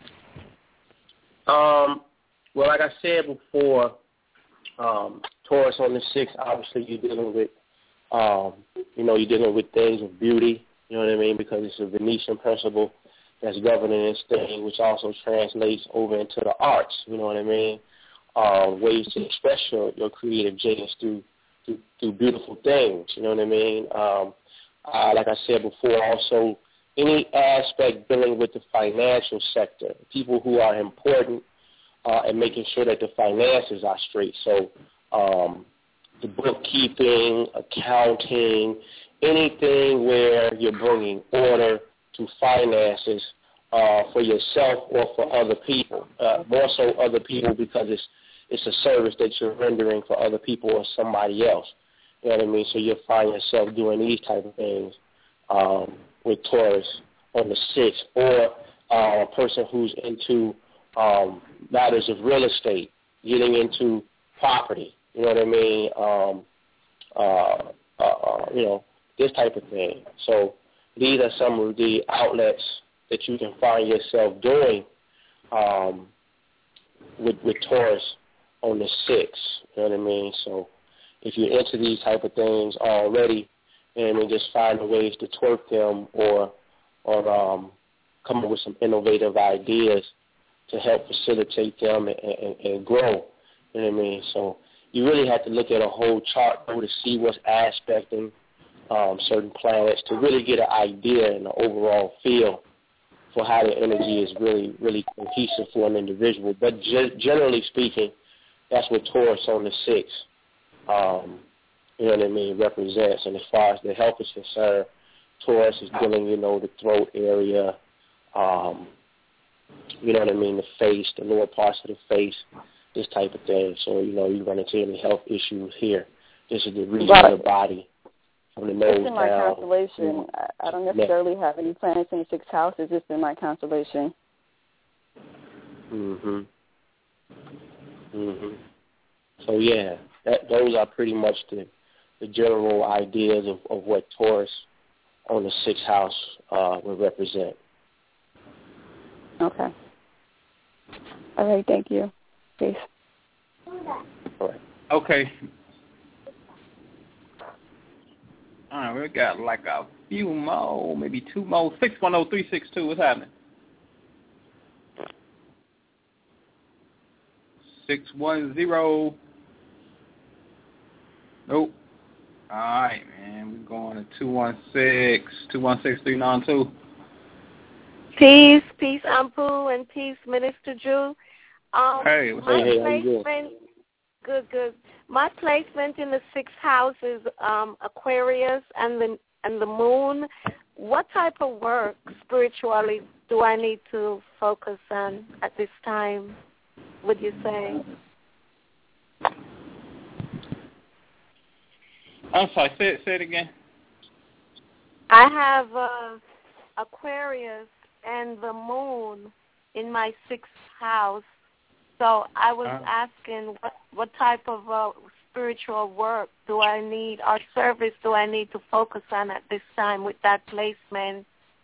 Um, well, like I said before, um, Taurus on the six, obviously you're dealing with, um, you know, you're dealing with things of beauty, you know what I mean, because it's a Venetian principle that's governing this thing, which also translates over into the arts, you know what I mean, uh, ways to express your, your creative genius through, through through beautiful things, you know what I mean. Um, uh, like I said before, also any aspect dealing with the financial sector, people who are important uh, and making sure that the finances are straight. So um, the bookkeeping, accounting, anything where you're bringing order to finances uh, for yourself or for other people, uh, more so other people because it's it's a service that you're rendering for other people or somebody else. You know what I mean? So you'll find yourself doing these type of things um, with Taurus on the sixth, or uh, a person who's into um, matters of real estate, getting into property. You know what I mean? Um, uh, uh, you know, this type of thing. So these are some of the outlets that you can find yourself doing um, with, with Taurus on the sixth. You know what I mean? So if you're into these type of things already, and then just finding ways to twerk them or or um, come up with some innovative ideas to help facilitate them and, and, and grow. You know what I mean? So you really have to look at a whole chart to see what's aspecting um, certain planets to really get an idea and an overall feel for how the energy is really, really cohesive for an individual. But ge- generally speaking, that's what Taurus on the sixth, um, you know what I mean, represents. And as far as the health is concerned, Taurus is dealing, you know, the throat area, um, you know what I mean, the face, the lower parts of the face, this type of thing. So, you know, you run into any health issues here. This is the region of the body, from the nose It's in my down. constellation. You know, I I don't necessarily have any planets in the sixth house. It's just in my constellation. Mhm. Mhm. So yeah, that those are pretty much the the general ideas of, of what Taurus on the sixth house uh, would represent. Okay. All right. Thank you. Peace. All right. Okay. All right, we got like a few more, maybe two more. six one zero three six two, what's happening? six one zero. Nope. All right, man. We're going to two one six, two one six three nine two. Peace, peace, Ampu, and peace, Minister Drew. Um, hey, what's my hey, placement, good, good. My placement in the sixth house is um, Aquarius and the and the moon. What type of work spiritually do I need to focus on at this time, would you say? I'm sorry, say it, say it again. I have uh, Aquarius and the moon in my sixth house. So I was uh, asking what, what type of uh, spiritual work do I need or service do I need to focus on at this time with that placement?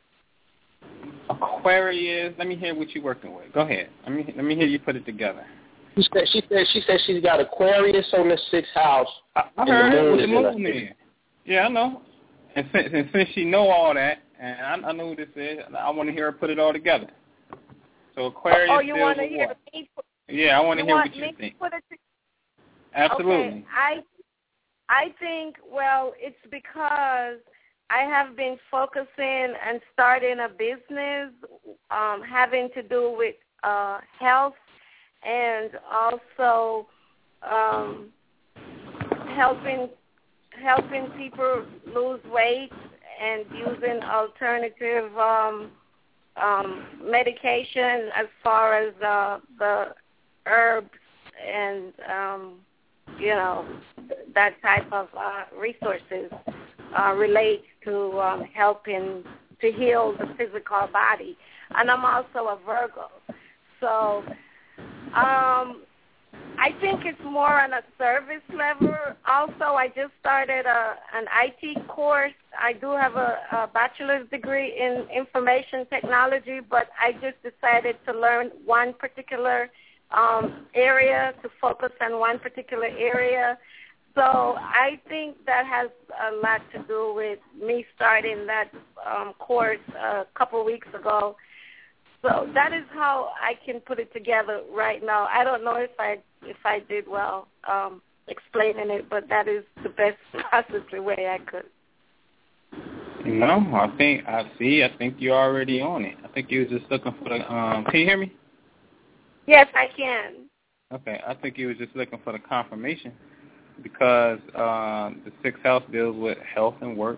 Aquarius, let me hear what you're working with. Go ahead. Let me let me hear you put it together. She said she said she said she's got Aquarius on the sixth house. I, I heard the moon, the moon in. Yeah, I know. And since, and since she know all that, and I, I know who this is, I want to hear her put it all together. So Aquarius. Oh, you want to hear what? me? Put, yeah, I want to hear what you think. Put it to, Absolutely. Okay, I I think well, it's because I have been focusing and starting a business um, having to do with uh, health and also um, helping helping people lose weight and using alternative um, um, medication as far as uh, the herbs and um, you know that type of uh, resources uh, relate to um, helping to heal the physical body. And I'm also a Virgo. So um, I think it's more on a service level. Also, I just started a, an I T course. I do have a, a bachelor's degree in information technology, but I just decided to learn one particular um, area, to focus on one particular area. So I think that has a lot to do with me starting that um, course a couple weeks ago. So that is how I can put it together right now. I don't know if I if I did well um, explaining it, but that is the best possible way I could. No, I think I see. I think you're already on it. I think you were just looking for the. Um, can you hear me? Yes, I can. Okay, I think you were just looking for the confirmation because um, the sixth house deals with health and work,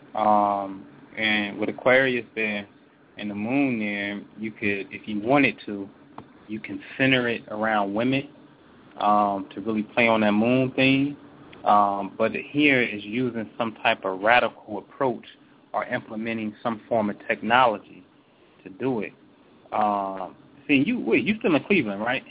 um, and with Aquarius there. And the moon there, you could, if you wanted to, you can center it around women um, to really play on that moon thing. Um, but here is using some type of radical approach or implementing some form of technology to do it. Um, see, you wait, you still in Cleveland, right?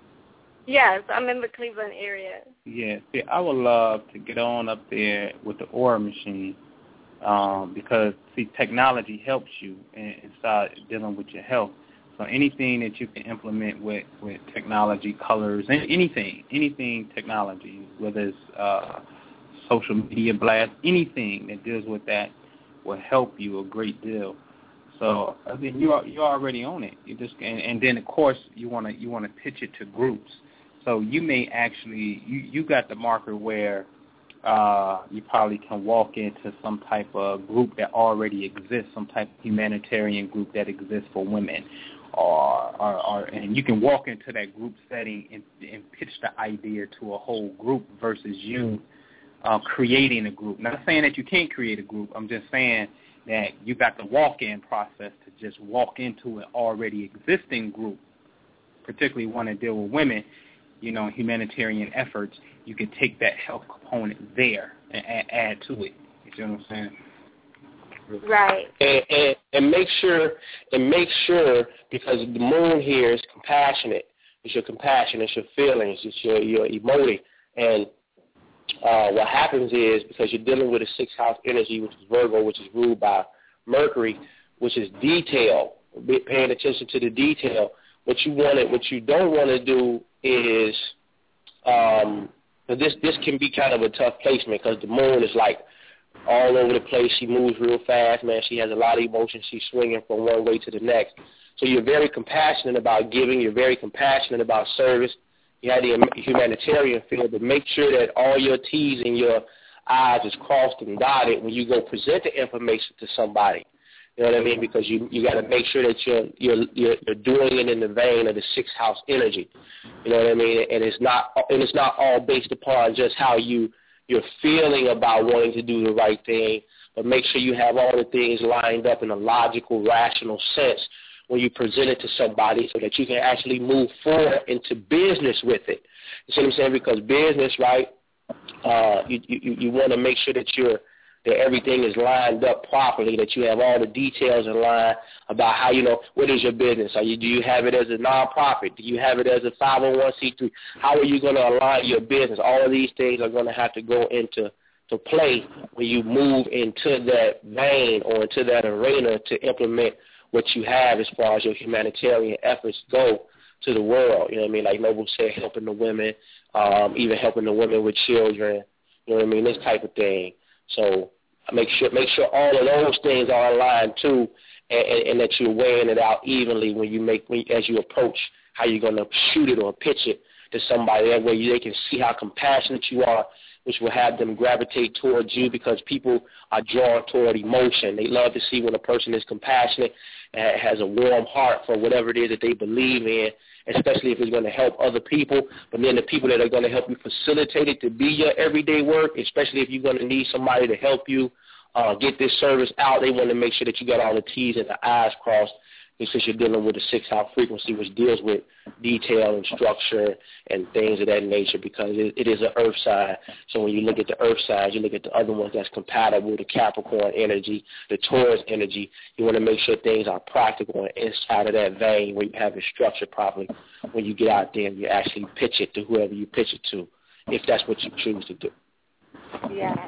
Yes, I'm in the Cleveland area. Yeah, see, I would love to get on up there with the Aura machine. Um, because, see, technology helps you in, inside dealing with your health. So anything that you can implement with, with technology, colors, anything, anything technology, whether it's uh, social media blast, anything that deals with that will help you a great deal. So I mean, you are you're already on it. You just and, and then of course you want to you want to pitch it to groups. So you may actually you, you got the marker where. Uh, you probably can walk into some type of group that already exists, some type of humanitarian group that exists for women, or, or, or and you can walk into that group setting and, and pitch the idea to a whole group versus you uh, creating a group. Not saying that you can't create a group. I'm just saying that you got the walk-in process to just walk into an already existing group, particularly one that deal with women, you know, humanitarian efforts. You can take that health component there and add, add to it. You see what I'm saying? Right. And, and and make sure and make sure because the moon here is compassionate. It's your compassion. It's your feelings. It's your your emoting. And uh, what happens is because you're dealing with a sixth house energy, which is Virgo, which is ruled by Mercury, which is detail. Paying attention to the detail. What you want it, what you don't want to do is. Um, But this this can be kind of a tough placement because the moon is like all over the place. She moves real fast, man. She has a lot of emotion. She's swinging from one way to the next. So you're very compassionate about giving. You're very compassionate about service. You have the humanitarian field, but make sure that all your T's and your I's is crossed and dotted when you go present the information to somebody. You know what I mean? Because you you got to make sure that you're you're you're, you're doing it in the vein of the sixth house energy. You know what I mean? And it's not and it's not all based upon just how you you're feeling about wanting to do the right thing, but make sure you have all the things lined up in a logical, rational sense when you present it to somebody, so that you can actually move forward into business with it. You see what I'm saying? Because business, right? Uh, you you you want to make sure that you're that everything is lined up properly, that you have all the details in line about how, you know, what is your business? Are you, do you have it as a nonprofit? Do you have it as a five oh one c three? How are you going to align your business? All of these things are going to have to go into to play when you move into that vein or into that arena to implement what you have as far as your humanitarian efforts go to the world. You know what I mean? Like Noble said, helping the women, um, even helping the women with children, you know what I mean, this type of thing. So make sure make sure all of those things are aligned too, and, and, and that you're weighing it out evenly when you make when, as you approach how you're going to shoot it or pitch it to somebody. That way they can see how compassionate you are, which will have them gravitate towards you because people are drawn toward emotion. They love to see when a person is compassionate and has a warm heart for whatever it is that they believe in, especially if it's going to help other people. But then the people that are going to help you facilitate it to be your everyday work, especially if you're going to need somebody to help you uh, get this service out, they want to make sure that you got all the T's and the I's crossed because you're dealing with a six-house frequency, which deals with detail and structure and things of that nature, because it, it is an earth side. So when you look at the earth side, you look at the other ones that's compatible, the Capricorn energy, the Taurus energy. You want to make sure things are practical and inside of that vein where you have it structured properly when you get out there and you actually pitch it to whoever you pitch it to, if that's what you choose to do. Yes,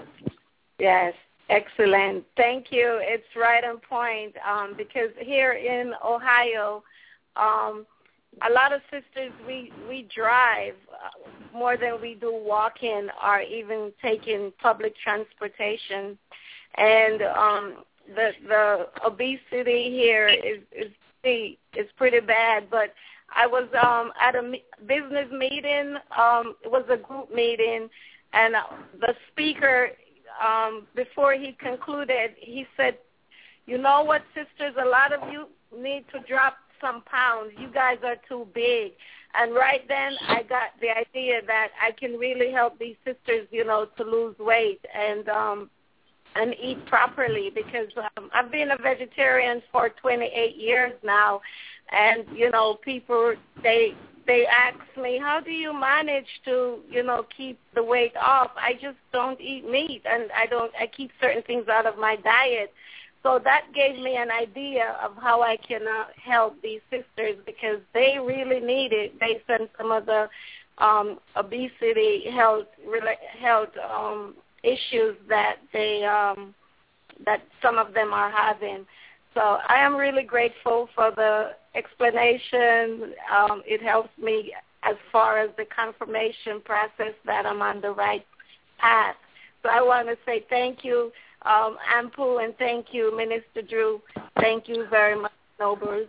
yes. Excellent. Thank you. It's right on point um, because here in Ohio, um, a lot of sisters, we, we drive more than we do walking or even taking public transportation. And um, the the obesity here is, is, is pretty bad. But I was um, at a business meeting. Um, it was a group meeting, and the speaker, Um, before he concluded, he said, you know what, sisters, a lot of you need to drop some pounds. You guys are too big. And right then I got the idea that I can really help these sisters, you know, to lose weight and um, and eat properly, because um, I've been a vegetarian for twenty-eight years now. And, you know, people, they they ask me, how do you manage to, you know, keep the weight off? I just don't eat meat, and I don't. I keep certain things out of my diet. So that gave me an idea of how I can uh, help these sisters, because they really need it based on some of the um, obesity health health um, issues that they um, that some of them are having. So I am really grateful for the explanation. Um, it helps me as far as the confirmation process that I'm on the right path. So I want to say thank you, um, Ampu, and thank you, Minister Drew. Thank you very much, Nobles.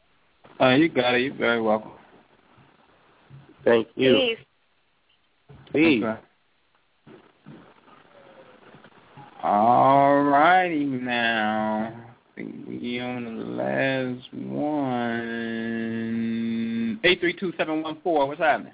Uh, you got it. You're very welcome. Thank you. Peace. Peace. Okay. All righty now. We on the last one. Eight three two seven one four. What's happening?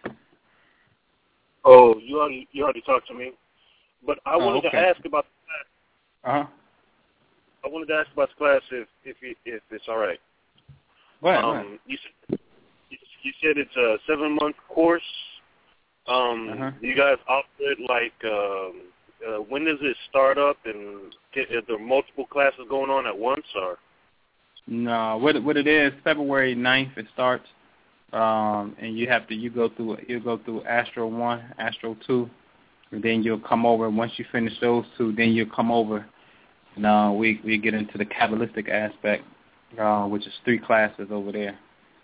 Oh, you already you already talked to me, but I Oh, wanted okay. to ask about the class. Uh huh. I wanted to ask about the class if if you, if it's all right. Go ahead. Um, go ahead. You said you said it's a seven month course. Um, Uh-huh. do you guys offer it like? Um, Uh, when does it start up, and get, are there multiple classes going on at once, or? No, what what it is, February ninth it starts, um, and you have to you go through you go through Astro one, Astro two, and then you'll come over. Once you finish those two, then you'll come over, and uh, we we get into the Kabbalistic aspect, uh, which is three classes over there.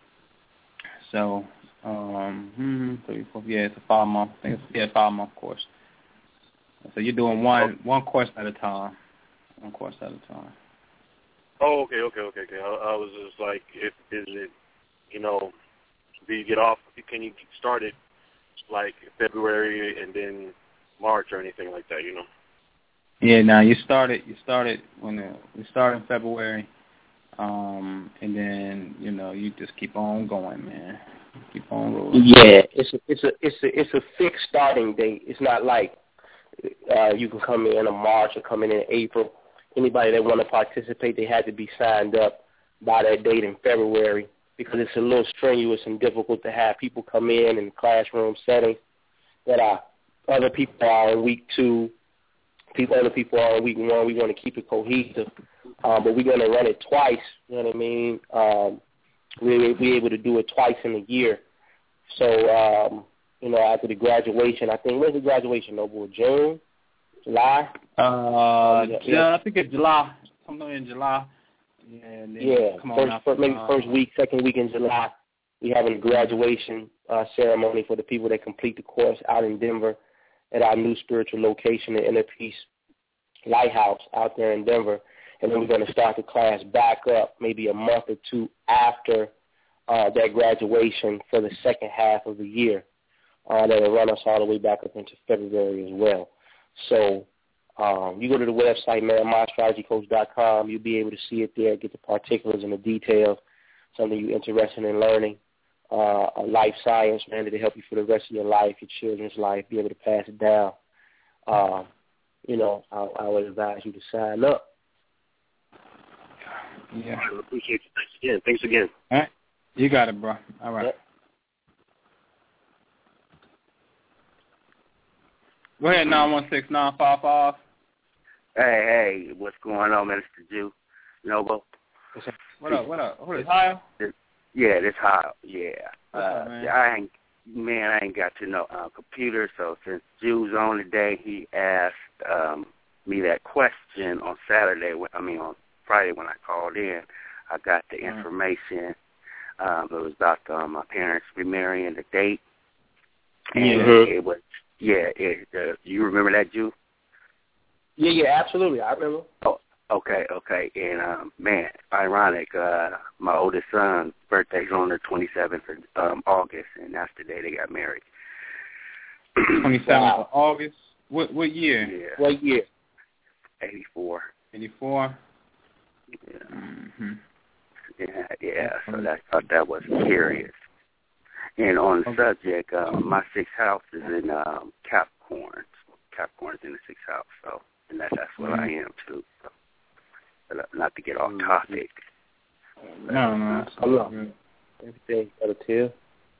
So, um, hmm, three, four, yeah, it's a five month. I think it's yeah, five month course. So you're doing one one course at a time, one course at a time. Oh, okay, okay, okay, okay. I, I was just like, if is it, you know, do you get off? Can you start it like February and then March or anything like that? You know. Yeah. Now you started. You started when the, we start in February, um, and then you know you just keep on going, man. Keep on rolling. Yeah, it's a it's a it's a it's a fixed starting date. It's not like. Uh, you can come in in March or come in in April. Anybody that want to participate, they had to be signed up by that date in February, because it's a little strenuous and difficult to have people come in in classroom settings that are other people are in week two, people other people are in week one. We want to keep it cohesive, um, but we're going to run it twice. You know what I mean? Um, we'll be able to do it twice in a year. So. Um, You know, after the graduation, I think, when's the graduation, Noble? June? July? Uh, yeah, yeah, I think it's July. Somewhere in July. Yeah, and then yeah. come first, on first, maybe uh, first week, second week in July, we having a graduation uh, ceremony for the people that complete the course out in Denver at our new spiritual location, the Inner Peace Lighthouse out there in Denver. And then we're going to start the class back up maybe a month or two after uh, that graduation for the second half of the year. Uh, that will run us all the way back up into February as well. So um, you go to the website, man, my astrology coach dot com. You'll be able to see it there, get the particulars and the details, something you're interested in learning, uh, a life science, man, to help you for the rest of your life, your children's life, be able to pass it down. Uh, you know, I, I would advise you to sign up. Yeah. I appreciate you. Thanks again. Thanks again. All right. You got it, bro. All right. Yep. Go ahead, nine one six nine five five. Hey, hey, what's going on, Mister Jew? Noble? What up, what up? Who is Hyle? Yeah, this Hyle, yeah. What's uh, up, man? I ain't, man, I ain't got to know uh, computer, so since Jew's on today, he asked um, me that question on Saturday, I mean on Friday when I called in. I got the mm-hmm. information. Um, it was about um, my parents remarrying the date. And yeah. it, it was, yeah, it, uh, you remember that, Jew? Yeah, yeah, absolutely. I remember. Oh, okay, okay. And, um, man, ironic, uh, my oldest son's birthday's on the twenty-seventh of um, August, and that's the day they got married. twenty-seventh wow. of August? What what year? Yeah. What year? eighty-four. eighty-four? Yeah. Mm-hmm. Yeah, yeah, so that, I thought that was curious. And on the okay. subject, uh, my sixth house is in um, Capricorn. Capricorn's in the sixth house, so, and that, that's what mm-hmm. I am, too. So, but not to get off topic. No, no. I love everything got to tell.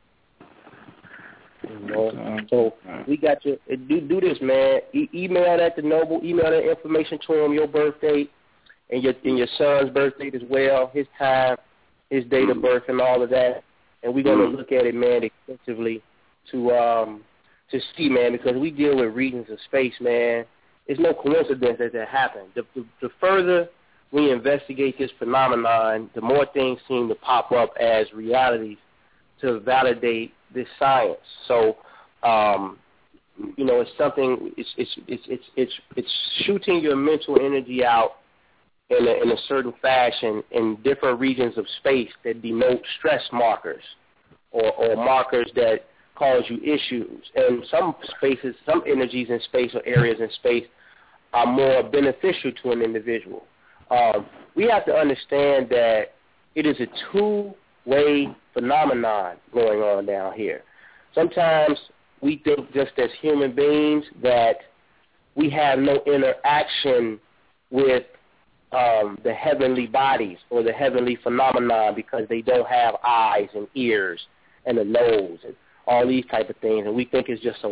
You know, so we got you. Do do this, man. E- email that to Noble. Email that information to him. Your birthday and your and your son's birthday as well. His time, his date of birth, and all of that. And we're gonna look at it, man, extensively to um to see, man, because we deal with regions of space, man. It's no coincidence that that happened. The, the, the further we investigate this phenomenon, the more things seem to pop up as realities to validate this science. So, um, you know, it's something. It's it's it's it's it's, it's shooting your mental energy out in a, in a certain fashion in different regions of space that denote stress markers or, or markers that cause you issues. And some spaces, some energies in space or areas in space are more beneficial to an individual. Um, we have to understand that it is a two-way phenomenon going on down here. Sometimes we think just as human beings that we have no interaction with um, the heavenly bodies or the heavenly phenomenon because they don't have eyes and ears and a nose and all these type of things. And we think it's just a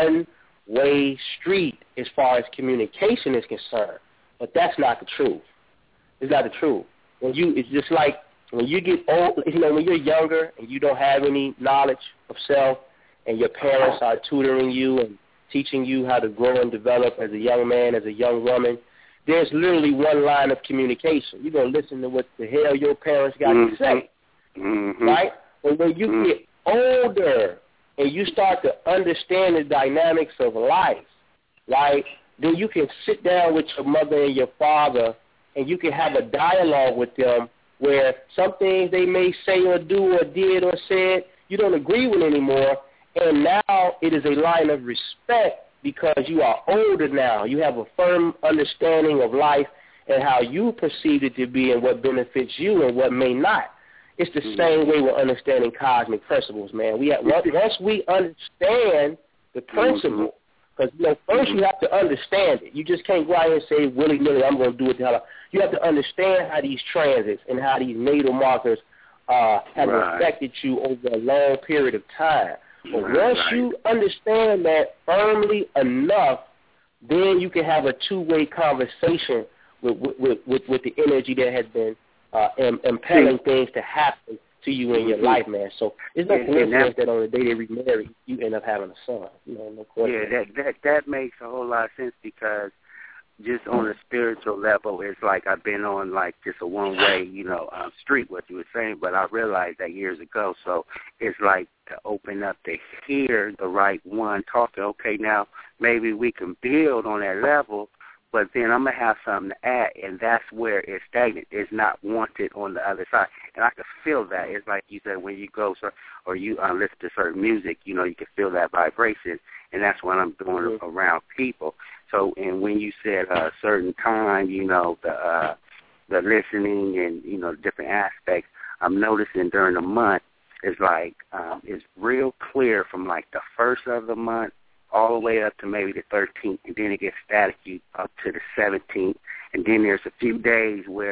one-way street as far as communication is concerned. But that's not the truth. It's not the truth. When you, it's just like when you get old, you know, when you're younger and you don't have any knowledge of self and your parents are tutoring you and teaching you how to grow and develop as a young man, as a young woman, there's literally one line of communication. You're going to listen to what the hell your parents got mm-hmm. to say, mm-hmm. right? But when you mm-hmm. get older and you start to understand the dynamics of life, right, then you can sit down with your mother and your father and you can have a dialogue with them where some things they may say or do or did or said you don't agree with anymore, and now it is a line of respect because you are older now. You have a firm understanding of life and how you perceive it to be and what benefits you and what may not. It's the mm-hmm. same way with understanding cosmic principles, man. We have, once we understand the principle, because you know, first you have to understand it. You just can't go out and say willy-nilly, I'm going to do it the hell out. You have to understand how these transits and how these natal markers uh, have right. affected you over a long period of time. But right. once you understand that firmly enough, then you can have a two-way conversation with with, with, with the energy that has been uh, im- impelling things to happen to you in your life, man. So it's no coincidence that on the day they remarry, you end up having a son. You know, no coincidence. Yeah, that that that makes a whole lot of sense because just on a spiritual level, it's like I've been on like just a one-way, you know, um, street, what you were saying, but I realized that years ago. So it's like to open up to hear the right one talking. Okay, now maybe we can build on that level, but then I'm going to have something to add, and that's where it's stagnant. It's not wanted on the other side. And I can feel that. It's like you said, when you go or you uh, listen to certain music, you know, you can feel that vibration, and that's what I'm doing mm-hmm. around people. So, and when you said a certain time, you know, the uh, the listening and, you know, different aspects, I'm noticing during the month, it's like um, it's real clear from like the first of the month all the way up to maybe the thirteenth, and then it gets staticky up to the seventeenth, and then there's a few days where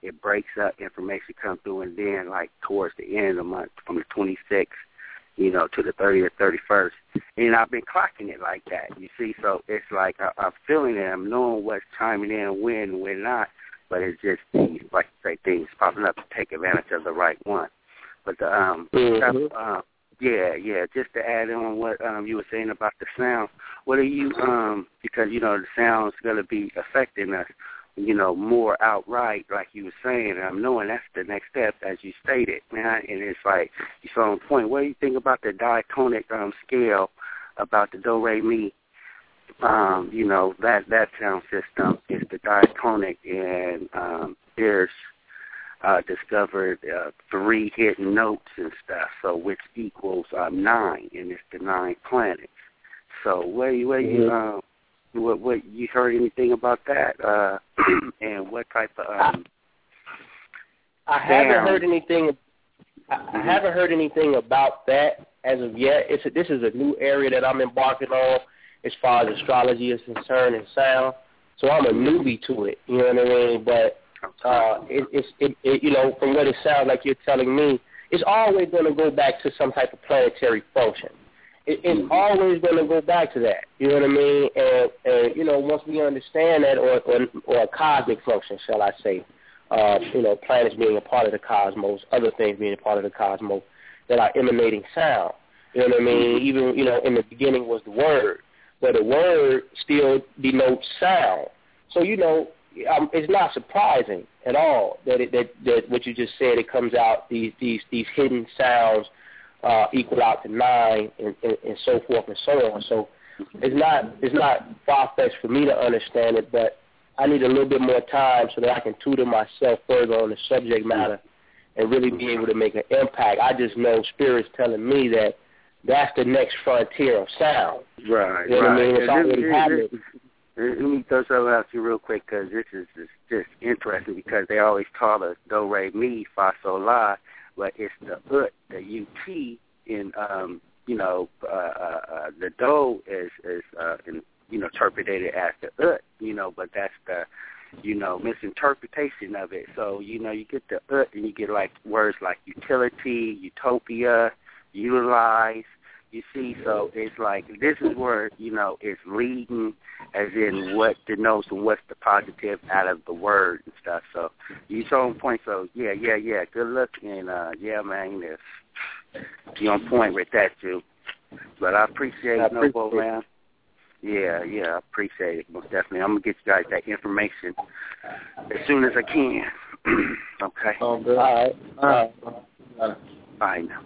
it breaks up, information comes through, and then, like, towards the end of the month, from the twenty-sixth, you know, to the thirtieth, thirty-first. And I've been clocking it like that, you see. So it's like I, I'm feeling it. I'm knowing what's chiming in, when and when not. But it's just things, like you say, things popping up to take advantage of the right one. But the um, mm-hmm. stuff, uh, yeah, yeah. Just to add on what um you were saying about the sound. What are you um because you know the sound's gonna be affecting us, you know, more outright, like you were saying. And I'm knowing that's the next step, as you stated, man. And it's like you're so on point. What do you think about the diatonic um scale, about the do re mi? Um, you know, that that sound system is the diatonic, and um, there's uh, discovered uh, three hidden notes and stuff, so which equals um, nine, and it's the nine planets. So, what you, what you, mm-hmm. uh, what, what you heard anything about that, uh, and what type of? Um, I haven't heard anything. I, mm-hmm. I haven't heard anything about that as of yet. It's a, this is a new area that I'm embarking on, as far as astrology is concerned and sound. So I'm a newbie to it, you know what I mean? But, uh, it, it's, it, it, you know, from what it sounds like you're telling me, it's always going to go back to some type of planetary function. It, it's always going to go back to that, you know what I mean? And, and you know, once we understand that, or, or, or a cosmic function, shall I say, uh, you know, planets being a part of the cosmos, other things being a part of the cosmos that are emanating sound, you know what I mean? Even, you know, in the beginning was the word. But the word still denotes sound. So, you know, um, it's not surprising at all that, it, that that what you just said, it comes out, these these, these hidden sounds uh, equal out to nine and, and, and so forth and so on. So it's not it's not far-fetched for me to understand it, but I need a little bit more time so that I can tutor myself further on the subject matter and really be able to make an impact. I just know Spirit's telling me that that's the next frontier of sound. Right, you know right. What I mean? It's already happening. Let me throw something out to you real quick, because this is just, just interesting, because they always call us do, re, mi, fa, sol, la, but it's the ut, the ut, in, um, you know, uh, uh, the do is, is uh, in, you know, interpreted as the ut, you know, but that's the, you know, misinterpretation of it. So, you know, you get the ut and you get, like, words like utility, utopia, utilize, you see, so it's like this is where, you know, it's leading, as in what denotes and what's the positive out of the word and stuff. So you so on point. So yeah, yeah, yeah. Good luck, and uh, yeah, man, you're on point with that too. But I appreciate it, Noble, man. Yeah, yeah, I appreciate it most definitely. I'm gonna get you guys that information as soon as I can. Okay. Oh, good. All right. All right. All right. Bye now.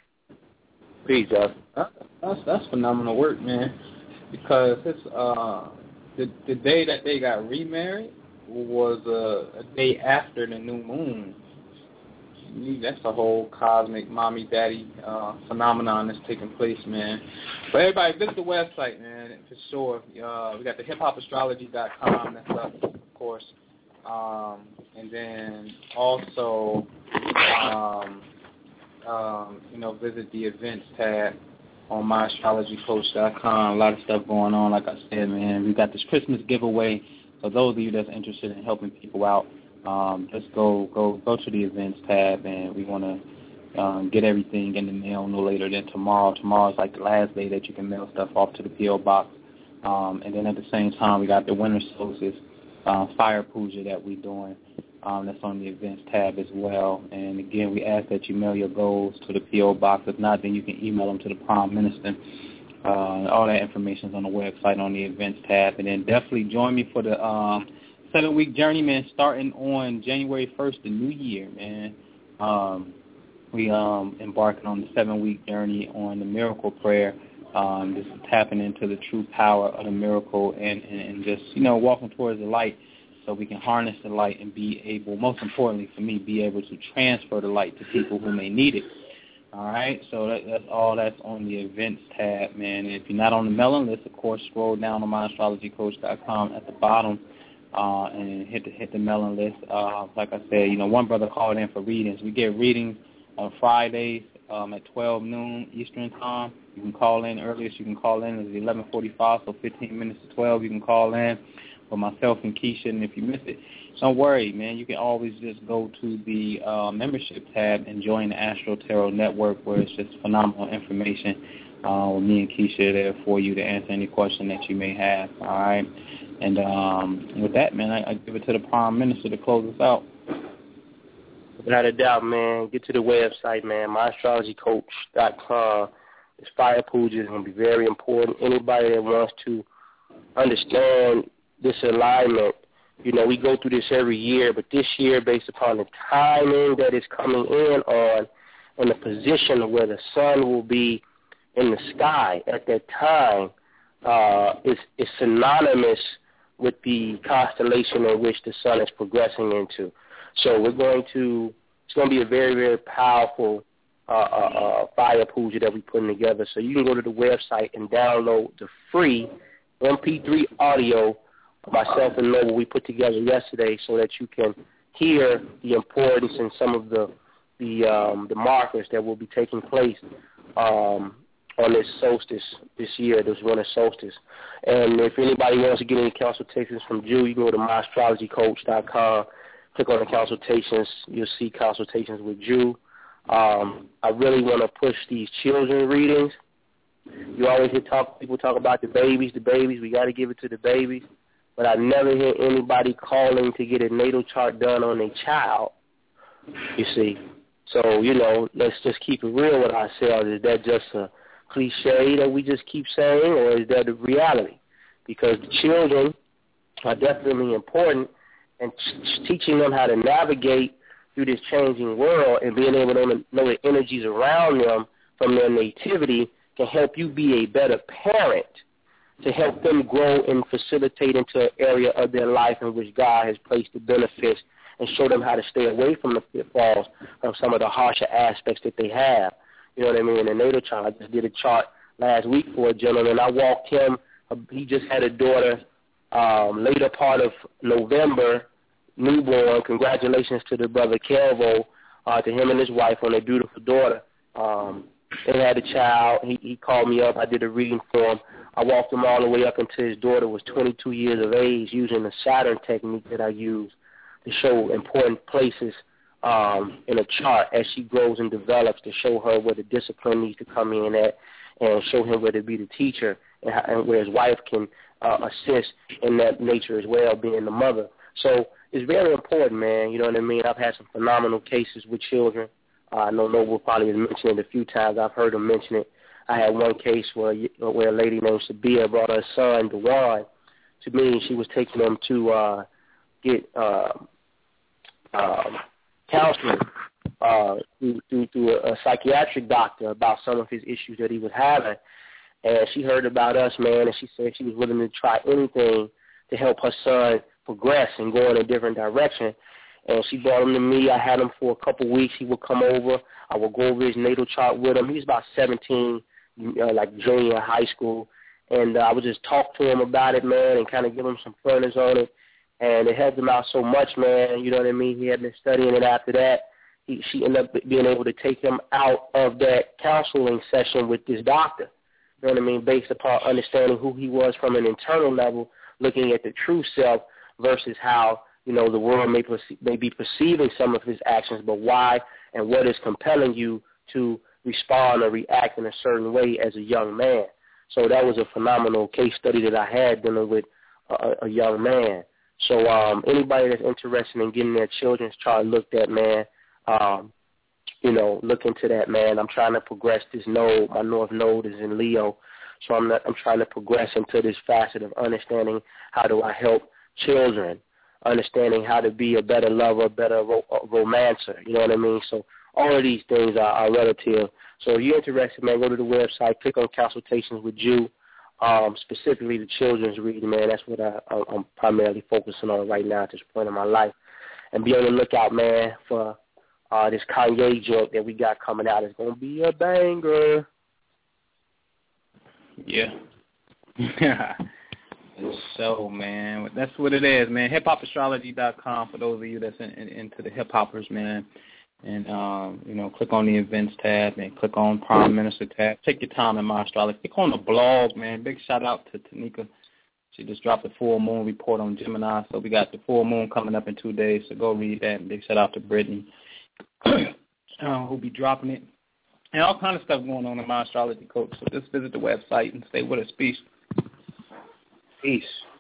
Peace, Jeff. That's that's phenomenal work, man. Because it's uh the the day that they got remarried was uh, a day after the new moon. That's a whole cosmic mommy daddy uh, phenomenon that's taking place, man. But everybody visit the website, man, for sure. Uh, we got the hip hop astrology dot com that's up, of course, um, and then also. Um, Um, you know, visit the events tab on my astrology coach dot com. A lot of stuff going on, like I said, man. We got this Christmas giveaway. So those of you that's interested in helping people out, um, just go go go to the events tab, and we want to um, get everything in the mail no later than tomorrow. Tomorrow's like the last day that you can mail stuff off to the P O box. Um, and then at the same time, we got the winter solstice uh, fire puja that we're doing. Um, that's on the events tab as well. And again, we ask that you mail your goals to the P O box. If not, then you can email them to the Prime Minister. Uh, all that information is on the website on the events tab. And then definitely join me for the um, seven-week journey, man, starting on January first, the new year, man. Um, we um embarking on the seven-week journey on the miracle prayer. Um, just tapping into the true power of the miracle and, and, and just, you know, walking towards the light, so we can harness the light and be able, most importantly for me, be able to transfer the light to people who may need it. All right, so that, that's all that's on the events tab, man. And if you're not on the mailing list, of course, scroll down on my astrology coach dot com at the bottom uh, and hit the hit the mailing list. Uh, like I said, you know, one brother called in for readings. We get readings on Fridays um, at twelve noon Eastern time. You can call in earliest. You can call in. It's eleven forty-five, so fifteen minutes to twelve. You can call in. for myself and Keisha. And if you missed it, don't worry, man. You can always just go to the uh, membership tab and join the Astro Tarot Network, where it's just phenomenal information uh, with me and Keisha there for you to answer any question that you may have. All right. And um, with that, man, I, I give it to the Prime Minister to close us out. Without a doubt, man. Get to the website, man, my astrology coach dot com. This fire puja is going to be very important. Anybody that wants to understand this alignment, you know, we go through this every year, but this year, based upon the timing that is coming in on and the position of where the sun will be in the sky at that time, uh, is, is synonymous with the constellation in which the sun is progressing into. So we're going to, it's going to be a very, very powerful uh, uh, uh, fire puja that we're putting together. So you can go to the website and download the free M P three audio myself and Noble we put together yesterday, so that you can hear the importance and some of the the um, the markers that will be taking place um, on this solstice this year, this winter solstice. And if anybody wants to get any consultations from Jew, you can go to my astrology coach dot com. Click on the consultations. You'll see consultations with Jew. Um, I really want to push these children readings. You always hear talk, people talk about the babies, the babies. We got to give it to the babies. But I never hear anybody calling to get a natal chart done on a child, you see. So, you know, let's just keep it real with ourselves. Is that just a cliche that we just keep saying, or is that the reality? Because the children are definitely important, and t- teaching them how to navigate through this changing world and being able to know the energies around them from their nativity can help you be a better parent, to help them grow and facilitate into an area of their life in which God has placed the benefits, and show them how to stay away from the pitfalls of some of the harsher aspects that they have. You know what I mean? In the natal chart, I just did a chart last week for a gentleman. I walked him. He just had a daughter um, later part of November, newborn. Congratulations to the brother Kelvo, uh, to him and his wife on their beautiful daughter. Um, they had a child. He, he called me up. I did a reading for him. I walked him all the way up until his daughter was twenty-two years of age, using the Saturn technique that I use to show important places um, in a chart as she grows and develops, to show her where the discipline needs to come in at, and show him where to be the teacher, and, how, and where his wife can uh, assist in that nature as well, being the mother. So it's very important, man. You know what I mean? I've had some phenomenal cases with children. Uh, I know Noble probably has mentioned it a few times. I've heard him mention it. I had one case where where a lady named Sabia brought her son, Dewan, to me. She was taking him to uh, get uh, uh, counseling uh, through, through, through a, a psychiatric doctor about some of his issues that he was having. And she heard about us, man, and she said she was willing to try anything to help her son progress and go in a different direction. And she brought him to me. I had him for a couple weeks. He would come over. I would go over his natal chart with him. He was about seventeen, uh, like junior high school. And uh, I would just talk to him about it, man, and kind of give him some pointers on it. And it helped him out so much, man. You know what I mean? He had been studying it after that. He, she ended up being able to take him out of that counseling session with this doctor. You know what I mean? Based upon understanding who he was from an internal level, looking at the true self versus how, you know, the world may, perce- may be perceiving some of his actions, but why and what is compelling you to respond or react in a certain way as a young man. So that was a phenomenal case study that I had dealing with a, a young man. So um, anybody that's interested in getting their children's chart looked at, man, um, you know, look into that, man. I'm trying to progress this node. My north node is in Leo, so I'm not, I'm trying to progress into this facet of understanding how do I help children, understanding how to be a better lover, a better ro- romancer, you know what I mean? So all of these things are, are relative. So if you're interested, man, go to the website, click on Consultations with Jew, um, specifically the children's reading, man. That's what I, I'm primarily focusing on right now at this point in my life. And be on the lookout, man, for uh, this Kanye joint that we got coming out. It's going to be a banger. Yeah. So, man, that's what it is, man. hip hop astrology dot com for those of you that's in, in, into the hip-hoppers, man. And, um, you know, click on the events tab and click on Prime Minister tab. Take your time in my astrology. Click on the blog, man. Big shout-out to Tanika. She just dropped the full moon report on Gemini, so we got the full moon coming up in two days, so go read that. And big shout out to Brittany, uh, who'll be dropping it. And all kind of stuff going on in My Astrology Coach. So just visit the website and stay with us. Peace. Peace.